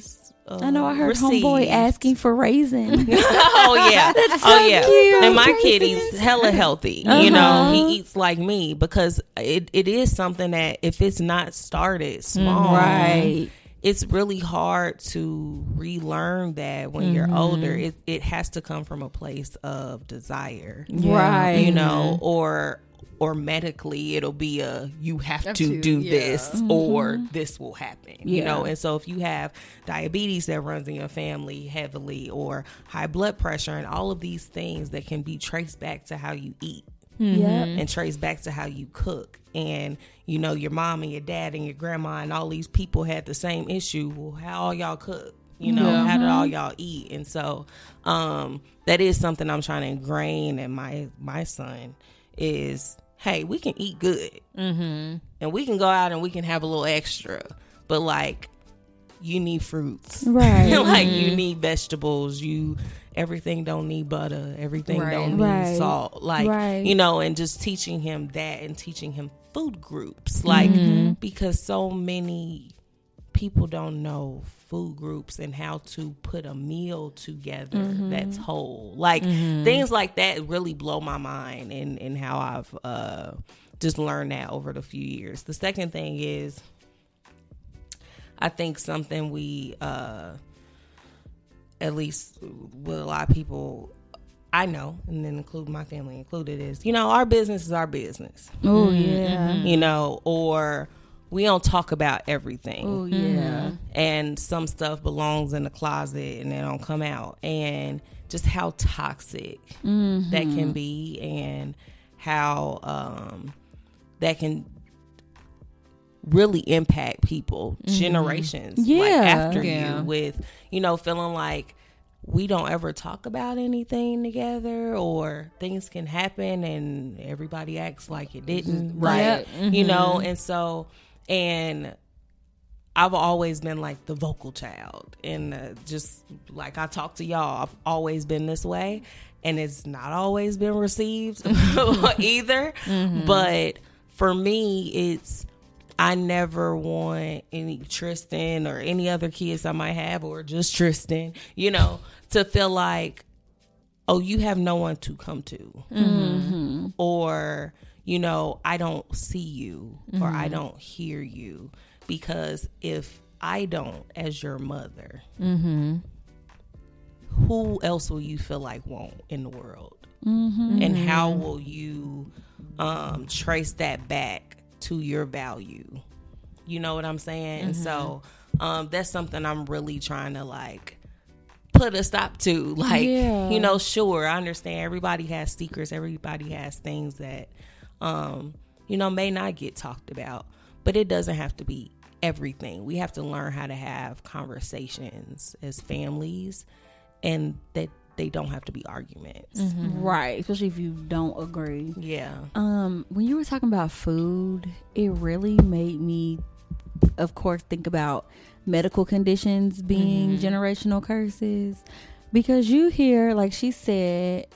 [SPEAKER 4] uh,
[SPEAKER 3] I know I heard
[SPEAKER 4] received.
[SPEAKER 3] homeboy asking for raisin.
[SPEAKER 4] Oh yeah,
[SPEAKER 3] That's
[SPEAKER 4] oh
[SPEAKER 3] so
[SPEAKER 4] yeah.
[SPEAKER 3] cute.
[SPEAKER 4] And my kid eats hella healthy.
[SPEAKER 3] Uh-huh.
[SPEAKER 4] You know, he eats like me because it, it is something that if it's not started small,
[SPEAKER 3] Right.
[SPEAKER 4] it's really hard to relearn that when you're older. It it has to come from a place of desire,
[SPEAKER 3] Right.
[SPEAKER 4] you know, or or medically it'll be a you have to,
[SPEAKER 2] to,
[SPEAKER 4] do
[SPEAKER 2] yeah.
[SPEAKER 4] this or this will happen, you
[SPEAKER 3] Yeah.
[SPEAKER 4] know. And so if you have diabetes that runs in your family heavily, or high blood pressure, and all of these things that can be traced back to how you eat
[SPEAKER 3] Yep.
[SPEAKER 4] and traced back to how you cook, and you know your mom and your dad and your grandma and all these people had the same issue. Well, how all y'all cook, you know,
[SPEAKER 2] Yeah.
[SPEAKER 4] how did all y'all eat? And so um that is something I'm trying to ingrain in my my son is, hey, we can eat good, mm-hmm. and we can go out and we can have a little extra, but like you need fruits,
[SPEAKER 3] Right.
[SPEAKER 4] like you need vegetables, you everything don't need butter, everything
[SPEAKER 2] Right.
[SPEAKER 4] don't need
[SPEAKER 3] Right.
[SPEAKER 4] salt, like
[SPEAKER 3] Right.
[SPEAKER 4] you know, and just teaching him that and teaching him food groups, like because so many people don't know food groups and how to put a meal together that's whole, like things like that really blow my mind, and and how I've uh just learned that over the few years. The second thing is, I think something we uh at least with a lot of people I know, and then include my family included, is, you know, our business is our business,
[SPEAKER 3] Oh yeah.
[SPEAKER 4] you know, or we don't talk about everything.
[SPEAKER 3] Oh yeah.
[SPEAKER 4] And some stuff belongs in the closet and they don't come out, and just how toxic that can be, and how um that can really impact people generations like
[SPEAKER 3] Yeah.
[SPEAKER 4] after
[SPEAKER 2] Yeah.
[SPEAKER 4] you, with, you know, feeling like we don't ever talk about anything together, or things can happen and everybody acts like it didn't,
[SPEAKER 2] Right.
[SPEAKER 4] like, you know. And so, and I've always been like the vocal child, and uh, just like I talk to y'all, I've always been this way, and it's not always been received either. But for me, it's, I never want any Tristan or any other kids I might have, or just Tristan, you know, to feel like, oh, you have no one to come to, mm-hmm. or, you know, I don't see you, mm-hmm. or I don't hear you. Because if I don't, as your mother, mm-hmm. who else will you feel like won't in the world? Mm-hmm. And how will you um, trace that back to your value? You know what I'm saying? Mm-hmm. And so um, that's something I'm really trying to like put a stop to. Like,
[SPEAKER 3] Yeah.
[SPEAKER 4] you know, sure, I understand everybody has secrets, everybody has things that, um, you know, may not get talked about, but it doesn't have to be everything. We have to learn how to have conversations as families, and that they don't have to be arguments.
[SPEAKER 3] Mm-hmm. Right. Especially if you don't agree.
[SPEAKER 4] Yeah.
[SPEAKER 3] Um, when you were talking about food, it really made me, of course, think about medical conditions being
[SPEAKER 4] Mm-hmm.
[SPEAKER 3] generational curses, because you hear, like she said,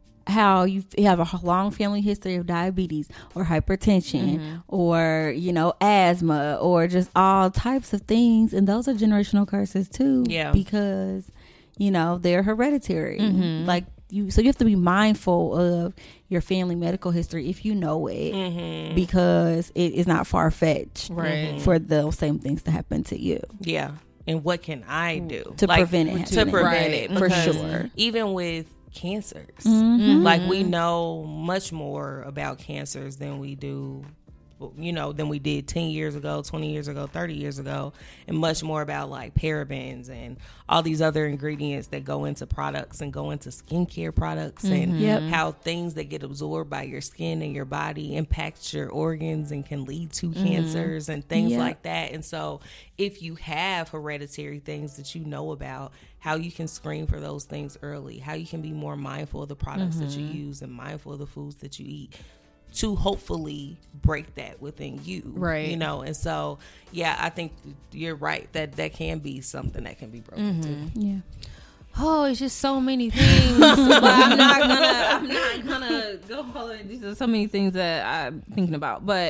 [SPEAKER 3] how you have a long family history of diabetes or hypertension, mm-hmm. or, you know, asthma, or just all types of things, and those are generational curses too.
[SPEAKER 4] Yeah.
[SPEAKER 3] Because, you know, they're hereditary.
[SPEAKER 2] Mm-hmm.
[SPEAKER 3] Like you, so you have to be mindful of your family medical history if you know it,
[SPEAKER 4] Mm-hmm.
[SPEAKER 3] because it is not far fetched,
[SPEAKER 2] Right.
[SPEAKER 3] for those same things to happen to you.
[SPEAKER 4] Yeah. And what can I do
[SPEAKER 3] To prevent it
[SPEAKER 4] To
[SPEAKER 3] happening.
[SPEAKER 4] prevent
[SPEAKER 2] Right.
[SPEAKER 4] it,
[SPEAKER 3] For
[SPEAKER 4] because
[SPEAKER 3] sure.
[SPEAKER 4] even with cancers,
[SPEAKER 3] Mm-hmm.
[SPEAKER 4] like we know much more about cancers than we do, you know, than we did ten years ago, twenty years ago, thirty years ago, and much more about like parabens and all these other ingredients that go into products and go into skincare products, and
[SPEAKER 3] Yep.
[SPEAKER 4] how things that get absorbed by your skin and your body impacts your organs and can lead to cancers and things
[SPEAKER 3] Yep.
[SPEAKER 4] like that. And so if you have hereditary things that you know about, how you can screen for those things early, how you can be more mindful of the products that you use and mindful of the foods that you eat, to hopefully break that within you.
[SPEAKER 2] Right.
[SPEAKER 4] You know, and so, yeah, I think you're right that that can be something that can be broken too.
[SPEAKER 3] Yeah.
[SPEAKER 2] Oh, it's just so many things. But I'm not gonna. I'm not gonna go follow it. These are so many things that I'm thinking about. But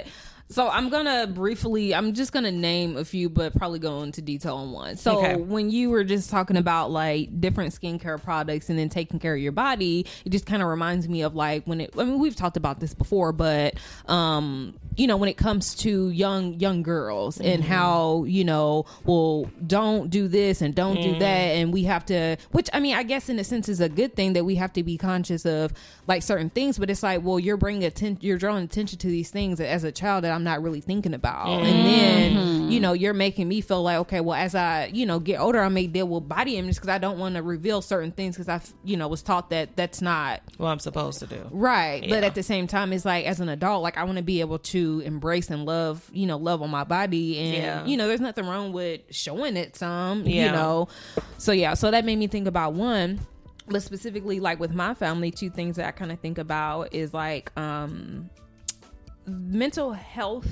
[SPEAKER 2] So I'm gonna briefly, I'm just gonna name a few, but probably go into detail on one. So
[SPEAKER 4] Okay.
[SPEAKER 2] when you were just talking about like different skincare products and then taking care of your body, it just kind of reminds me of like when it, I mean, we've talked about this before, but, um, you know, when it comes to young, young girls mm-hmm. and how, you know, well, don't do this and don't mm. do that. And we have to, which I mean, I guess in a sense is a good thing that we have to be conscious of like certain things, but it's like, well, you're bringing attention, you're drawing attention to these things as a child that I'm not really thinking about. Mm-hmm. And then, you know, you're making me feel like, okay, well, as I, you know, get older, I may deal with body image because I don't want to reveal certain things because I, you know, was taught that that's not
[SPEAKER 4] what I'm supposed to do.
[SPEAKER 2] Right.
[SPEAKER 4] Yeah.
[SPEAKER 2] But at the same time, it's like, as an adult, like I want to be able to embrace and love, you know, love on my body. And,
[SPEAKER 4] yeah.
[SPEAKER 2] you know, there's nothing wrong with showing it some,
[SPEAKER 4] yeah.
[SPEAKER 2] you know. So, yeah. So that made me think about one. But specifically, like with my family, two things that I kind of think about is like um, mental health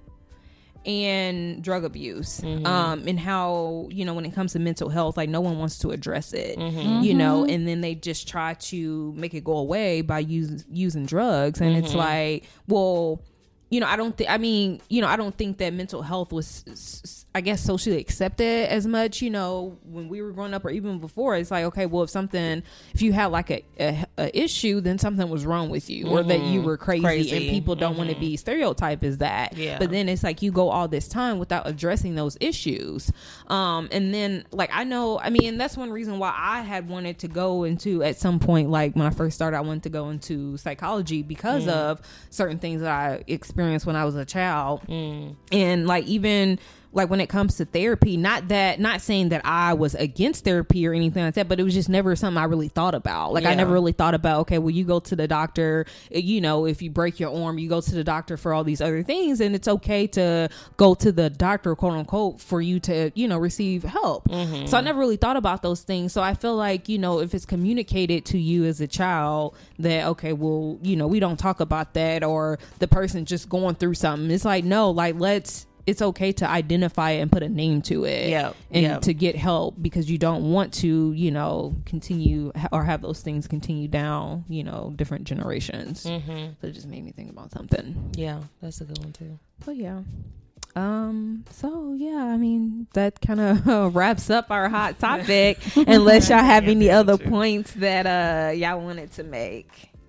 [SPEAKER 2] and drug abuse, mm-hmm. um, and how, you know, when it comes to mental health, like no one wants to address it, mm-hmm. you know, and then they just try to make it go away by using using drugs, and mm-hmm. it's like, well, you know, I don't think, I mean, you know, I don't think that mental health was, I guess, socially accepted as much, you know, when we were growing up or even before. It's like, okay, well, if something, if you had like a, a, a issue, then something was wrong with you, mm-hmm. or that you were crazy, crazy. and people don't mm-hmm. want to be stereotyped as that.
[SPEAKER 4] Yeah.
[SPEAKER 2] But then it's like you go all this time without addressing those issues. Um, and then like, I know, I mean, that's one reason why I had wanted to go into, at some point, like when I first started, I wanted to go into psychology because mm. of certain things that I experienced when I was a child. Mm. And like even like when it comes to therapy, not that, not saying that I was against therapy or anything like that, but it was just never something I really thought about. Like yeah. I never really thought about, okay, well, you go to the doctor, you know, if you break your arm, you go to the doctor for all these other things, and it's okay to go to the doctor, quote unquote, for you to, you know, receive help. Mm-hmm. So I never really thought about those things. So I feel like, you know, if it's communicated to you as a child that, okay, well, you know, we don't talk about that, or the person just going through something, it's like, no, like, let's, it's okay to identify it and put a name to it,
[SPEAKER 4] yeah,
[SPEAKER 2] and
[SPEAKER 4] yep.
[SPEAKER 2] to get help, because you don't want to, you know, continue or have those things continue down, you know, different generations. Mm-hmm. So it just made me think about something.
[SPEAKER 4] Yeah, that's a good one too.
[SPEAKER 2] But yeah. Um, so yeah, I mean, that kind of wraps up our hot topic, unless y'all have any other points that uh y'all wanted to make.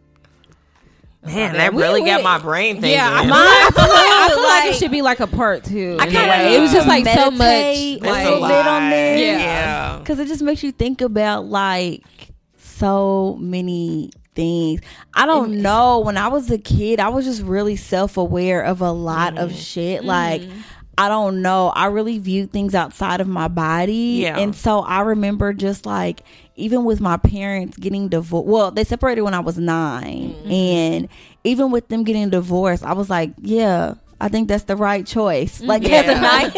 [SPEAKER 4] Man, that really we, got my brain thinking.
[SPEAKER 2] Yeah, mine. I feel like, like it should be like a part two. I kind of it was just like so much,
[SPEAKER 3] like, a little bit on there.
[SPEAKER 2] Yeah,
[SPEAKER 3] because it just makes you think about like so many things. I don't know. When I was a kid, I was just really self-aware of a lot mm. of shit. Mm. Like, I don't know. I really viewed things outside of my body.
[SPEAKER 4] Yeah.
[SPEAKER 3] And so I remember just like, even with my parents getting divorced, well, they separated when I was nine. Mm-hmm. And even with them getting divorced, I was like, yeah, I think that's the right choice. Like yeah. as a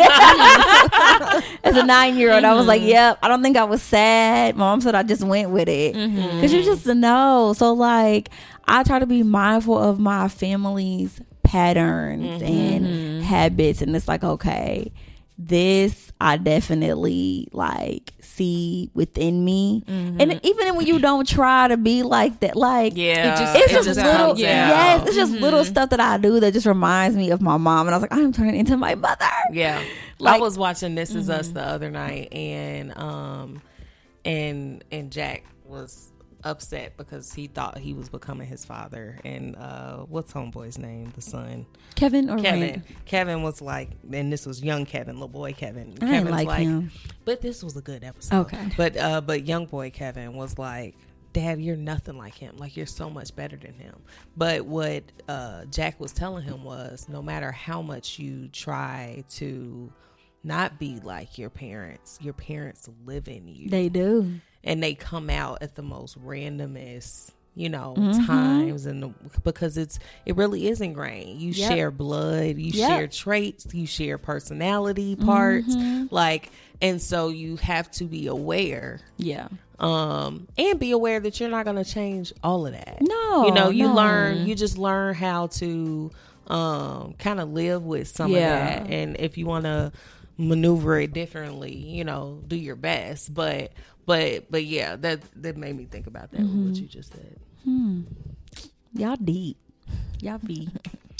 [SPEAKER 3] nine, as a nine year old, mm-hmm. I was like, yep. I don't think I was sad. My mom said I just went with it because mm-hmm. you just know. So like, I try to be mindful of my family's patterns mm-hmm. and habits, and it's like, okay, this I definitely like see within me, mm-hmm. and even when you don't try to be like that, like
[SPEAKER 4] yeah,
[SPEAKER 3] it just, it's
[SPEAKER 4] it
[SPEAKER 3] just,
[SPEAKER 4] just
[SPEAKER 3] little,
[SPEAKER 4] yeah.
[SPEAKER 3] yes, it's just
[SPEAKER 2] mm-hmm.
[SPEAKER 3] little stuff that I do that just reminds me of my mom, and I was like, I'm turning into my mother.
[SPEAKER 4] Yeah,
[SPEAKER 3] like,
[SPEAKER 4] I was watching This Is
[SPEAKER 2] mm-hmm.
[SPEAKER 4] Us the other night, and um, and and Jack was upset because he thought he was becoming his father, and uh what's homeboy's name, the son,
[SPEAKER 3] Kevin or
[SPEAKER 4] Kevin
[SPEAKER 3] Rand?
[SPEAKER 4] Kevin was like, and this was young Kevin, little boy Kevin.
[SPEAKER 3] I
[SPEAKER 4] Kevin's
[SPEAKER 3] like, like him,
[SPEAKER 4] but this was a good episode.
[SPEAKER 3] Okay,
[SPEAKER 4] but uh but young boy Kevin was like, Dad, you're nothing like him. Like, you're so much better than him. But what uh Jack was telling him was, no matter how much you try to not be like your parents, your parents live in you.
[SPEAKER 3] They do.
[SPEAKER 4] And they come out at the most randomest, you know,
[SPEAKER 3] mm-hmm.
[SPEAKER 4] times, and the, because it's it really is ingrained. You
[SPEAKER 3] yep.
[SPEAKER 4] share blood, you
[SPEAKER 3] yep.
[SPEAKER 4] share traits, you share personality parts,
[SPEAKER 3] mm-hmm.
[SPEAKER 4] like, and so you have to be aware,
[SPEAKER 3] yeah,
[SPEAKER 4] um, and be aware that you're not going to change all of that.
[SPEAKER 3] No,
[SPEAKER 4] you know, you
[SPEAKER 3] no.
[SPEAKER 4] learn, you just learn how to um kind of live with some
[SPEAKER 3] yeah.
[SPEAKER 4] of that, and if you want to maneuver it differently, you know, do your best, but. But but yeah, that that made me think about that mm-hmm. what you just said.
[SPEAKER 3] Hmm. Y'all deep. Y'all be.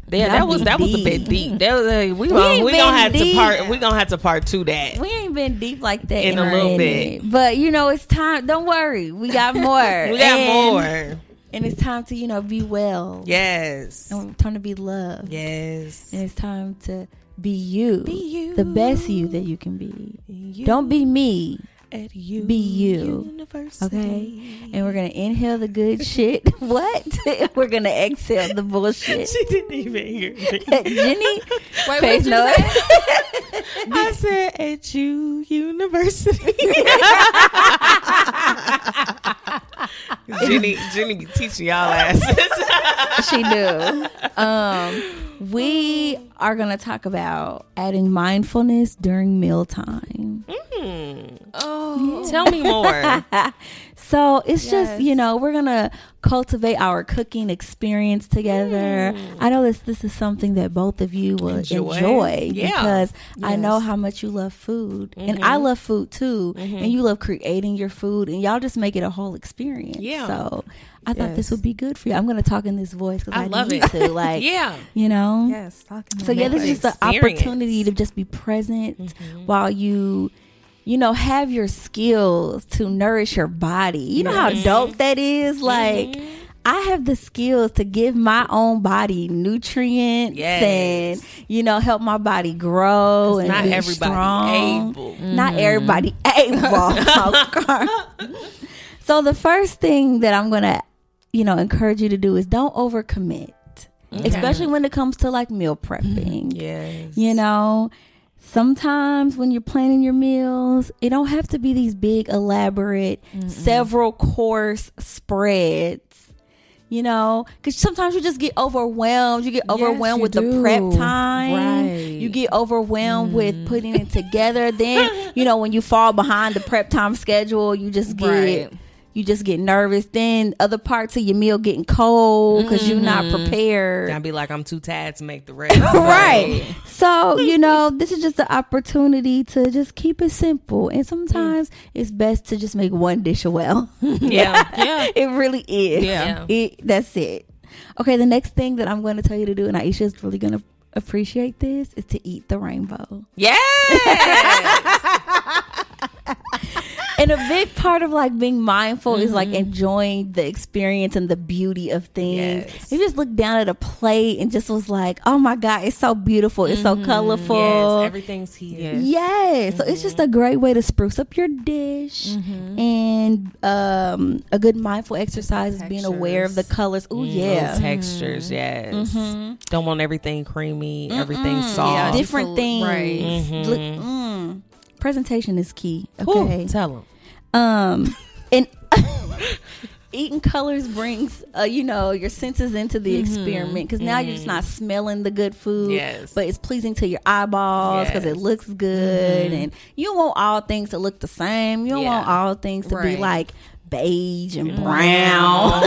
[SPEAKER 4] Yeah,
[SPEAKER 3] That'd
[SPEAKER 4] that was
[SPEAKER 3] be
[SPEAKER 4] that was a bit
[SPEAKER 3] deep.
[SPEAKER 4] deep. That was, uh, we
[SPEAKER 3] We
[SPEAKER 4] gonna
[SPEAKER 3] ain't
[SPEAKER 4] we
[SPEAKER 3] been
[SPEAKER 4] gonna have
[SPEAKER 3] deep.
[SPEAKER 4] to part. We gonna have to part to that.
[SPEAKER 3] We ain't been deep like that
[SPEAKER 4] In
[SPEAKER 3] in,
[SPEAKER 4] a
[SPEAKER 3] a
[SPEAKER 4] little
[SPEAKER 3] minute. But you know, it's time. Don't worry, we got more.
[SPEAKER 4] We got
[SPEAKER 3] And-
[SPEAKER 4] more.
[SPEAKER 3] And it's time to, you know, be well.
[SPEAKER 4] Yes.
[SPEAKER 3] And time to be loved.
[SPEAKER 4] Yes.
[SPEAKER 3] And it's time to be you.
[SPEAKER 4] Be you.
[SPEAKER 3] The best you that you can be.
[SPEAKER 4] You
[SPEAKER 3] Don't be me.
[SPEAKER 4] at you.
[SPEAKER 3] Be you.
[SPEAKER 4] University.
[SPEAKER 3] Okay? And we're going to inhale the good shit. What? We're going to exhale the bullshit.
[SPEAKER 4] She didn't even hear me.
[SPEAKER 3] Jenny,
[SPEAKER 2] Wait,
[SPEAKER 3] face
[SPEAKER 2] what'd you
[SPEAKER 3] no.
[SPEAKER 4] I said at you University. Jenny, Jenny be teaching y'all asses.
[SPEAKER 3] She do. Um, we are going to talk about adding mindfulness during mealtime.
[SPEAKER 2] Oh,
[SPEAKER 4] Tell me more.
[SPEAKER 3] So it's
[SPEAKER 2] Yes.
[SPEAKER 3] just, you know, we're going to cultivate our cooking experience together. I know this this is something that both of you will
[SPEAKER 4] Enjoy.
[SPEAKER 3] enjoy,
[SPEAKER 4] Yeah.
[SPEAKER 3] because I know
[SPEAKER 2] Yes.
[SPEAKER 3] how much you love food. And I love food too. And you love creating your food. And y'all just make it a whole experience.
[SPEAKER 4] Yeah.
[SPEAKER 3] So I thought this
[SPEAKER 2] Yes.
[SPEAKER 3] would be good for you. I'm going to talk in this voice because
[SPEAKER 4] I
[SPEAKER 3] I,
[SPEAKER 4] love
[SPEAKER 3] need
[SPEAKER 4] it.
[SPEAKER 3] to. Like,
[SPEAKER 4] Yeah.
[SPEAKER 3] you know?
[SPEAKER 2] yes. Talking
[SPEAKER 3] So yeah, this is just the
[SPEAKER 4] Experience.
[SPEAKER 3] opportunity to just be present while you, you know, have your skills to nourish your body. You know how dope that is? Like, I have the skills to give my own body nutrients
[SPEAKER 4] Yes.
[SPEAKER 3] and, you know, help my body grow and
[SPEAKER 4] Not
[SPEAKER 3] be
[SPEAKER 4] everybody
[SPEAKER 3] strong.
[SPEAKER 4] able.
[SPEAKER 3] Not everybody able. So the first thing that I'm going to, you know, encourage you to do is don't overcommit. Especially when it comes to like meal prepping.
[SPEAKER 4] Yes.
[SPEAKER 3] You know, sometimes when you're planning your meals, it don't have to be these big, elaborate, several course spreads. You know, because sometimes you just get overwhelmed. You get overwhelmed
[SPEAKER 2] you
[SPEAKER 3] with the
[SPEAKER 2] do.
[SPEAKER 3] prep time.
[SPEAKER 2] Right.
[SPEAKER 3] You get overwhelmed with putting it together. Then, you know, when you fall behind the prep time schedule, you just get
[SPEAKER 2] Right.
[SPEAKER 3] you just get nervous. Then other parts of your meal getting cold because you're not prepared.
[SPEAKER 4] I'd be like, I'm too tired to make the rest.
[SPEAKER 3] Right. So, you know, this is just the opportunity to just keep it simple. And sometimes it's best to just make one dish well.
[SPEAKER 4] Yeah.
[SPEAKER 2] Yeah.
[SPEAKER 3] It really is.
[SPEAKER 2] Yeah.
[SPEAKER 3] It, that's it. Okay, the next thing that I'm going to tell you to do, and Aisha's really going to appreciate this, is to eat the rainbow.
[SPEAKER 4] Yes.
[SPEAKER 3] And a big part of like being mindful is like enjoying the experience and the beauty of things.
[SPEAKER 4] Yes.
[SPEAKER 3] You just look down at a plate and just was like, oh my God, it's so beautiful. It's so colorful.
[SPEAKER 4] Yes. Everything's here.
[SPEAKER 2] Yes.
[SPEAKER 3] Yes. So it's just a great way to spruce up your dish. And um, a good mindful exercise is being aware of the colors. Oh, yeah.
[SPEAKER 4] Those textures, yes. Don't want everything creamy, everything soft.
[SPEAKER 2] Yeah,
[SPEAKER 3] Different things.
[SPEAKER 2] Right.
[SPEAKER 3] Look, mm. Presentation is key.
[SPEAKER 4] Whew,
[SPEAKER 3] Okay.
[SPEAKER 4] tell them.
[SPEAKER 3] Um, and eating colors brings, uh, you know, your senses into the experiment, because now you're just not smelling the good food,
[SPEAKER 4] Yes.
[SPEAKER 3] but it's pleasing to your eyeballs because it
[SPEAKER 4] Yes.
[SPEAKER 3] looks good. And you want all things to look the same. You don't
[SPEAKER 4] Yeah.
[SPEAKER 3] want all things to be
[SPEAKER 2] Right.
[SPEAKER 3] like beige and brown.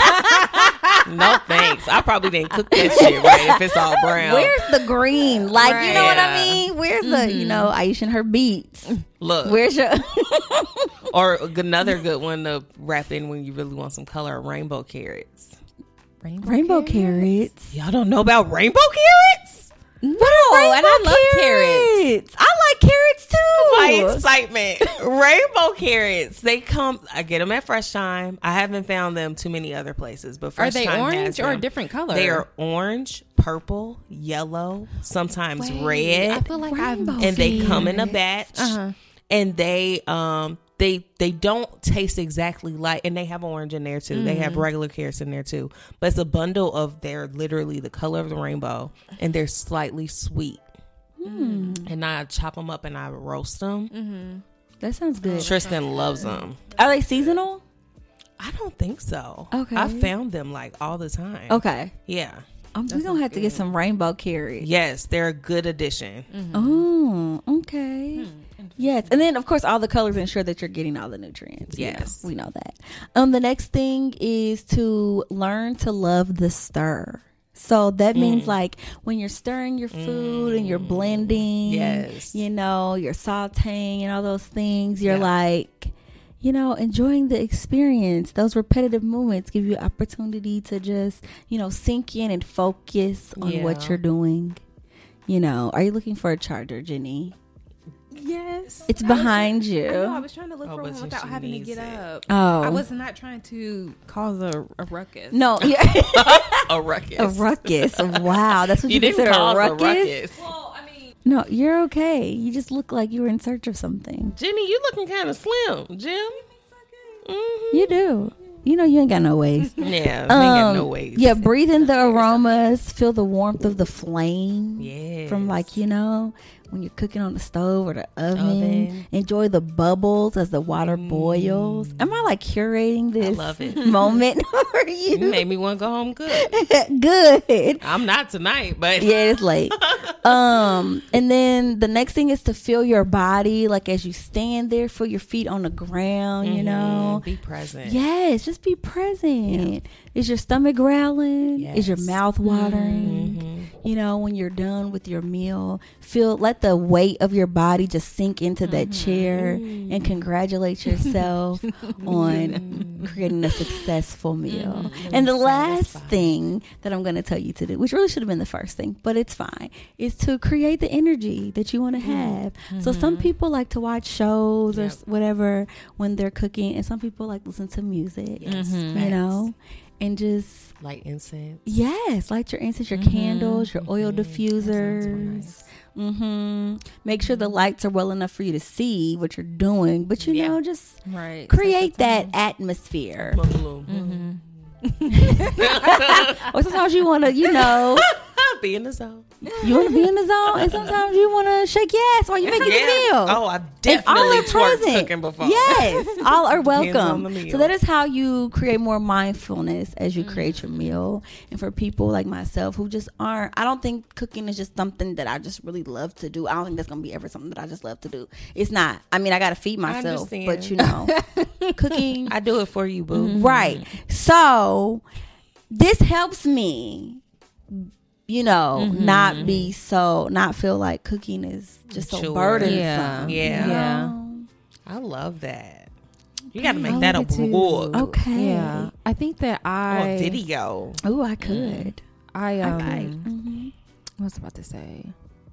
[SPEAKER 4] No thanks. I probably didn't cook that shit right if it's all brown.
[SPEAKER 3] Where's the green? Like, you know what I
[SPEAKER 4] Yeah.
[SPEAKER 3] mean? Where's the, you know, Aisha and her beats?
[SPEAKER 4] Look,
[SPEAKER 3] Where's your
[SPEAKER 4] or another good one to wrap in when you really want some color: rainbow carrots.
[SPEAKER 3] rainbow carrots?
[SPEAKER 4] Y'all don't know about rainbow carrots?
[SPEAKER 3] No,
[SPEAKER 2] and I love carrots.
[SPEAKER 3] I like carrots too.
[SPEAKER 4] My excitement. Rainbow carrots. They come. I get them at Fresh Time. I haven't found them too many other places, but
[SPEAKER 2] Are
[SPEAKER 4] Fresh
[SPEAKER 2] they
[SPEAKER 4] Time
[SPEAKER 2] orange
[SPEAKER 4] has
[SPEAKER 2] or a
[SPEAKER 4] them.
[SPEAKER 2] different color?
[SPEAKER 4] They are orange, purple, yellow, sometimes
[SPEAKER 2] Wait,
[SPEAKER 4] red.
[SPEAKER 2] I feel like I've
[SPEAKER 3] Rainbow.
[SPEAKER 4] And they
[SPEAKER 2] seen
[SPEAKER 4] come in a
[SPEAKER 2] it.
[SPEAKER 4] batch.
[SPEAKER 2] Uh-huh.
[SPEAKER 4] And they um they they don't taste exactly like, and they have orange in there too. They have regular carrots in there too. But it's a bundle of, they're literally the color of the rainbow, and they're slightly sweet. And I chop them up and I roast them.
[SPEAKER 3] That sounds good.
[SPEAKER 4] Tristan loves them.
[SPEAKER 3] Are they seasonal?
[SPEAKER 4] I don't think so.
[SPEAKER 3] Okay.
[SPEAKER 4] I found them like all the time.
[SPEAKER 3] Okay.
[SPEAKER 4] Yeah.
[SPEAKER 3] Um, we're going to have to get some rainbow carrots.
[SPEAKER 4] Yes, they're a good addition.
[SPEAKER 3] Oh, okay. Yes. And then, of course, all the colors ensure that you're getting all the nutrients. you know.
[SPEAKER 4] Yes.
[SPEAKER 3] We know that. Um, the next thing is to learn to love the stir. So that means like when you're stirring your food and you're blending,
[SPEAKER 4] Yes.
[SPEAKER 3] you know, you're sauteing and all those things, you're
[SPEAKER 4] Yeah.
[SPEAKER 3] like, you know, enjoying the experience. Those repetitive moments give you opportunity to just, you know, sink in and focus on
[SPEAKER 4] Yeah.
[SPEAKER 3] what you're doing. You know, are you looking for a charger, Jenny?
[SPEAKER 2] Yes.
[SPEAKER 3] It's behind you.
[SPEAKER 2] I know, I was trying to look
[SPEAKER 4] Oh,
[SPEAKER 2] for
[SPEAKER 4] but
[SPEAKER 2] one
[SPEAKER 4] she
[SPEAKER 2] without having to
[SPEAKER 4] needs
[SPEAKER 2] get
[SPEAKER 4] it.
[SPEAKER 2] up.
[SPEAKER 3] Oh.
[SPEAKER 2] I was not trying to cause a, a ruckus.
[SPEAKER 3] No, yeah.
[SPEAKER 4] A ruckus.
[SPEAKER 3] a ruckus. Wow, that's what you,
[SPEAKER 4] You didn't
[SPEAKER 3] consider
[SPEAKER 4] cause
[SPEAKER 3] a ruckus?
[SPEAKER 4] a ruckus.
[SPEAKER 2] Well, I mean,
[SPEAKER 3] No, you're okay. You just look like you were in search of something.
[SPEAKER 4] Jenny, you looking kind of slim, Jim. Mm-hmm.
[SPEAKER 3] You do. You know you ain't got no waist.
[SPEAKER 4] Yeah, we ain't
[SPEAKER 3] Um,
[SPEAKER 4] got no ways.
[SPEAKER 3] yeah, breathe in the aromas, feel the warmth of the flame.
[SPEAKER 4] Yes.
[SPEAKER 3] From like, you know, when you're cooking on the stove or the oven.
[SPEAKER 4] Oven.
[SPEAKER 3] Enjoy the bubbles as the water boils. Am I like curating this
[SPEAKER 4] love it.
[SPEAKER 3] moment for
[SPEAKER 4] You
[SPEAKER 3] you?
[SPEAKER 4] made me want to go home good.
[SPEAKER 3] Good.
[SPEAKER 4] I'm not tonight, but
[SPEAKER 3] Yeah, it's late. Um, and then the next thing is to feel your body, like as you stand there, feel your feet on the ground, you know.
[SPEAKER 4] be present.
[SPEAKER 3] Yes, just be present. Is your stomach growling? Is your
[SPEAKER 4] Yes.
[SPEAKER 3] mouth watering? You know, when you're done with your meal, feel let the weight of your body just sink into that chair and congratulate yourself on creating a successful meal. And the last thing that I'm going to tell you to do, which really should have been the first thing, but it's fine, is to create the energy that you want to have. So some people like to watch shows or
[SPEAKER 4] Yep.
[SPEAKER 3] s- whatever when they're cooking, and some people like listen to music,
[SPEAKER 4] Yes,
[SPEAKER 3] you
[SPEAKER 4] facts.
[SPEAKER 3] know, and just
[SPEAKER 4] Light incense.
[SPEAKER 3] yes, light your incense, your candles, your oil diffusers. Mm-hmm. Make sure the lights are well enough for you to see what you're doing, but you
[SPEAKER 4] Yeah.
[SPEAKER 3] know, just
[SPEAKER 2] right.
[SPEAKER 3] create that atmosphere.
[SPEAKER 4] Mm-hmm.
[SPEAKER 3] Or sometimes you want to, you know,
[SPEAKER 4] Be in the zone.
[SPEAKER 3] you want to be in the zone, and sometimes you want to shake your ass while you're making the meal.
[SPEAKER 4] Oh, I
[SPEAKER 3] And all
[SPEAKER 4] definitely
[SPEAKER 3] are
[SPEAKER 4] twerked
[SPEAKER 3] present.
[SPEAKER 4] cooking before.
[SPEAKER 3] Yes, all are
[SPEAKER 4] Depends on the
[SPEAKER 3] welcome.
[SPEAKER 4] meal.
[SPEAKER 3] So that is how you create more mindfulness as you create your meal. And for people like myself who just aren't, I don't think cooking is just something that I just really love to do. I don't think that's gonna be ever something that I just love to do. It's not. I mean, I gotta feed myself,
[SPEAKER 4] understand.
[SPEAKER 3] but you know, cooking,
[SPEAKER 4] I do it for you, boo.
[SPEAKER 3] right? So this helps me. You know, not be so, not feel like cooking is just so
[SPEAKER 4] Chore.
[SPEAKER 3] burdensome.
[SPEAKER 2] Yeah.
[SPEAKER 4] Yeah.
[SPEAKER 3] you
[SPEAKER 2] Yeah.
[SPEAKER 3] know?
[SPEAKER 4] I love that. You got to make
[SPEAKER 2] I
[SPEAKER 4] that a
[SPEAKER 2] love it too.
[SPEAKER 4] vlog.
[SPEAKER 3] Okay.
[SPEAKER 2] Yeah. I think that
[SPEAKER 4] Or
[SPEAKER 2] I
[SPEAKER 4] a video.
[SPEAKER 3] Oh, I could.
[SPEAKER 2] I um
[SPEAKER 3] Mhm.
[SPEAKER 2] what was I about to say?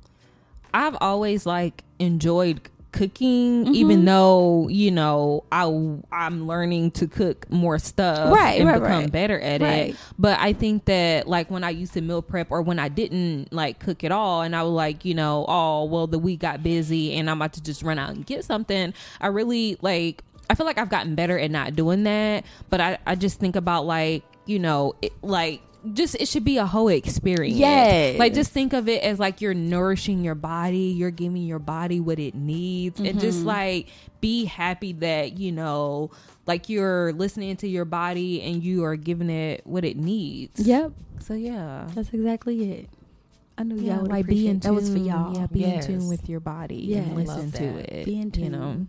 [SPEAKER 2] I've always like enjoyed cooking,
[SPEAKER 3] Mm-hmm.
[SPEAKER 2] even though you know I I'm learning to cook more stuff
[SPEAKER 3] Right,
[SPEAKER 2] and
[SPEAKER 3] right,
[SPEAKER 2] become
[SPEAKER 3] right.
[SPEAKER 2] better at
[SPEAKER 3] Right.
[SPEAKER 2] it. But I think that like when I used to meal prep or when I didn't like cook at all, and I was like, you know, oh well, the week got busy and I'm about to just run out and get something. I really like. I feel like I've gotten better at not doing that, but I I just think about like you know it, like. Just it should be a whole experience.
[SPEAKER 3] Yes.
[SPEAKER 2] Like just think of it as like you're nourishing your body, you're giving your body what it needs, and just like be happy that you know, like you're listening to your body and you are giving it what it needs.
[SPEAKER 3] Yep,
[SPEAKER 2] So yeah,
[SPEAKER 3] that's exactly it. I knew
[SPEAKER 2] yeah,
[SPEAKER 3] y'all would
[SPEAKER 2] like be in
[SPEAKER 3] appreciate that. Was for
[SPEAKER 2] tune-
[SPEAKER 3] y'all.
[SPEAKER 2] Yeah, be
[SPEAKER 4] Yes.
[SPEAKER 2] in tune with your body
[SPEAKER 3] Yes.
[SPEAKER 2] and listen
[SPEAKER 4] Love
[SPEAKER 2] to
[SPEAKER 4] that.
[SPEAKER 2] it.
[SPEAKER 3] Be in
[SPEAKER 2] You
[SPEAKER 3] tune.
[SPEAKER 2] know,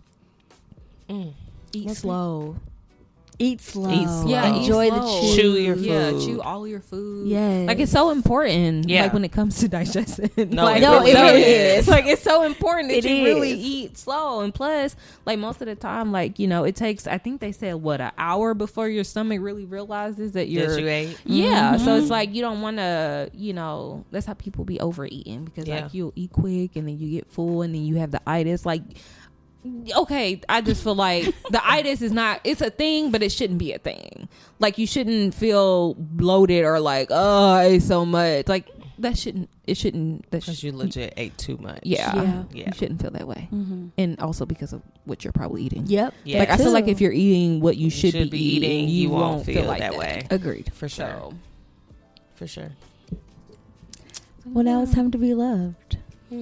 [SPEAKER 4] Mm.
[SPEAKER 2] eat
[SPEAKER 3] What's
[SPEAKER 2] slow.
[SPEAKER 3] Eat slow.
[SPEAKER 4] Eat slow.
[SPEAKER 2] Yeah,
[SPEAKER 3] enjoy
[SPEAKER 2] eat
[SPEAKER 3] the
[SPEAKER 2] slow.
[SPEAKER 3] chew.
[SPEAKER 4] Chew your
[SPEAKER 2] Yeah,
[SPEAKER 4] food.
[SPEAKER 2] chew all your food.
[SPEAKER 3] Yes.
[SPEAKER 2] Like it's so important.
[SPEAKER 4] Yeah.
[SPEAKER 2] Like when it comes to digestion.
[SPEAKER 4] No,
[SPEAKER 2] like,
[SPEAKER 4] it
[SPEAKER 3] No,
[SPEAKER 4] really
[SPEAKER 3] it really
[SPEAKER 4] is.
[SPEAKER 3] is.
[SPEAKER 2] Like it's so important that
[SPEAKER 3] It
[SPEAKER 2] you really
[SPEAKER 3] is.
[SPEAKER 2] eat slow. And plus, like most of the time, like you know, it takes. I think they said what an hour before your stomach really realizes that you're.
[SPEAKER 4] Yes, you ate.
[SPEAKER 2] Yeah, so
[SPEAKER 3] Mm-hmm.
[SPEAKER 2] it's like you don't want to, you know, that's how people be overeating because
[SPEAKER 4] Yeah.
[SPEAKER 2] like you'll eat quick and then you get full and then you have the itis. Like, okay, I just feel like the itis is not, it's a thing, but it shouldn't be a thing. Like you shouldn't feel bloated or like, oh, I ate so much. Like that shouldn't, it shouldn't, that
[SPEAKER 4] Because
[SPEAKER 2] sh-
[SPEAKER 4] you legit ate too much.
[SPEAKER 2] yeah,
[SPEAKER 3] Yeah.
[SPEAKER 4] Yeah.
[SPEAKER 2] you shouldn't feel that way.
[SPEAKER 3] Mm-hmm.
[SPEAKER 2] And also because of what you're probably eating.
[SPEAKER 3] Yep.
[SPEAKER 4] Yeah.
[SPEAKER 2] Like I feel
[SPEAKER 3] too.
[SPEAKER 2] like if you're eating what you,
[SPEAKER 4] You
[SPEAKER 2] should, be, eating, you, won't feel, like that,
[SPEAKER 4] way.
[SPEAKER 3] Agreed.
[SPEAKER 4] For sure.
[SPEAKER 2] So,
[SPEAKER 4] For sure.
[SPEAKER 3] Well, now it's time to be loved.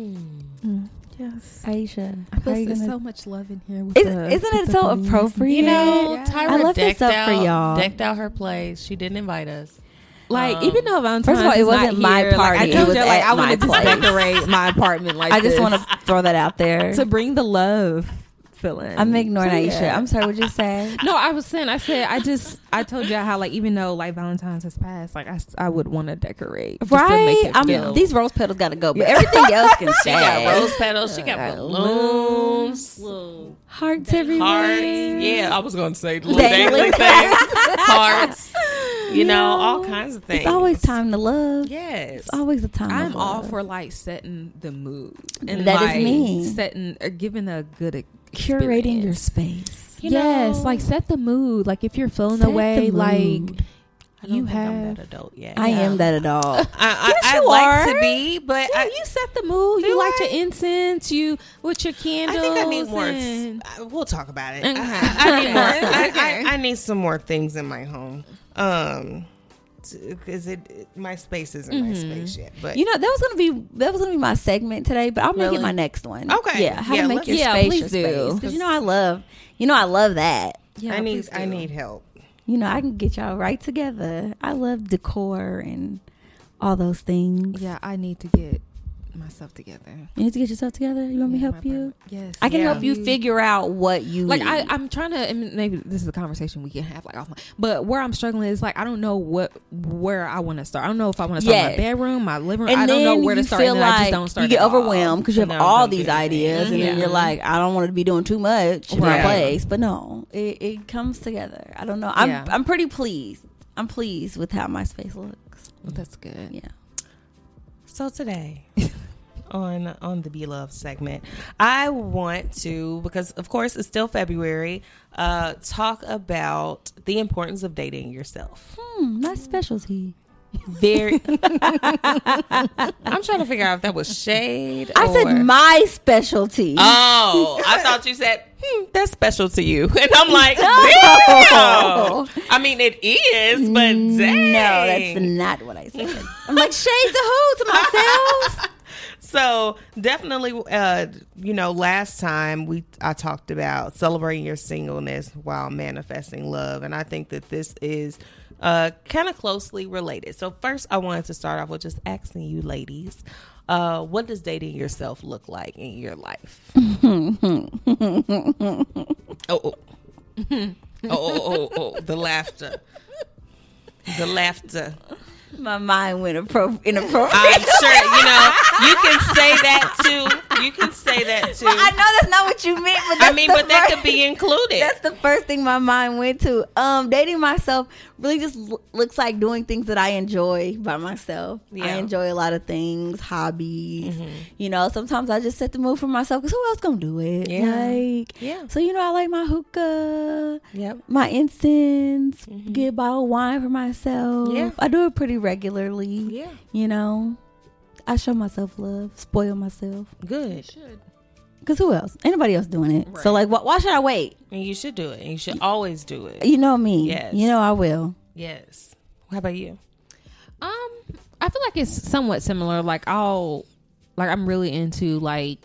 [SPEAKER 2] yes.
[SPEAKER 3] Aisha,
[SPEAKER 2] I
[SPEAKER 3] how
[SPEAKER 2] feel
[SPEAKER 3] are you
[SPEAKER 2] there's
[SPEAKER 3] gonna-
[SPEAKER 2] so much love in here. With
[SPEAKER 3] Is,
[SPEAKER 2] the,
[SPEAKER 3] isn't
[SPEAKER 2] with
[SPEAKER 3] it
[SPEAKER 2] the
[SPEAKER 3] so
[SPEAKER 2] balloons.
[SPEAKER 3] appropriate?
[SPEAKER 4] You know,
[SPEAKER 2] Yeah.
[SPEAKER 4] Tyra
[SPEAKER 3] I left this
[SPEAKER 4] decked
[SPEAKER 3] up
[SPEAKER 4] out,
[SPEAKER 3] for y'all.
[SPEAKER 4] decked out her place. She didn't invite us.
[SPEAKER 2] Like
[SPEAKER 4] Um,
[SPEAKER 2] even though Valentine's
[SPEAKER 3] first of all, it
[SPEAKER 2] is not
[SPEAKER 3] wasn't my
[SPEAKER 2] here, like,
[SPEAKER 3] party,
[SPEAKER 2] I
[SPEAKER 3] it
[SPEAKER 2] told
[SPEAKER 3] was
[SPEAKER 2] you, like
[SPEAKER 3] at
[SPEAKER 2] I wanted
[SPEAKER 3] my
[SPEAKER 2] to
[SPEAKER 3] place.
[SPEAKER 2] decorate my apartment like
[SPEAKER 3] I just
[SPEAKER 2] this.
[SPEAKER 3] want to throw that out there.
[SPEAKER 2] to bring the love feeling.
[SPEAKER 3] I'm ignoring
[SPEAKER 2] So,
[SPEAKER 3] Aisha.
[SPEAKER 2] yeah.
[SPEAKER 3] I'm sorry, what you said?
[SPEAKER 2] No, I was saying, I said, I just, I told you how, like, even though, like, Valentine's has passed, like, I, s- I would want to decorate. just to make
[SPEAKER 3] Right?
[SPEAKER 2] it
[SPEAKER 3] I'm,
[SPEAKER 2] feel-
[SPEAKER 3] these rose petals got to go, but everything else can
[SPEAKER 4] She
[SPEAKER 3] stay.
[SPEAKER 4] got rose petals. She got
[SPEAKER 2] Uh,
[SPEAKER 4] balloons.
[SPEAKER 2] little
[SPEAKER 3] Hearts everywhere.
[SPEAKER 4] Hearts. Yeah, I was going to say little
[SPEAKER 3] Dangling
[SPEAKER 4] dangling things. Hearts. You know, all kinds of things.
[SPEAKER 3] It's always time to love.
[SPEAKER 4] Yes.
[SPEAKER 3] It's always a time.
[SPEAKER 2] I'm
[SPEAKER 3] to
[SPEAKER 2] all
[SPEAKER 3] love.
[SPEAKER 2] for, like, setting the mood. And,
[SPEAKER 3] That is
[SPEAKER 2] like,
[SPEAKER 3] me.
[SPEAKER 2] Setting, or giving a good e-
[SPEAKER 3] curating your
[SPEAKER 2] experience.
[SPEAKER 3] space.
[SPEAKER 4] You
[SPEAKER 2] yes,
[SPEAKER 4] know,
[SPEAKER 2] like, set the mood. Like, if you're feeling
[SPEAKER 3] Set
[SPEAKER 2] away,
[SPEAKER 3] the
[SPEAKER 2] like,
[SPEAKER 3] mood.
[SPEAKER 4] I don't
[SPEAKER 2] you
[SPEAKER 4] think I'm
[SPEAKER 2] have-
[SPEAKER 4] that adult yet.
[SPEAKER 3] I am that at all.
[SPEAKER 4] I, I,
[SPEAKER 3] Yes,
[SPEAKER 4] I
[SPEAKER 3] you
[SPEAKER 4] like
[SPEAKER 3] are.
[SPEAKER 4] to be, but
[SPEAKER 2] yeah,
[SPEAKER 4] I,
[SPEAKER 2] you set the mood.
[SPEAKER 4] Do
[SPEAKER 2] You light
[SPEAKER 4] I?
[SPEAKER 2] your incense. You with your candles.
[SPEAKER 4] I think I need more.
[SPEAKER 2] and-
[SPEAKER 4] I- we'll talk about it.
[SPEAKER 2] Okay.
[SPEAKER 4] I, I need more. I,
[SPEAKER 2] Okay.
[SPEAKER 4] I, I need some more things in my home. Um, because it, it my space isn't my
[SPEAKER 2] Mm-hmm.
[SPEAKER 4] space yet. But
[SPEAKER 3] You know, that was gonna be that was gonna be my segment today, but I'll make
[SPEAKER 4] Really?
[SPEAKER 3] it my next one.
[SPEAKER 4] Okay.
[SPEAKER 3] Yeah, how
[SPEAKER 4] Yeah,
[SPEAKER 3] to make
[SPEAKER 4] let's-
[SPEAKER 3] your
[SPEAKER 2] Yeah,
[SPEAKER 3] space
[SPEAKER 2] please
[SPEAKER 3] your
[SPEAKER 2] do.
[SPEAKER 3] space. Because you know I love you know I love that.
[SPEAKER 2] Yeah,
[SPEAKER 4] I need
[SPEAKER 2] please
[SPEAKER 4] I
[SPEAKER 2] do.
[SPEAKER 4] need help.
[SPEAKER 3] You know, I can get y'all right together. I love decor and all those things.
[SPEAKER 2] Yeah, I need to get myself together.
[SPEAKER 3] You need to get yourself together. You want me to
[SPEAKER 2] Yeah,
[SPEAKER 3] help
[SPEAKER 2] my
[SPEAKER 3] you?
[SPEAKER 2] partner- Yes.
[SPEAKER 3] I can
[SPEAKER 4] Yeah.
[SPEAKER 3] help you figure out what you
[SPEAKER 2] Like
[SPEAKER 3] need.
[SPEAKER 2] I, I'm trying to. I mean, maybe this is a conversation we can have like offline. But where I'm struggling is like I don't know what where I want to start. I don't know if I want to start
[SPEAKER 3] Yes.
[SPEAKER 2] my bedroom, my living room.
[SPEAKER 3] and
[SPEAKER 2] I don't know
[SPEAKER 3] then
[SPEAKER 2] where to
[SPEAKER 3] you
[SPEAKER 2] start.
[SPEAKER 3] feel
[SPEAKER 2] And then
[SPEAKER 3] like
[SPEAKER 2] I just don't start.
[SPEAKER 3] you get
[SPEAKER 2] at all.
[SPEAKER 3] overwhelmed because you have
[SPEAKER 4] No,
[SPEAKER 3] all
[SPEAKER 4] don't do
[SPEAKER 3] these
[SPEAKER 4] anything.
[SPEAKER 3] ideas, and then
[SPEAKER 2] Yeah.
[SPEAKER 3] you're like, I don't want to be doing too much in my
[SPEAKER 2] Right.
[SPEAKER 3] place. But no, it, it comes together. I don't know. I'm
[SPEAKER 2] Yeah.
[SPEAKER 3] I'm pretty pleased. I'm pleased with how my space looks.
[SPEAKER 2] Well, that's good.
[SPEAKER 3] Yeah.
[SPEAKER 4] So today, on on the Be Love segment, I want to, because of course it's still February, uh, talk about the importance of dating yourself.
[SPEAKER 3] Hmm, my specialty.
[SPEAKER 4] Very. I'm trying to figure out if that was shade.
[SPEAKER 3] I
[SPEAKER 4] or-
[SPEAKER 3] said my specialty.
[SPEAKER 4] Oh, I thought you said hmm, that's special to you, and I'm like,
[SPEAKER 3] No.
[SPEAKER 4] damn. I mean, it is, but dang.
[SPEAKER 3] No, that's not what I said. I'm like, shades of who to myself?
[SPEAKER 4] So definitely, uh, you know, last time we I talked about celebrating your singleness while manifesting love, and I think that this is uh, kind of closely related. So first, I wanted to start off with just asking you, ladies, uh, what does dating yourself look like in your life? oh, oh. oh, oh, oh, oh, the laughter, the laughter.
[SPEAKER 3] My mind went appro- inappropriate.
[SPEAKER 4] I'm sure, you know, you can say that too. You can say that too.
[SPEAKER 3] But I know that's not what you meant. But that's
[SPEAKER 4] I mean,
[SPEAKER 3] the
[SPEAKER 4] but that
[SPEAKER 3] first-
[SPEAKER 4] could be included.
[SPEAKER 3] That's the first thing my mind went to. Um, dating myself really just l- looks like doing things that I enjoy by myself. I
[SPEAKER 4] Yeah.
[SPEAKER 3] enjoy a lot of things, hobbies.
[SPEAKER 4] Mm-hmm.
[SPEAKER 3] You know, sometimes I just set the mood for myself because who else gonna do it?
[SPEAKER 4] Yeah.
[SPEAKER 3] Like,
[SPEAKER 4] Yeah.
[SPEAKER 3] So you know, I like my hookah,
[SPEAKER 4] Yep.
[SPEAKER 3] my incense, get a bottle of wine for myself.
[SPEAKER 4] Mm-hmm. Yeah.
[SPEAKER 3] I do it pretty regularly.
[SPEAKER 4] Yeah.
[SPEAKER 3] You know, I show myself love, spoil myself.
[SPEAKER 4] Good.
[SPEAKER 3] Cause who else? Anybody else doing it? So like, wh- why should I wait?
[SPEAKER 4] And you should do it. And you should always do it.
[SPEAKER 3] You know me.
[SPEAKER 4] Yes.
[SPEAKER 3] You know I will.
[SPEAKER 4] Yes. How about you?
[SPEAKER 2] Um, I feel like it's somewhat similar. Like I'll, like I'm really into like,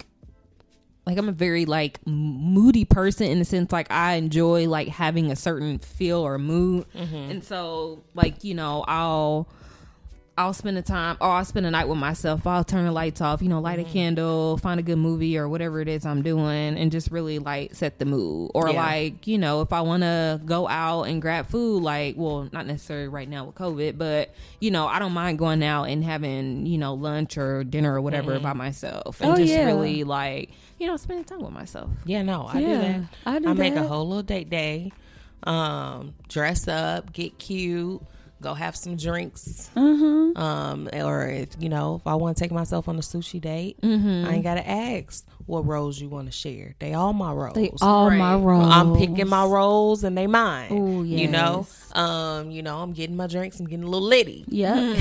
[SPEAKER 2] like I'm a very like moody person in the sense like I enjoy like having a certain feel or mood, and so like you know I'll. I'll spend the time, or I'll spend the night with myself. I'll turn the lights off, you know, light a candle, find a good movie or whatever it is I'm doing, and just really like set the mood. Or
[SPEAKER 4] Yeah.
[SPEAKER 2] like, you know, if I want to go out and grab food, like, well, not necessarily right now with COVID, but you know, I don't mind going out and having, you know, lunch or dinner or whatever by myself, and
[SPEAKER 3] Oh,
[SPEAKER 2] just
[SPEAKER 3] yeah.
[SPEAKER 2] really like, you know, spending time with myself.
[SPEAKER 4] Yeah, no, I do
[SPEAKER 3] Yeah,
[SPEAKER 4] that.
[SPEAKER 3] I do
[SPEAKER 4] make a
[SPEAKER 3] that.
[SPEAKER 4] whole little date day. Um, dress up, get cute, go have some drinks.
[SPEAKER 3] Mm-hmm.
[SPEAKER 4] Um, or if you know, if I want to take myself on a sushi date, I ain't gotta ask what roles you want to share. They all my roles.
[SPEAKER 3] They all my
[SPEAKER 2] Right.
[SPEAKER 3] roles.
[SPEAKER 4] I'm picking my roles and they mine.
[SPEAKER 3] Ooh,
[SPEAKER 4] You know,
[SPEAKER 3] yes.
[SPEAKER 4] um, you know, I'm getting my drinks. I'm getting a little litty.
[SPEAKER 3] Yep.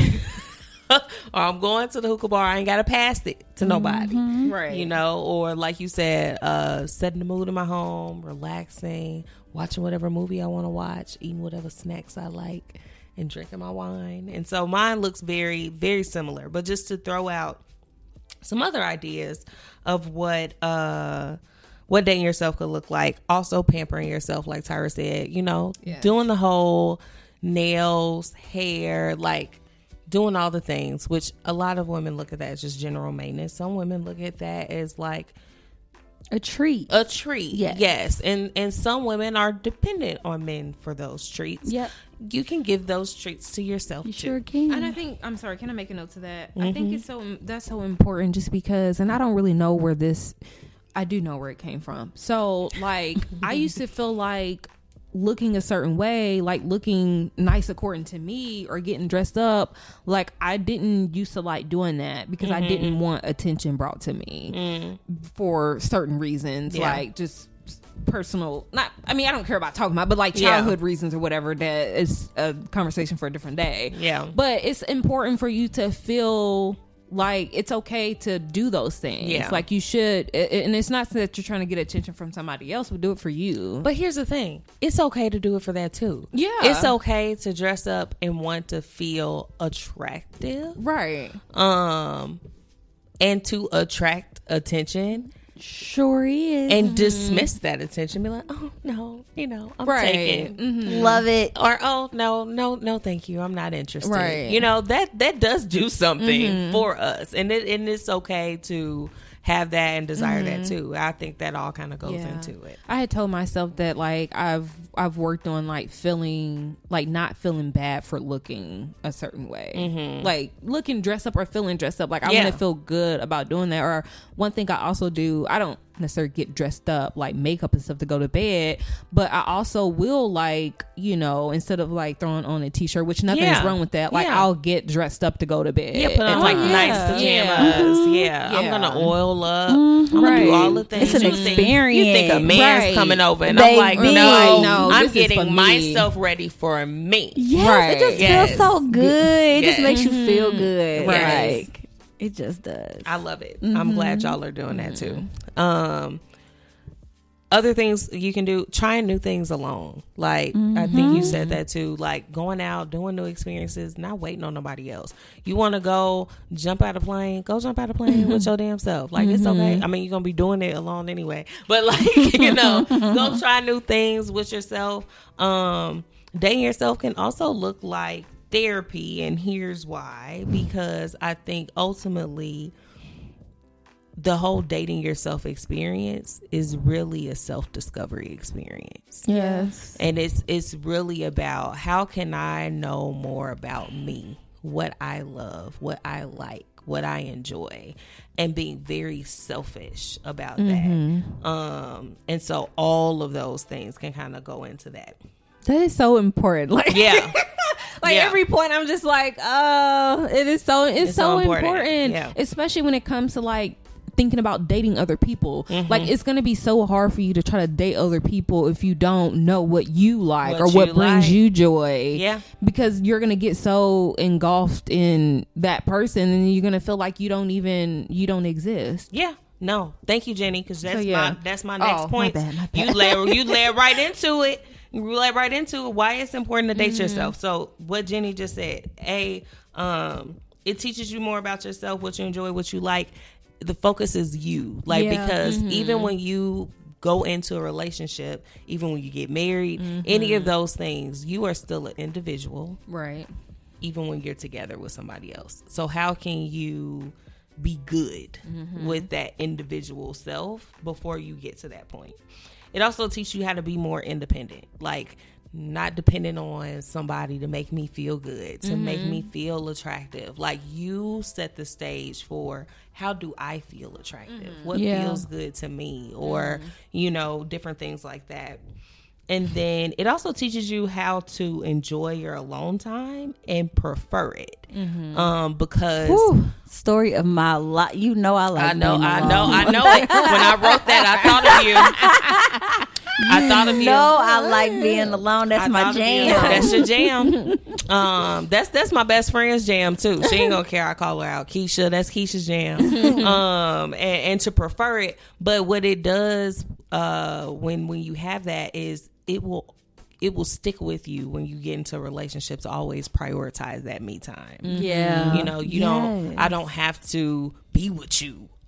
[SPEAKER 4] Or I'm going to the hookah bar. I ain't gotta pass it to nobody.
[SPEAKER 2] Right.
[SPEAKER 4] You know, or like you said, uh, setting the mood in my home, relaxing, watching whatever movie I want to watch, eating whatever snacks I like, and drinking my wine. And so mine looks very, very similar. But just to throw out some other ideas of what uh, what dating yourself could look like. Also pampering yourself, like Tyra said. You know,
[SPEAKER 2] Yeah.
[SPEAKER 4] doing the whole nails, hair, like doing all the things, which a lot of women look at that as just general maintenance. Some women look at that as like
[SPEAKER 3] A treat.
[SPEAKER 4] A treat.
[SPEAKER 3] Yes.
[SPEAKER 4] Yes. And and some women are dependent on men for those treats.
[SPEAKER 3] Yep.
[SPEAKER 4] You can give those treats to yourself
[SPEAKER 3] You
[SPEAKER 4] too.
[SPEAKER 3] sure can.
[SPEAKER 2] And I think I'm sorry. Can I make a note to that? I
[SPEAKER 4] Mm-hmm.
[SPEAKER 2] think it's so that's so important, just because, and I don't really know where this. I do know where it came from. So, like, I used to feel like looking a certain way, like looking nice according to me, or getting dressed up, like I didn't used to like doing that because
[SPEAKER 4] Mm-hmm.
[SPEAKER 2] I didn't want attention brought to me
[SPEAKER 4] Mm.
[SPEAKER 2] for certain reasons,
[SPEAKER 4] Yeah.
[SPEAKER 2] like just personal. Not, I mean, I don't care about talking about, but like
[SPEAKER 4] Yeah.
[SPEAKER 2] childhood reasons or whatever. That is a conversation for a different day.
[SPEAKER 4] Yeah.
[SPEAKER 2] But it's important for you to feel like it's okay to do those things.
[SPEAKER 4] Yeah.
[SPEAKER 2] Like you should, a- and it's not that you're trying to get attention from somebody else, but do it for you.
[SPEAKER 4] But here's the thing. It's okay to do it for that too.
[SPEAKER 2] Yeah.
[SPEAKER 4] It's okay to dress up and want to feel attractive.
[SPEAKER 2] right.
[SPEAKER 4] Um and to attract attention
[SPEAKER 3] Sure is.
[SPEAKER 4] and dismiss that attention. Be like, oh no, you know, I'm
[SPEAKER 2] Right.
[SPEAKER 4] taking
[SPEAKER 2] Mhm.
[SPEAKER 3] Love it.
[SPEAKER 4] or oh no no no thank you, I'm not interested.
[SPEAKER 2] Right.
[SPEAKER 4] You know, that that does do something for us, and it and it's okay to have that and desire that too. I think that all kind of goes
[SPEAKER 2] Yeah.
[SPEAKER 4] into it.
[SPEAKER 2] I had told myself that like I've I've worked on like feeling like not feeling bad for looking a certain way, like looking dressed up or feeling dressed up. Like I
[SPEAKER 4] Yeah.
[SPEAKER 2] want to feel good about doing that. Or one thing I also do, I don't necessarily get dressed up like makeup and stuff to go to bed, but I also will like, you know, instead of like throwing on a t-shirt, which nothing's
[SPEAKER 4] Yeah.
[SPEAKER 2] wrong with that, like
[SPEAKER 4] Yeah.
[SPEAKER 2] I'll get dressed up to go to bed.
[SPEAKER 4] Yeah, put on
[SPEAKER 2] And,
[SPEAKER 4] like
[SPEAKER 2] yeah.
[SPEAKER 4] nice pajamas. Yeah. I'm
[SPEAKER 2] Yeah.
[SPEAKER 4] gonna oil up. I'm gonna
[SPEAKER 2] Right.
[SPEAKER 4] do all the things.
[SPEAKER 3] It's an
[SPEAKER 4] you think- You think a
[SPEAKER 3] experience.
[SPEAKER 4] man's
[SPEAKER 2] Right.
[SPEAKER 4] coming over, and I'm
[SPEAKER 3] Baby.
[SPEAKER 4] like, no,
[SPEAKER 3] Right.
[SPEAKER 2] No,
[SPEAKER 4] I'm
[SPEAKER 2] this is for
[SPEAKER 4] getting
[SPEAKER 2] me.
[SPEAKER 4] myself ready for me.
[SPEAKER 3] Yes,
[SPEAKER 2] Right.
[SPEAKER 3] it just
[SPEAKER 4] Yes.
[SPEAKER 3] feels so good. It just
[SPEAKER 4] Yes.
[SPEAKER 3] makes you feel good.
[SPEAKER 4] Yes.
[SPEAKER 3] Like it just does.
[SPEAKER 4] I love it. I'm glad y'all are doing that too. Um, other things you can do, trying new things alone. Like I think you said that too. Like going out, doing new experiences, not waiting on nobody else. You want to go jump out a plane? Go jump out a plane with your damn self. Like it's okay. I mean, you're gonna be doing it alone anyway. But like you know, go try new things with yourself. Um, dating yourself can also look like therapy, and here's why. Because I think ultimately, the whole dating yourself experience is really a self-discovery experience.
[SPEAKER 3] Yes.
[SPEAKER 4] And it's it's really about how can I know more about me, what I love, what I like, what I enjoy, and being very selfish about that. Um, and so all of those things can kind of go into that.
[SPEAKER 2] That is so important. Like
[SPEAKER 4] Yeah.
[SPEAKER 2] like
[SPEAKER 4] Yeah.
[SPEAKER 2] every point I'm just like, oh, it is so it's,
[SPEAKER 4] It's
[SPEAKER 2] so,
[SPEAKER 4] so
[SPEAKER 2] important,
[SPEAKER 4] important. Yeah.
[SPEAKER 2] especially when it comes to like thinking about dating other people.
[SPEAKER 4] Mm-hmm.
[SPEAKER 2] Like it's gonna be so hard for you to try to date other people if you don't know what you like
[SPEAKER 4] What
[SPEAKER 2] or what
[SPEAKER 4] you
[SPEAKER 2] brings
[SPEAKER 4] like.
[SPEAKER 2] you joy.
[SPEAKER 4] Yeah.
[SPEAKER 2] Because you're gonna get so engulfed in that person, and you're gonna feel like you don't even you don't exist.
[SPEAKER 4] Yeah. No, thank you, Jenny, because that's
[SPEAKER 2] So, yeah.
[SPEAKER 4] my that's my next
[SPEAKER 2] Oh, my
[SPEAKER 4] point.
[SPEAKER 2] bad, my
[SPEAKER 4] You
[SPEAKER 2] bad.
[SPEAKER 4] led you led right into it. You led right into it. Why it's important to date
[SPEAKER 2] Mm-hmm.
[SPEAKER 4] yourself. So what Jenny just said, a um, it teaches you more about yourself, what you enjoy, what you like. The focus is you, like
[SPEAKER 2] Yeah.
[SPEAKER 4] because
[SPEAKER 2] Mm-hmm.
[SPEAKER 4] even when you go into a relationship, even when you get married,
[SPEAKER 2] Mm-hmm.
[SPEAKER 4] any of those things, you are still an individual.
[SPEAKER 2] Right.
[SPEAKER 4] Even when you're together with somebody else. So how can you be good with that individual self before you get to that point? It also teaches you how to be more independent, like not dependent on somebody to make me feel good, to make me feel attractive. Like you set the stage for how do I feel attractive? What
[SPEAKER 3] Yeah.
[SPEAKER 4] feels good to me? Or, you know, different things like that. And then it also teaches you how to enjoy your alone time and prefer it. Um, because
[SPEAKER 3] Whew. Story of my life. You know I like.
[SPEAKER 4] I know,
[SPEAKER 3] being
[SPEAKER 4] I
[SPEAKER 3] alone.
[SPEAKER 4] know, I know it. When I wrote that, I thought of you. I thought of you.
[SPEAKER 3] No, I like being alone. That's
[SPEAKER 4] I
[SPEAKER 3] my
[SPEAKER 4] thought of you.
[SPEAKER 3] jam.
[SPEAKER 4] That's your jam. Um, that's that's my best friend's jam too. She ain't gonna care. I call her out, Keisha. That's Keisha's jam. Um, and, and to prefer it, but what it does, uh, when when you have that is it will it will stick with you when you get into relationships. Always prioritize that me time.
[SPEAKER 3] Yeah.
[SPEAKER 4] You know, you
[SPEAKER 3] Yes.
[SPEAKER 4] don't. I don't have to be with you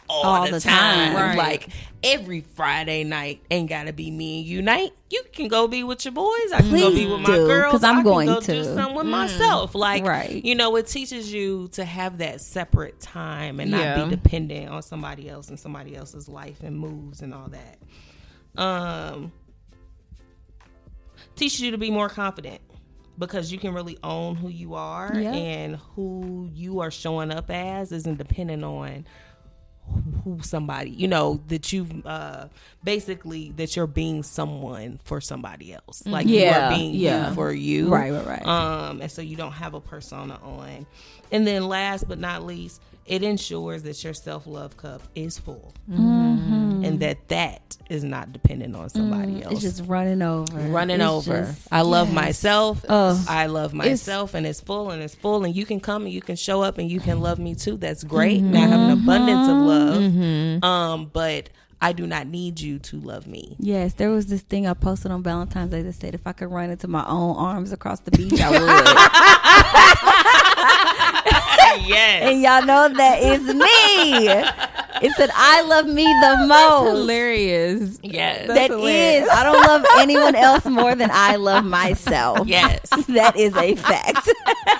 [SPEAKER 4] all,
[SPEAKER 3] All
[SPEAKER 4] the,
[SPEAKER 3] the
[SPEAKER 4] time.
[SPEAKER 3] time.
[SPEAKER 2] Right.
[SPEAKER 4] Like every Friday night ain't gotta be me and you night. You can go be with your boys. I can go
[SPEAKER 3] Please
[SPEAKER 4] be with my
[SPEAKER 3] do,
[SPEAKER 4] girls.
[SPEAKER 3] 'cause I'm
[SPEAKER 4] I
[SPEAKER 3] going
[SPEAKER 4] can go
[SPEAKER 3] to.
[SPEAKER 4] do something with myself. Like,
[SPEAKER 3] Right.
[SPEAKER 4] you know, it teaches you to have that separate time and not
[SPEAKER 2] Yeah.
[SPEAKER 4] be dependent on somebody else and somebody else's life and moves and all that. Um, teaches you to be more confident because you can really own who you are,
[SPEAKER 3] Yeah.
[SPEAKER 4] and who you are showing up as isn't dependent on who somebody, you know, that you've uh basically that you're being someone for somebody else. Like you
[SPEAKER 3] Yeah,
[SPEAKER 4] are being
[SPEAKER 3] yeah.
[SPEAKER 4] you for you.
[SPEAKER 3] Right, right, right.
[SPEAKER 4] Um and so you don't have a persona on. And then last but not least, it ensures that your self-love cup is full.
[SPEAKER 3] Mm-hmm.
[SPEAKER 4] And that that is not dependent on somebody else.
[SPEAKER 3] It's just running over.
[SPEAKER 4] running
[SPEAKER 3] It's
[SPEAKER 4] over.
[SPEAKER 3] just-
[SPEAKER 4] I love
[SPEAKER 3] yes.
[SPEAKER 4] myself.
[SPEAKER 3] Ugh.
[SPEAKER 4] I love myself, and it's full and it's full, and you can come and you can show up and you can love me too. That's great. And I have an abundance of love. Um, but I do not need you to love me.
[SPEAKER 3] Yes, there was this thing I posted on Valentine's Day that said if I could run into my own arms across the beach, I would.
[SPEAKER 4] Yes.
[SPEAKER 3] And y'all know that is me. It said I love me the most.
[SPEAKER 2] Hilarious.
[SPEAKER 4] Yes.
[SPEAKER 3] That
[SPEAKER 2] hilarious.
[SPEAKER 3] is. I don't love anyone else more than I love myself.
[SPEAKER 4] Yes.
[SPEAKER 3] That is a fact.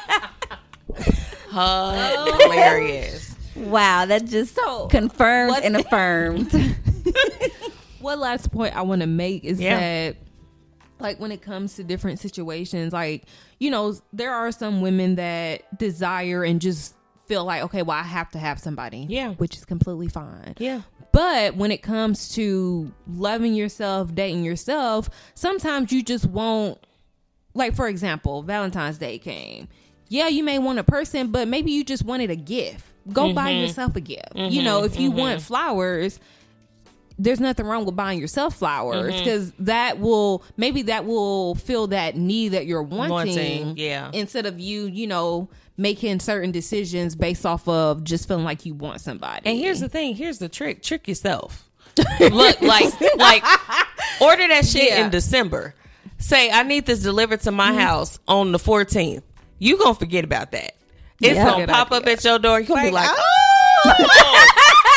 [SPEAKER 4] Hilarious.
[SPEAKER 3] Wow, that just
[SPEAKER 2] So,
[SPEAKER 3] confirmed
[SPEAKER 2] what-
[SPEAKER 3] and affirmed.
[SPEAKER 2] One last point I want to make is
[SPEAKER 4] Yeah.
[SPEAKER 2] that, like, when it comes to different situations, like, you know, there are some women that desire and just feel like, okay, well, I have to have somebody.
[SPEAKER 4] Yeah.
[SPEAKER 2] Which is completely fine.
[SPEAKER 4] Yeah.
[SPEAKER 2] But when it comes to loving yourself, dating yourself, sometimes you just won't, like, for example, Valentine's Day came. Yeah, you may want a person, but maybe you just wanted a gift. Go buy yourself a gift. You know, if you want flowers, there's nothing wrong with buying yourself flowers, because that will, maybe that will fill that need that you're wanting,
[SPEAKER 4] Wanting, yeah.
[SPEAKER 2] instead of you, you know, making certain decisions based off of just feeling like you want somebody.
[SPEAKER 4] And here's the thing. Here's the trick. Trick yourself. Look, like, like, order that shit
[SPEAKER 2] Yeah.
[SPEAKER 4] in December. Say, I need this delivered to my house on the fourteenth. You gonna forget about that. It's
[SPEAKER 3] Yeah.
[SPEAKER 4] gonna
[SPEAKER 2] Good
[SPEAKER 4] pop up
[SPEAKER 2] idea.
[SPEAKER 4] at your door. You're gonna be like,
[SPEAKER 3] Like,
[SPEAKER 4] oh,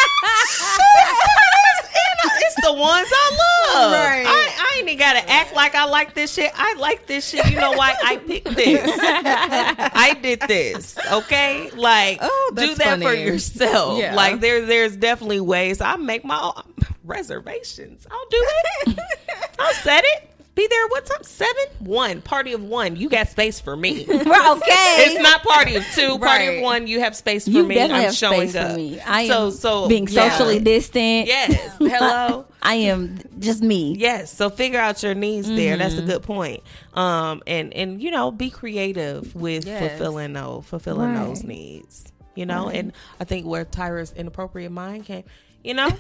[SPEAKER 4] it's the ones I love.
[SPEAKER 2] Right.
[SPEAKER 4] I, I ain't even gotta act like I like this shit. I like this shit. You know why? I picked this. I did this. Okay, like
[SPEAKER 2] Oh,
[SPEAKER 4] do
[SPEAKER 2] that's
[SPEAKER 4] that for
[SPEAKER 2] funny.
[SPEAKER 4] yourself.
[SPEAKER 2] Yeah.
[SPEAKER 4] Like there, there's definitely ways. I make my own reservations. I'll do it. I'll set it. Be there. What time? Seven. One. Party of one. You got space for me.
[SPEAKER 3] We're okay.
[SPEAKER 4] It's not party of two. Party
[SPEAKER 2] Right.
[SPEAKER 4] of one. You have space for
[SPEAKER 3] You
[SPEAKER 4] me.
[SPEAKER 3] definitely
[SPEAKER 4] I'm
[SPEAKER 3] have
[SPEAKER 4] showing
[SPEAKER 3] space
[SPEAKER 4] up.
[SPEAKER 3] for me. I
[SPEAKER 4] so
[SPEAKER 3] am
[SPEAKER 4] so
[SPEAKER 3] being
[SPEAKER 4] yeah.
[SPEAKER 3] socially distant.
[SPEAKER 4] Yes. Hello.
[SPEAKER 3] I am just me.
[SPEAKER 4] Yes. So figure out your needs there. That's
[SPEAKER 3] Mm-hmm.
[SPEAKER 4] a good point. Um, and and you know, be creative with
[SPEAKER 2] Yes.
[SPEAKER 4] fulfilling those fulfilling
[SPEAKER 3] Right.
[SPEAKER 4] those needs. You know, and I think where Tyra's inappropriate mind came. You know,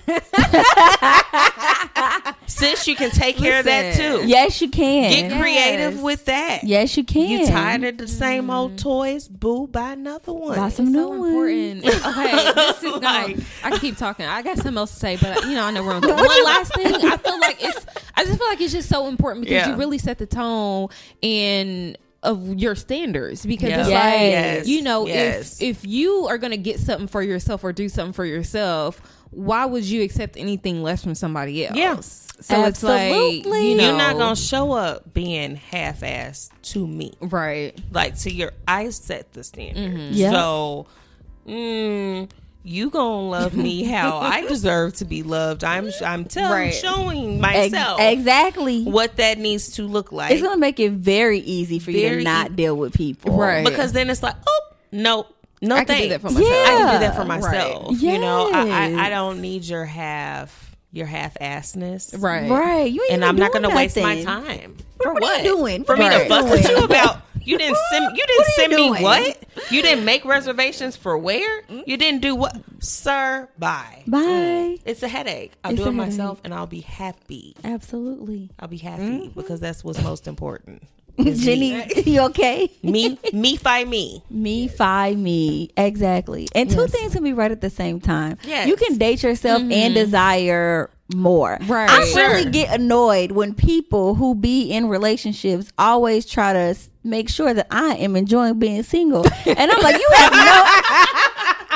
[SPEAKER 4] since you can take care of that
[SPEAKER 2] Listen.
[SPEAKER 4] too.
[SPEAKER 3] Yes, you can.
[SPEAKER 4] Get creative
[SPEAKER 2] Yes.
[SPEAKER 4] with that.
[SPEAKER 3] Yes, you can.
[SPEAKER 4] You tired of the same old toys? Boo, buy another one.
[SPEAKER 3] Buy some
[SPEAKER 2] It's
[SPEAKER 3] new
[SPEAKER 2] so
[SPEAKER 3] ones.
[SPEAKER 2] important. Okay, this is
[SPEAKER 4] Like-
[SPEAKER 2] gonna. I keep talking. I got something else to say, but you know, I know we're on. One last thing. I feel like it's. I just feel like it's just so important because
[SPEAKER 4] Yeah.
[SPEAKER 2] you really set the tone and of your standards, because
[SPEAKER 4] Yeah.
[SPEAKER 2] it's
[SPEAKER 3] Yes.
[SPEAKER 2] like, you know,
[SPEAKER 4] Yes.
[SPEAKER 2] if if you are gonna get something for yourself or do something for yourself, why would you accept anything less from somebody else?
[SPEAKER 4] Yeah.
[SPEAKER 2] So it's like,
[SPEAKER 3] Absolutely.
[SPEAKER 2] you know,
[SPEAKER 4] You're not gonna show up being half-assed to me.
[SPEAKER 2] right.
[SPEAKER 4] Like to your, I set the standard.
[SPEAKER 2] Mm-hmm.
[SPEAKER 3] Yeah.
[SPEAKER 4] So, mm, you gonna love me how I deserve to be loved. I'm, I'm telling,
[SPEAKER 2] Right.
[SPEAKER 4] showing
[SPEAKER 3] Ex-
[SPEAKER 4] myself
[SPEAKER 3] exactly.
[SPEAKER 4] what that needs to look like.
[SPEAKER 3] It's gonna make it very easy for you
[SPEAKER 4] Very
[SPEAKER 3] to not
[SPEAKER 4] e-
[SPEAKER 3] deal with people.
[SPEAKER 2] Right.
[SPEAKER 4] because then it's like, oh no, no,
[SPEAKER 2] I can
[SPEAKER 4] thanks.
[SPEAKER 2] do that for myself.
[SPEAKER 4] I can do
[SPEAKER 3] Yeah.
[SPEAKER 4] that for myself.
[SPEAKER 3] Right.
[SPEAKER 4] You know, I, I, I
[SPEAKER 3] Yes.
[SPEAKER 4] don't need your half, your half-assness.
[SPEAKER 2] Right.
[SPEAKER 3] Right. You ain't
[SPEAKER 4] And
[SPEAKER 3] even
[SPEAKER 4] I'm not
[SPEAKER 3] doing
[SPEAKER 4] going to waste my
[SPEAKER 3] nothing.
[SPEAKER 4] time. For
[SPEAKER 3] What
[SPEAKER 4] what?
[SPEAKER 3] are you doing?
[SPEAKER 4] For me to
[SPEAKER 3] Right.
[SPEAKER 4] fuss at you about you didn't send you didn't
[SPEAKER 3] What are you
[SPEAKER 4] send me
[SPEAKER 3] doing?
[SPEAKER 4] what? You didn't make reservations for where? You didn't do what? Sir, bye.
[SPEAKER 3] Bye.
[SPEAKER 4] It's a headache. I'll
[SPEAKER 3] It's
[SPEAKER 4] do
[SPEAKER 3] a
[SPEAKER 4] it myself
[SPEAKER 3] headache.
[SPEAKER 4] and I'll be happy.
[SPEAKER 3] Absolutely.
[SPEAKER 4] I'll be happy
[SPEAKER 3] Mm-hmm.
[SPEAKER 4] because that's what's most important. is
[SPEAKER 3] Jenny, you okay?
[SPEAKER 4] Me, me, fi me.
[SPEAKER 3] Me, fi me. Exactly. And two
[SPEAKER 2] Yes.
[SPEAKER 3] things can be right at the same time.
[SPEAKER 4] Yes.
[SPEAKER 3] You can date yourself and desire more.
[SPEAKER 2] Right.
[SPEAKER 3] I
[SPEAKER 4] Sure.
[SPEAKER 3] really get annoyed when people who be in relationships always try to s- make sure that I am enjoying being single. And I'm like, you have no you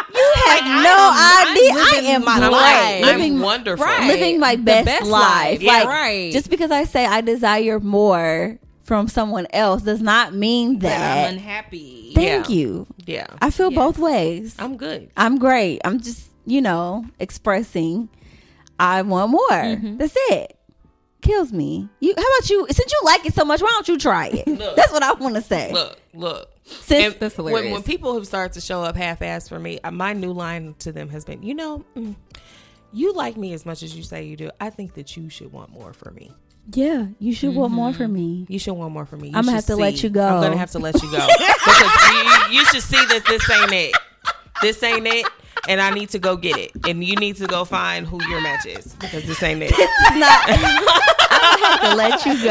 [SPEAKER 3] have
[SPEAKER 2] Like,
[SPEAKER 3] no
[SPEAKER 2] I'm- I'm
[SPEAKER 3] idea. I
[SPEAKER 2] living
[SPEAKER 3] am
[SPEAKER 2] my
[SPEAKER 3] great.
[SPEAKER 2] life.
[SPEAKER 3] Living
[SPEAKER 4] I'm wonderful.
[SPEAKER 2] Right.
[SPEAKER 3] living my
[SPEAKER 2] The
[SPEAKER 3] best,
[SPEAKER 2] best
[SPEAKER 3] life.
[SPEAKER 2] life. Yeah,
[SPEAKER 3] Like,
[SPEAKER 2] right.
[SPEAKER 3] just because I say I desire more from someone else does not mean
[SPEAKER 2] that
[SPEAKER 3] that.
[SPEAKER 2] I'm unhappy.
[SPEAKER 3] Thank
[SPEAKER 4] Yeah.
[SPEAKER 3] you.
[SPEAKER 4] Yeah.
[SPEAKER 3] I feel
[SPEAKER 2] Yes.
[SPEAKER 3] both ways.
[SPEAKER 4] I'm good.
[SPEAKER 3] I'm great. I'm just, you know, expressing I want more.
[SPEAKER 2] Mm-hmm.
[SPEAKER 3] That's it. Kills me. You how about you? Since you like it so much, why don't you try it?
[SPEAKER 4] Look.
[SPEAKER 3] That's what I want to say.
[SPEAKER 4] Look, look.
[SPEAKER 3] Since
[SPEAKER 4] And
[SPEAKER 2] That's
[SPEAKER 4] when,
[SPEAKER 2] hilarious.
[SPEAKER 4] when people have started to show up half-assed for me, uh, my new line to them has been, you know, mm, you like me as much as you say you do. I think that you should want more for me.
[SPEAKER 3] yeah, you should want more from me.
[SPEAKER 4] You should want more from me. You
[SPEAKER 3] I'ma
[SPEAKER 4] should
[SPEAKER 3] have to let
[SPEAKER 4] see-
[SPEAKER 3] you go.
[SPEAKER 4] I'm gonna have to let you go because you, you should see that this ain't it. This ain't it, and I need to go get it. And you need to go find who your match is because this ain't it.
[SPEAKER 3] It's not. I'm gonna have to let you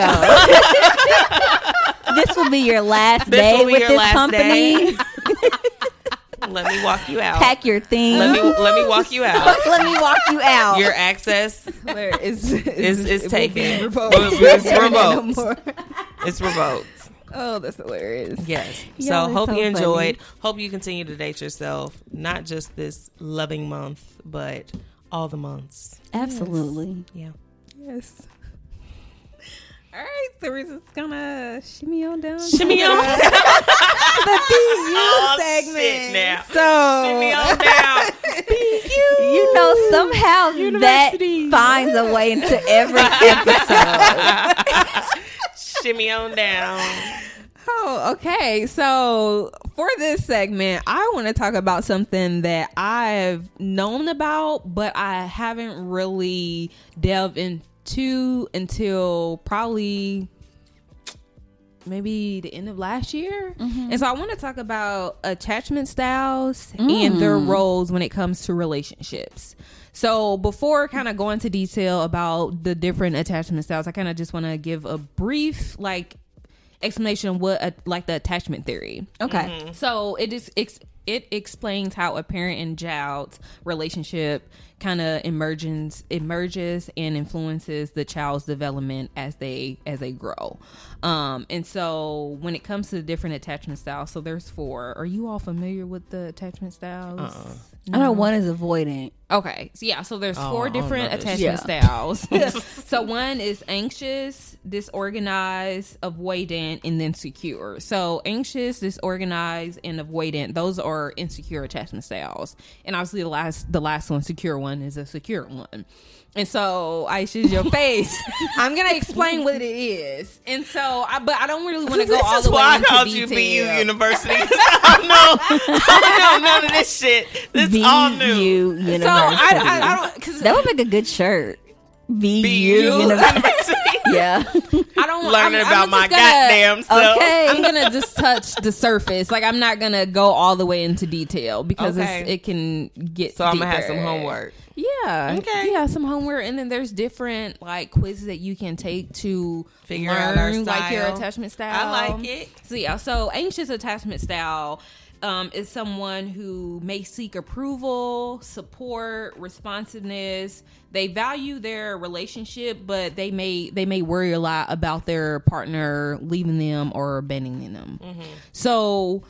[SPEAKER 3] go. This will be your last
[SPEAKER 4] This
[SPEAKER 3] day
[SPEAKER 4] will be
[SPEAKER 3] with
[SPEAKER 4] your
[SPEAKER 3] this
[SPEAKER 4] last
[SPEAKER 3] company.
[SPEAKER 4] day. Let me walk you out.
[SPEAKER 3] Pack your things.
[SPEAKER 4] Let me let me walk you out.
[SPEAKER 3] Let me walk you out.
[SPEAKER 4] Your access
[SPEAKER 2] Where is
[SPEAKER 4] is is taken.
[SPEAKER 2] revoked.
[SPEAKER 4] It's
[SPEAKER 2] No
[SPEAKER 4] revoked.
[SPEAKER 2] more.
[SPEAKER 4] It's revoked.
[SPEAKER 2] Oh, that's hilarious.
[SPEAKER 4] Yes.
[SPEAKER 3] Y'all
[SPEAKER 4] So
[SPEAKER 3] are
[SPEAKER 4] hope
[SPEAKER 3] so
[SPEAKER 4] you enjoyed.
[SPEAKER 3] funny.
[SPEAKER 4] Hope you continue to date yourself, not just this loving month, but all the months.
[SPEAKER 3] Absolutely.
[SPEAKER 4] Yeah.
[SPEAKER 2] Yes. All right, so we're just gonna shimmy on down.
[SPEAKER 4] Shimmy
[SPEAKER 2] to
[SPEAKER 4] on
[SPEAKER 2] the, the B U
[SPEAKER 4] Oh,
[SPEAKER 2] segment.
[SPEAKER 4] shit now.
[SPEAKER 2] So
[SPEAKER 4] Shimmy on down.
[SPEAKER 3] You know, somehow
[SPEAKER 2] University.
[SPEAKER 3] that finds a way into every episode.
[SPEAKER 4] Shimmy on down.
[SPEAKER 2] Oh, okay. So for this segment, I want to talk about something that I've known about, but I haven't really delved into until probably maybe the end of last year. And so I want to talk about attachment styles and their roles when it comes to relationships. So before kind of going into detail about the different attachment styles, I kind of just want to give a brief like explanation of what a, like the attachment theory.
[SPEAKER 3] Okay.
[SPEAKER 2] So it is ex- it explains how a parent and child's relationship kind of emerges emerges and influences the child's development as they as they grow. Um, and so when it comes to the different attachment styles, so there's four. Are you all familiar with the attachment styles?
[SPEAKER 4] Uh-uh.
[SPEAKER 3] I know one is avoidant.
[SPEAKER 2] Okay, so yeah, so there's
[SPEAKER 4] Oh,
[SPEAKER 2] four
[SPEAKER 4] I don't
[SPEAKER 2] different
[SPEAKER 4] know this.
[SPEAKER 2] attachment
[SPEAKER 3] Yeah.
[SPEAKER 2] styles. So one is anxious, disorganized, avoidant, and then secure. So anxious, disorganized, and avoidant, those are insecure attachment styles. And obviously the last the last one, secure one, is a secure one. And so Aisha's your face. I'm gonna explain what it is. And so I but I don't really want to go
[SPEAKER 4] This
[SPEAKER 2] all
[SPEAKER 4] is
[SPEAKER 2] the way
[SPEAKER 4] why I
[SPEAKER 2] into
[SPEAKER 4] called
[SPEAKER 2] detail.
[SPEAKER 4] you B U University. I don't know. I don't know none of this shit. This
[SPEAKER 3] B
[SPEAKER 4] all new.
[SPEAKER 3] U University.
[SPEAKER 2] So I, I, I don't because
[SPEAKER 3] that would make a good shirt. B
[SPEAKER 4] B
[SPEAKER 3] U
[SPEAKER 4] U
[SPEAKER 3] University.
[SPEAKER 4] University.
[SPEAKER 3] Yeah.
[SPEAKER 2] I don't
[SPEAKER 4] Learning
[SPEAKER 2] I'm,
[SPEAKER 4] about
[SPEAKER 2] I'm
[SPEAKER 4] my
[SPEAKER 2] just gonna-
[SPEAKER 4] goddamn self.
[SPEAKER 3] Okay.
[SPEAKER 2] I'm gonna just touch the surface. Like I'm not gonna go all the way into detail because
[SPEAKER 4] Okay.
[SPEAKER 2] it's, it can get.
[SPEAKER 4] So I'm gonna have
[SPEAKER 2] deeper.
[SPEAKER 4] some homework.
[SPEAKER 2] Yeah.
[SPEAKER 4] Okay.
[SPEAKER 2] Yeah, some homework, and then there's different like quizzes that you can take to
[SPEAKER 4] Figure
[SPEAKER 2] learn
[SPEAKER 4] out our
[SPEAKER 2] like your
[SPEAKER 4] style.
[SPEAKER 2] attachment style.
[SPEAKER 4] I like it.
[SPEAKER 2] So yeah, so anxious attachment style um, is someone who may seek approval, support, responsiveness. They value their relationship, but they may they may worry a lot about their partner leaving them or abandoning them.
[SPEAKER 4] Mm-hmm.
[SPEAKER 2] So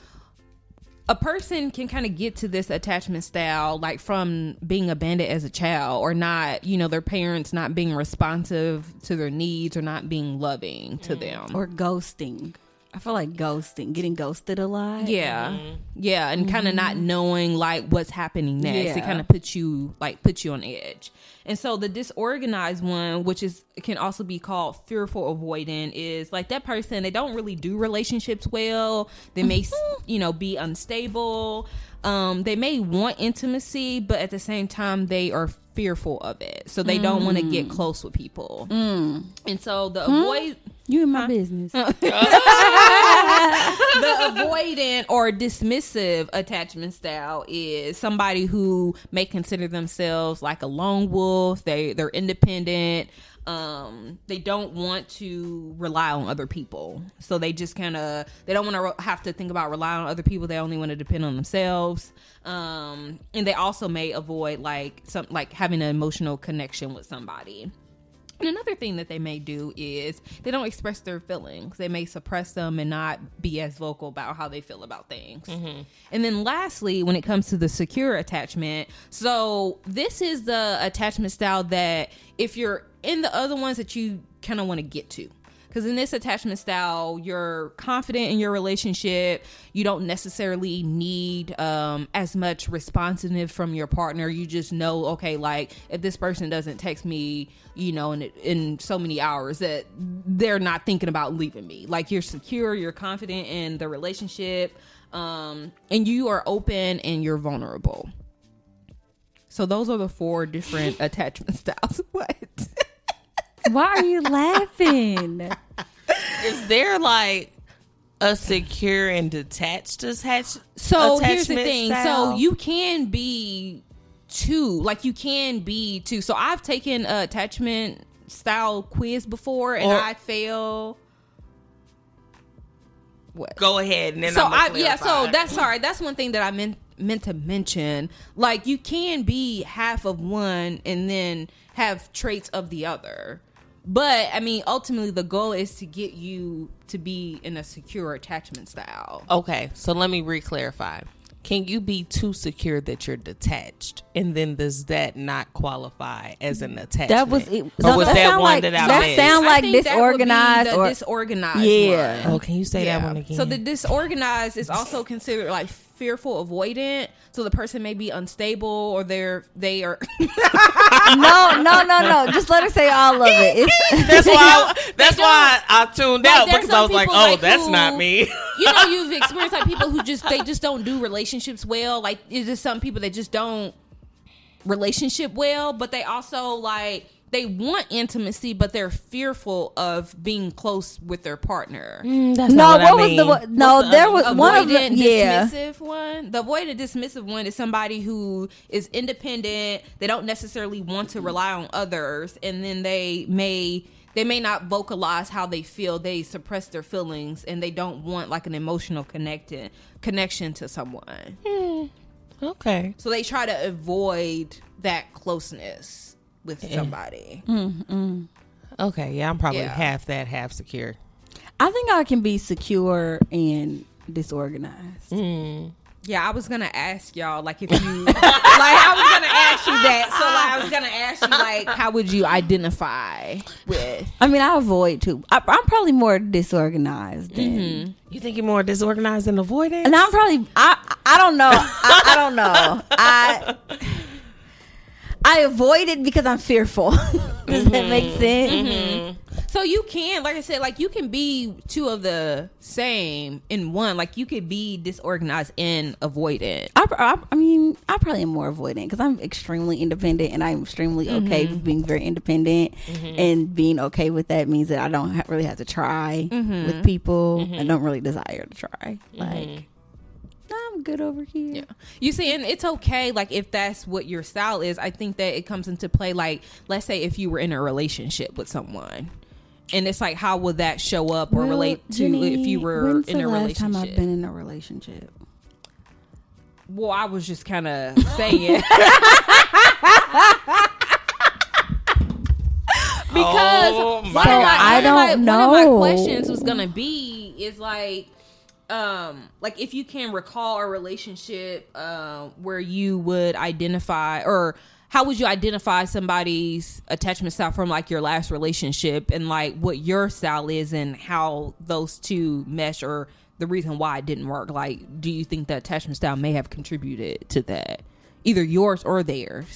[SPEAKER 2] a person can kind of get to this attachment style like from being abandoned as a child or not, you know, their parents not being responsive to their needs or not being loving to them.
[SPEAKER 3] Or ghosting. I feel like ghosting, getting ghosted a lot.
[SPEAKER 2] Yeah. Yeah. And kind of not knowing like what's happening next. It
[SPEAKER 3] Yeah.
[SPEAKER 2] kind of puts you like puts you on edge. And so the disorganized one, which is can also be called fearful avoidant, is like that person, they don't really do relationships well. They may, you know, be unstable. Um, they may want intimacy, but at the same time, they are fearful of it. So they don't want to get close with people. And so the avoid
[SPEAKER 3] You in my business.
[SPEAKER 2] the avoidant or dismissive attachment style is somebody who may consider themselves like a lone wolf. They they're independent. Um, they don't want to rely on other people, so they just kind of they don't want to re- have to think about relying on other people. They only want to depend on themselves. Um, and they also may avoid like some like having an emotional connection with somebody. And another thing that they may do is they don't express their feelings. They may suppress them and not be as vocal about how they feel about things. Mm-hmm. And then lastly, when it comes to the secure attachment, so this is the attachment style that if you're in the other ones that you kind of want to get to. Because in this attachment style, you're confident in your relationship. You don't necessarily need um, as much responsiveness from your partner. You just know, okay, like if this person doesn't text me, you know, in, in so many hours, that they're not thinking about leaving me. Like you're secure, you're confident in the relationship, um, and you are open and you're vulnerable. So those are the four different attachment styles. What?
[SPEAKER 3] Why are you laughing?
[SPEAKER 4] Is there like a secure and detached attach-
[SPEAKER 2] so
[SPEAKER 4] attachment
[SPEAKER 2] here's the thing.
[SPEAKER 4] style?
[SPEAKER 2] So you can be two. Like you can be two. So I've taken a attachment style quiz before and
[SPEAKER 4] Or-
[SPEAKER 2] I fail. What?
[SPEAKER 4] Go ahead and then
[SPEAKER 2] So
[SPEAKER 4] I'm
[SPEAKER 2] I
[SPEAKER 4] gonna
[SPEAKER 2] yeah.
[SPEAKER 4] clarify.
[SPEAKER 2] So that's sorry. That's one thing that I meant meant to mention. Like you can be half of one and then have traits of the other. But I mean, ultimately, the goal is to get you to be in a secure attachment style.
[SPEAKER 4] Okay, so let me re-clarify. Can you be too secure that you're detached, and then does that not qualify as an attachment?
[SPEAKER 3] That was it.
[SPEAKER 4] Or
[SPEAKER 3] No,
[SPEAKER 4] was
[SPEAKER 3] that
[SPEAKER 4] that
[SPEAKER 3] sound
[SPEAKER 4] one
[SPEAKER 3] like-
[SPEAKER 4] that I
[SPEAKER 3] that
[SPEAKER 4] missed?
[SPEAKER 3] sound
[SPEAKER 2] I
[SPEAKER 3] like
[SPEAKER 2] think that would be
[SPEAKER 3] disorganized
[SPEAKER 2] the
[SPEAKER 3] or-
[SPEAKER 2] disorganized.
[SPEAKER 3] Yeah.
[SPEAKER 2] one.
[SPEAKER 4] Oh, can you say that one again?
[SPEAKER 2] So the disorganized is also considered like fearful avoidant. So the person may be unstable or they're they are.
[SPEAKER 3] No, no, no, no. Just let her say all of it. It's,
[SPEAKER 4] that's why. I, that's why I tuned
[SPEAKER 2] Like,
[SPEAKER 4] out
[SPEAKER 2] there's
[SPEAKER 4] because
[SPEAKER 2] some
[SPEAKER 4] I was like,
[SPEAKER 2] people,
[SPEAKER 4] "Oh,
[SPEAKER 2] like,
[SPEAKER 4] that's
[SPEAKER 2] who-
[SPEAKER 4] not me."
[SPEAKER 2] You know, you've experienced like people who just they just don't do relationships well. Like it's just some people that just don't relationship well, but they also like they want intimacy, but they're fearful of being close with their partner.
[SPEAKER 4] That's
[SPEAKER 3] no,
[SPEAKER 4] not
[SPEAKER 3] what
[SPEAKER 4] I
[SPEAKER 3] was
[SPEAKER 4] mean.
[SPEAKER 3] the one- no?
[SPEAKER 4] What's the
[SPEAKER 3] There
[SPEAKER 4] other
[SPEAKER 3] was
[SPEAKER 4] one?
[SPEAKER 3] one of them.
[SPEAKER 2] Avoidant,
[SPEAKER 3] Yeah,
[SPEAKER 2] dismissive one. The avoidant dismissive one is somebody who is independent. They don't necessarily want to rely on others, and then they may they may not vocalize how they feel. They suppress their feelings, and they don't want like an emotional connected connection to someone.
[SPEAKER 4] Okay.
[SPEAKER 2] So they try to avoid that closeness with somebody.
[SPEAKER 4] Okay. Yeah, I'm probably
[SPEAKER 2] Yeah.
[SPEAKER 4] half that, half secure.
[SPEAKER 3] I think I can be secure and disorganized.
[SPEAKER 2] Yeah, I was gonna ask y'all like if you like I was gonna ask you that. So like I was gonna ask you like how would you identify with?
[SPEAKER 3] I mean, I avoid too. I, I'm probably more disorganized. Than,
[SPEAKER 2] Mm-hmm.
[SPEAKER 4] You think you're more disorganized than avoidant?
[SPEAKER 3] And I'm probably I I don't know. I, I don't know. I I avoid it because I'm fearful. Does that make sense?
[SPEAKER 2] So you can, like I said, like you can be two of the same in one. Like you could be disorganized and avoidant.
[SPEAKER 3] I, I, I mean, I probably am more avoidant because I'm extremely independent and I'm extremely okay with being very independent. And being okay with that means that I don't ha- really have to try with people. I don't really desire to try. Like, I'm good over here.
[SPEAKER 2] Yeah. You see, and it's okay, like, if that's what your style is. I think that it comes into play, like, let's say if you were in a relationship with someone. And it's like, how would that show up or
[SPEAKER 3] Well,
[SPEAKER 2] relate to
[SPEAKER 3] Jenny,
[SPEAKER 2] if you were
[SPEAKER 3] when's
[SPEAKER 2] in
[SPEAKER 3] the
[SPEAKER 2] a
[SPEAKER 3] last
[SPEAKER 2] relationship?
[SPEAKER 3] time I've been in a relationship?
[SPEAKER 2] Well, I was just kind of saying. Because
[SPEAKER 4] Oh,
[SPEAKER 2] one, of
[SPEAKER 4] my
[SPEAKER 2] my,
[SPEAKER 4] God.
[SPEAKER 3] I
[SPEAKER 2] one, of my,
[SPEAKER 3] don't
[SPEAKER 2] one of my
[SPEAKER 3] know.
[SPEAKER 2] questions was gonna be is like, um, like if you can recall a relationship uh, where you would identify, or how would you identify somebody's attachment style from like your last relationship, and like what your style is, and how those two mesh, or the reason why it didn't work. Like, do you think the attachment style may have contributed to that, either yours or theirs?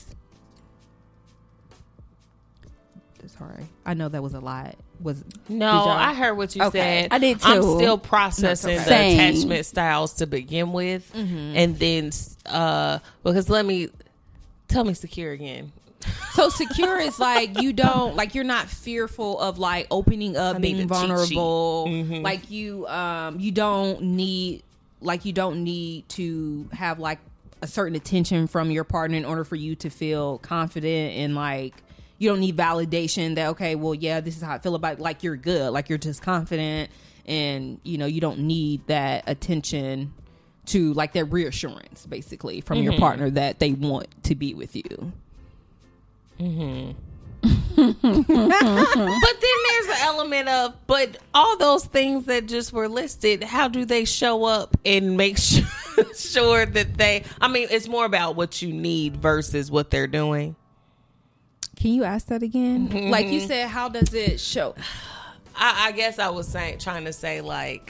[SPEAKER 2] Sorry, I know that was a lot. Was
[SPEAKER 4] No,
[SPEAKER 2] did y'all-
[SPEAKER 4] I heard what you
[SPEAKER 2] Okay.
[SPEAKER 4] said.
[SPEAKER 3] I did
[SPEAKER 4] I'm
[SPEAKER 3] too.
[SPEAKER 4] still processing
[SPEAKER 2] No, it's
[SPEAKER 4] the
[SPEAKER 3] okay. Same.
[SPEAKER 4] attachment styles to begin with, and then uh, because let me tell me secure again.
[SPEAKER 2] So secure is like you don't like you're not fearful of like opening up,
[SPEAKER 4] I need a
[SPEAKER 2] being
[SPEAKER 4] cheat sheet.
[SPEAKER 2] vulnerable.
[SPEAKER 4] Mhm.
[SPEAKER 2] Like you, um, you don't need like you don't need to have like a certain attention from your partner in order for you to feel confident, and like you don't need validation that okay, well, yeah, this is how I feel about it. Like you're good, like you're just confident, and you know you don't need that attention to like that reassurance basically from your partner that they want to be with you.
[SPEAKER 4] Mm-hmm. But then there's an element of, but all those things that just were listed, how do they show up and make sure, sure that they, I mean, it's more about what you need versus what they're doing.
[SPEAKER 2] Can you ask that again?
[SPEAKER 4] Mm-hmm.
[SPEAKER 2] Like you said, how does it show?
[SPEAKER 4] I, I guess I was saying, trying to say, like,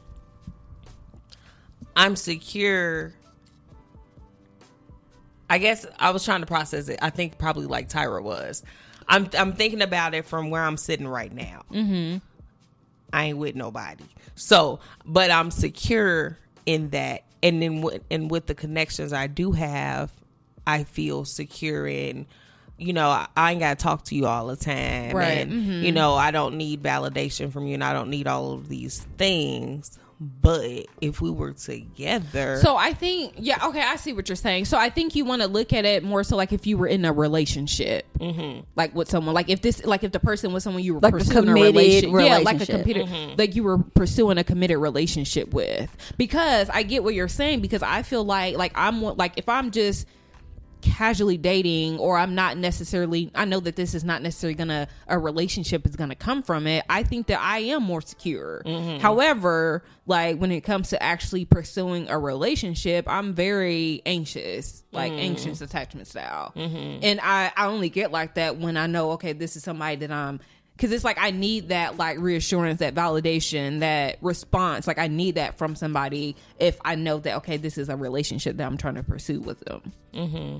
[SPEAKER 4] I'm secure. I guess I was trying to process it. I think probably like Tyra was. I'm I'm thinking about it from where I'm sitting right now. Mm-hmm. I ain't with nobody. So, but I'm secure in that. And then with, and with the connections I do have, I feel secure in, you know, I, I ain't got to talk to you all the time.
[SPEAKER 2] Right.
[SPEAKER 4] And,
[SPEAKER 2] Mm-hmm.
[SPEAKER 4] you know, I don't need validation from you and I don't need all of these things. But if we were together.
[SPEAKER 2] So I think, yeah, okay, I see what you're saying. So I think you want to look at it more so like if you were in a relationship, mm-hmm. like with someone, like if this, like if the person was someone you were
[SPEAKER 3] Like a
[SPEAKER 2] pursuing a
[SPEAKER 3] committed
[SPEAKER 2] relationship, yeah, like a
[SPEAKER 3] relationship.
[SPEAKER 2] committed,
[SPEAKER 4] Mm-hmm.
[SPEAKER 2] like you were pursuing a committed relationship with. Because I get what you're saying. Because I feel like, like I'm one- like if I'm just casually dating, or I'm not necessarily, I know that this is not necessarily gonna, a relationship is gonna come from it. I think that I am more secure. Mm-hmm. However, like when it comes to actually pursuing a relationship, I'm very anxious, like mm. anxious attachment style. Mm-hmm. And I, I only get like that when I know, okay, this is somebody that I'm, because it's like I need that like reassurance, that validation, that response. Like I need that from somebody if I know that, okay, this is a relationship that I'm trying to pursue with them.
[SPEAKER 4] Mm-hmm.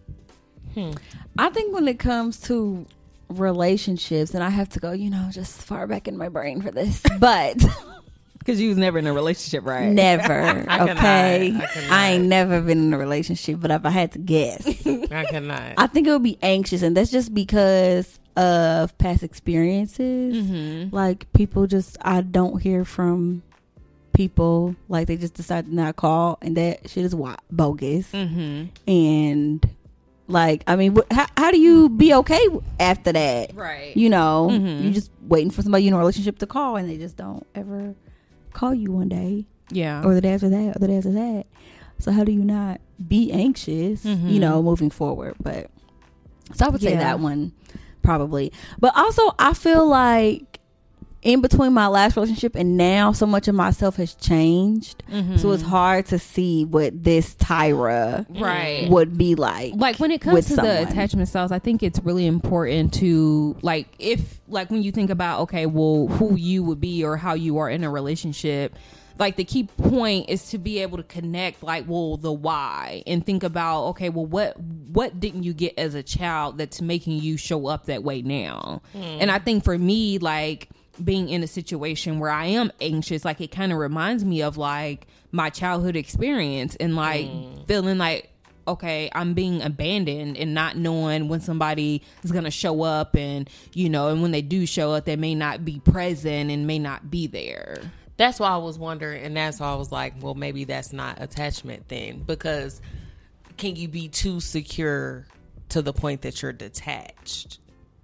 [SPEAKER 3] Hmm. I think when it comes to relationships, and I have to go, you know, just far back in my brain for this, but
[SPEAKER 2] because you was never in a relationship, right?
[SPEAKER 3] Never.
[SPEAKER 4] I
[SPEAKER 3] okay,
[SPEAKER 4] cannot. I cannot.
[SPEAKER 3] I ain't never been in a relationship, but if I had to guess,
[SPEAKER 4] I cannot.
[SPEAKER 3] I think it would be anxious, and that's just because of past experiences.
[SPEAKER 2] Mm-hmm.
[SPEAKER 3] Like people just, I don't hear from people, like they just decide to not call, and that shit is wa- bogus.
[SPEAKER 2] Mm-hmm.
[SPEAKER 3] And like, I mean, wh- how, how do you be okay after that?
[SPEAKER 2] Right.
[SPEAKER 3] You know,
[SPEAKER 2] Mm-hmm.
[SPEAKER 3] you just waiting for somebody in a relationship to call, and they just don't ever call you one day,
[SPEAKER 2] Yeah.
[SPEAKER 3] or the day after that, or the day after that. So how do you not be anxious,
[SPEAKER 2] Mm-hmm.
[SPEAKER 3] you know, moving forward? But so I would say
[SPEAKER 2] Yeah.
[SPEAKER 3] that one probably. But also, I feel like in between my last relationship and now, so much of myself has changed.
[SPEAKER 2] Mm-hmm.
[SPEAKER 3] So it's hard to see what this Tyra
[SPEAKER 2] Right.
[SPEAKER 3] would be like.
[SPEAKER 2] Like when it comes
[SPEAKER 3] with
[SPEAKER 2] to
[SPEAKER 3] someone.
[SPEAKER 2] the attachment styles, I think it's really important to like, if like when you think about, okay, well, who you would be or how you are in a relationship, like the key point is to be able to connect like, well, the why, and think about, okay, well, what what didn't you get as a child that's making you show up that way now? Mm. And I think for me, like being in a situation where I am anxious, like it kind of reminds me of like my childhood experience and like mm. feeling like, okay, I'm being abandoned and not knowing when somebody is going to show up, and, you know, and when they do show up, they may not be present and may not be there.
[SPEAKER 4] That's why I was wondering, and that's why I was like, well, maybe that's not attachment then, because can you be too secure to the point that you're detached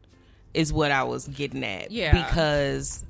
[SPEAKER 4] is what I was getting at.
[SPEAKER 2] Yeah.
[SPEAKER 4] Because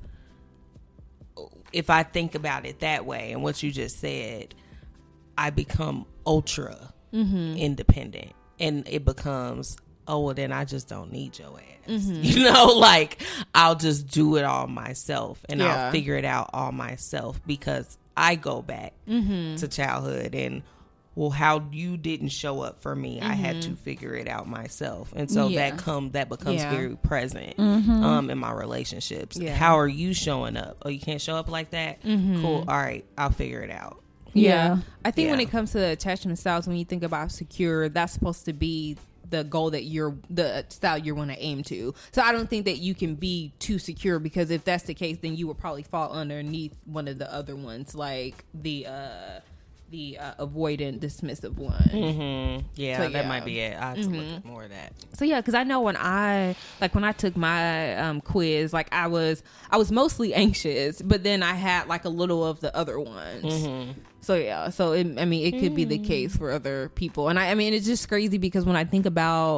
[SPEAKER 4] if I think about it that way and what you just said, I become ultra mm-hmm. independent, and it becomes, oh, well, then I just don't need your ass. Mm-hmm. You know, like I'll just do it all myself, and
[SPEAKER 2] Yeah.
[SPEAKER 4] I'll figure it out all myself, because I go back
[SPEAKER 2] Mm-hmm.
[SPEAKER 4] to childhood and, well, how you didn't show up for me,
[SPEAKER 2] Mm-hmm.
[SPEAKER 4] I had to figure it out myself. And so
[SPEAKER 2] Yeah.
[SPEAKER 4] that come that becomes
[SPEAKER 2] Yeah.
[SPEAKER 4] very present
[SPEAKER 3] Mm-hmm.
[SPEAKER 4] um, in my relationships.
[SPEAKER 2] Yeah.
[SPEAKER 4] How are you showing up? Oh, you can't show up like that?
[SPEAKER 2] Mm-hmm.
[SPEAKER 4] Cool. All right, I'll figure it out.
[SPEAKER 2] Yeah.
[SPEAKER 3] Yeah.
[SPEAKER 2] I think when
[SPEAKER 4] Yeah.
[SPEAKER 2] it comes to attachment styles, when you think about secure, that's supposed to be the goal that you're, the style you're going to aim to. So I don't think that you can be too secure, because if that's the case, then you would probably fall underneath one of the other ones, like the uh the uh, avoidant, dismissive one.
[SPEAKER 4] Mm-hmm. Yeah,
[SPEAKER 2] So,
[SPEAKER 4] that
[SPEAKER 2] yeah.
[SPEAKER 4] might be it. I have to look at more of that.
[SPEAKER 2] So yeah, because I know when I like when I took my um, quiz, like I was I was mostly anxious, but then I had like a little of the other ones.
[SPEAKER 4] Mm-hmm.
[SPEAKER 2] So yeah, so it, I mean, it could be the case for other people, and I, I mean, it's just crazy because when I think about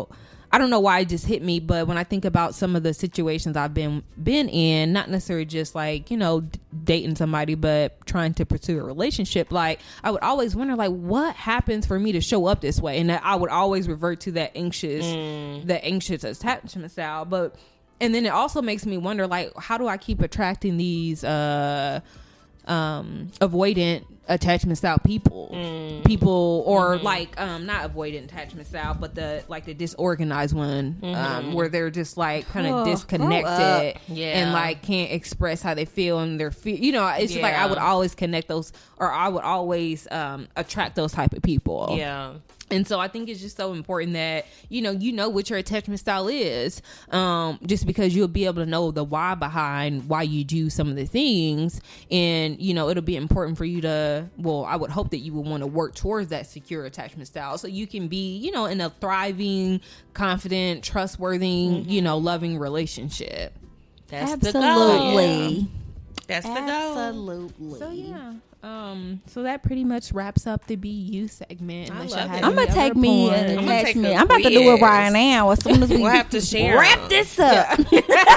[SPEAKER 2] I don't know why it just hit me, but when I think about some of the situations I've been been in, not necessarily just like, you know, d- dating somebody, but trying to pursue a relationship, like I would always wonder, like, what happens for me to show up this way? And that I would always revert to that anxious, mm. that anxious attachment style. But and then it also makes me wonder, like, how do I keep attracting these uh, um, avoidant attachment style people mm. people or mm-hmm. like um not avoidant attachment style, but the like the disorganized one, mm-hmm. um where they're just like kind of oh, disconnected yeah. and like can't express how they feel and their feel, you know, it's yeah. just like I would always connect those, or I would always um attract those type of people.
[SPEAKER 4] Yeah.
[SPEAKER 2] And so I think it's just so important that, you know, you know what your attachment style is, um, just because you'll be able to know the why behind why you do some of the things. And, you know, it'll be important for you to, well, I would hope that you would want to work towards that secure attachment style so you can be, you know, in a thriving, confident, trustworthy, mm-hmm. you know, loving relationship.
[SPEAKER 4] That's
[SPEAKER 3] Absolutely.
[SPEAKER 4] the goal. Yeah. That's the goal.
[SPEAKER 3] Absolutely.
[SPEAKER 2] So, yeah. Um, so that pretty much wraps up the Be You segment.
[SPEAKER 4] I love
[SPEAKER 2] have
[SPEAKER 4] it.
[SPEAKER 3] I'm gonna take me
[SPEAKER 2] points.
[SPEAKER 3] an
[SPEAKER 4] I'm gonna take
[SPEAKER 3] attachment.
[SPEAKER 4] a
[SPEAKER 3] I'm about to do it right now. As soon as we
[SPEAKER 4] We'll have to share
[SPEAKER 3] wrap
[SPEAKER 4] 'em.
[SPEAKER 3] this up,
[SPEAKER 4] Wrap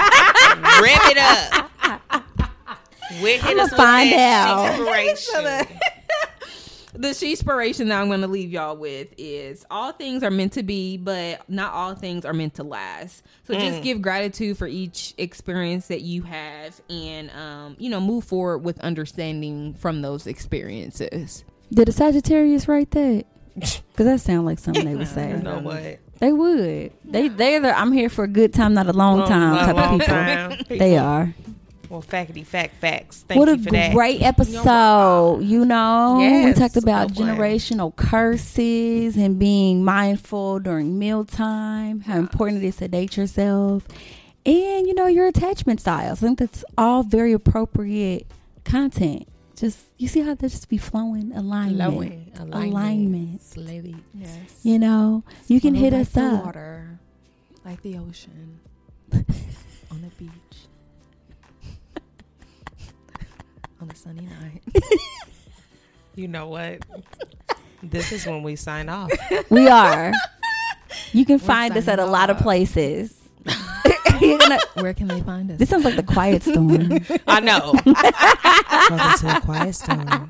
[SPEAKER 4] it up. We'll hit
[SPEAKER 3] I'ma
[SPEAKER 4] us with
[SPEAKER 3] find
[SPEAKER 4] that
[SPEAKER 3] out.
[SPEAKER 4] inspiration.
[SPEAKER 2] The inspiration that I'm going to leave y'all with is all things are meant to be, but not all things are meant to last. So mm. just give gratitude for each experience that you have and, um, you know, move forward with understanding from those experiences.
[SPEAKER 3] Did the Sagittarius write that? Because that sounds like something they would say.
[SPEAKER 4] You know what?
[SPEAKER 3] They would. They, they're the I'm here for a good time, not a long, long time type
[SPEAKER 4] long
[SPEAKER 3] of people.
[SPEAKER 4] Time.
[SPEAKER 3] They are.
[SPEAKER 4] Well, fackety fact facts. Thank
[SPEAKER 3] what
[SPEAKER 4] you
[SPEAKER 3] a
[SPEAKER 4] for that.
[SPEAKER 3] great episode. You know,
[SPEAKER 4] yes.
[SPEAKER 3] we talked about
[SPEAKER 4] Oh, boy.
[SPEAKER 3] generational curses and being mindful during mealtime, how important it is to date yourself, and, you know, your attachment styles. I think that's all very appropriate content. Just, you see how they just be flowing? Alignment.
[SPEAKER 4] Flowing. Alignment.
[SPEAKER 3] Alignment.
[SPEAKER 4] Slowly.
[SPEAKER 2] Yes.
[SPEAKER 3] You know, you can hit us
[SPEAKER 2] like
[SPEAKER 3] up.
[SPEAKER 2] The water, like the ocean, on the beach. On a sunny night.
[SPEAKER 4] You know what? This is when we sign off.
[SPEAKER 3] We are. You can
[SPEAKER 2] We're
[SPEAKER 3] find us at a
[SPEAKER 2] signing
[SPEAKER 3] lot of
[SPEAKER 2] off.
[SPEAKER 3] places. You're gonna,
[SPEAKER 2] Where can they find us?
[SPEAKER 3] this sounds like the Quiet Storm.
[SPEAKER 4] I know. Welcome to the Quiet Storm.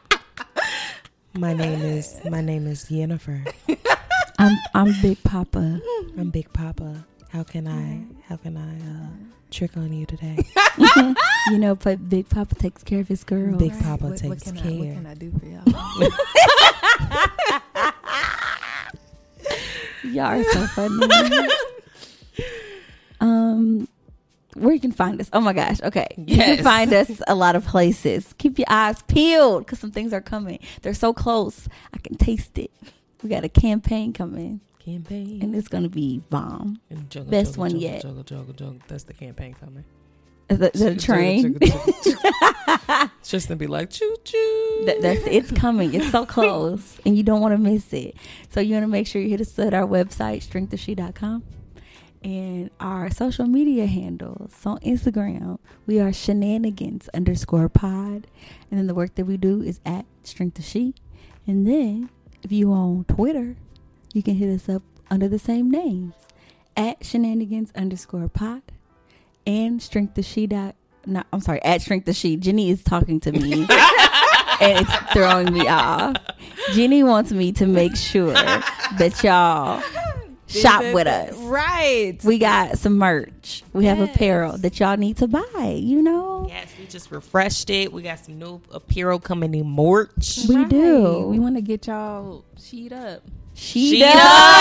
[SPEAKER 4] My name is my name is Yennefer.
[SPEAKER 3] I'm I'm Big Papa.
[SPEAKER 4] I'm Big Papa. How can I how can I uh, trick on you today?
[SPEAKER 3] You know, but Big Papa takes care of his girls.
[SPEAKER 4] Big Papa
[SPEAKER 2] What, what
[SPEAKER 4] takes
[SPEAKER 2] can
[SPEAKER 4] care.
[SPEAKER 2] I, what can I do for y'all?
[SPEAKER 3] Y'all are so funny. um, where you can find us? Oh my gosh. Okay, you
[SPEAKER 4] Yes.
[SPEAKER 3] can find us a lot of places. Keep your eyes peeled because some things are coming. They're so close. I can taste it. We got a campaign coming,
[SPEAKER 4] Campaign.
[SPEAKER 3] and it's gonna be bomb.
[SPEAKER 4] And juggle,
[SPEAKER 3] Best
[SPEAKER 4] juggle,
[SPEAKER 3] one
[SPEAKER 4] juggle,
[SPEAKER 3] yet.
[SPEAKER 4] Juggle, juggle, juggle. That's the campaign coming.
[SPEAKER 3] The, the train.
[SPEAKER 4] Juggle, juggle, juggle, juggle. It's just gonna be like choo choo.
[SPEAKER 3] That, that's it's coming. It's so close, and you don't want to miss it. So you want to make sure you hit us at our website, strength of she dot com, and our social media handles on Instagram. We are shenanigans underscore pod, and then the work that we do is at strength of she. And then if you on Twitter, you can hit us up under the same names at shenanigans underscore pod and strength of she dot. No, I'm sorry, at strength of she. Jenny is talking to me. And it's throwing me off. Jenny wants me to make sure that y'all shop with us.
[SPEAKER 2] Right.
[SPEAKER 3] We got some merch. We have
[SPEAKER 2] Yes.
[SPEAKER 3] apparel that y'all need to buy, you know?
[SPEAKER 4] Yes, we just refreshed it. We got some new apparel coming in March.
[SPEAKER 3] We do.
[SPEAKER 2] We want to get y'all sheet up.
[SPEAKER 3] She
[SPEAKER 4] Sheet
[SPEAKER 3] does.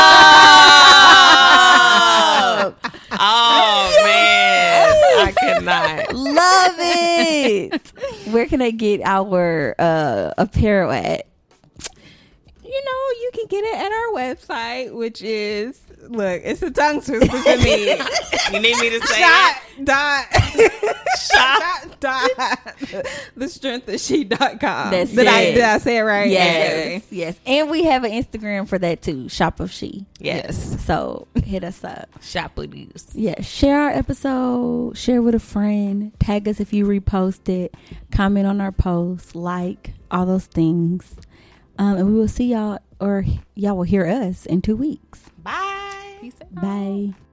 [SPEAKER 4] up. Oh man, I cannot.
[SPEAKER 3] Love it. Where can I get our uh, apparel at?
[SPEAKER 2] You know, you can get it at our website, which is, look, it's a tongue twister to me.
[SPEAKER 4] You need me to say
[SPEAKER 2] Shot
[SPEAKER 4] it?
[SPEAKER 2] dot
[SPEAKER 4] Shop.
[SPEAKER 2] dot the strength of she dot com.
[SPEAKER 3] That's
[SPEAKER 2] did I
[SPEAKER 3] it.
[SPEAKER 2] did I say it right?
[SPEAKER 3] Yes, yes. And we have an Instagram for that too, Shop of She.
[SPEAKER 4] Yes.
[SPEAKER 3] So hit us up.
[SPEAKER 4] Shop with these.
[SPEAKER 3] Yeah, share our episode, share with a friend, tag us if you repost it, comment on our post, like, all those things. Um, and we will see y'all, or y'all will hear us in two weeks.
[SPEAKER 4] Bye.
[SPEAKER 2] Peace out.
[SPEAKER 3] Bye.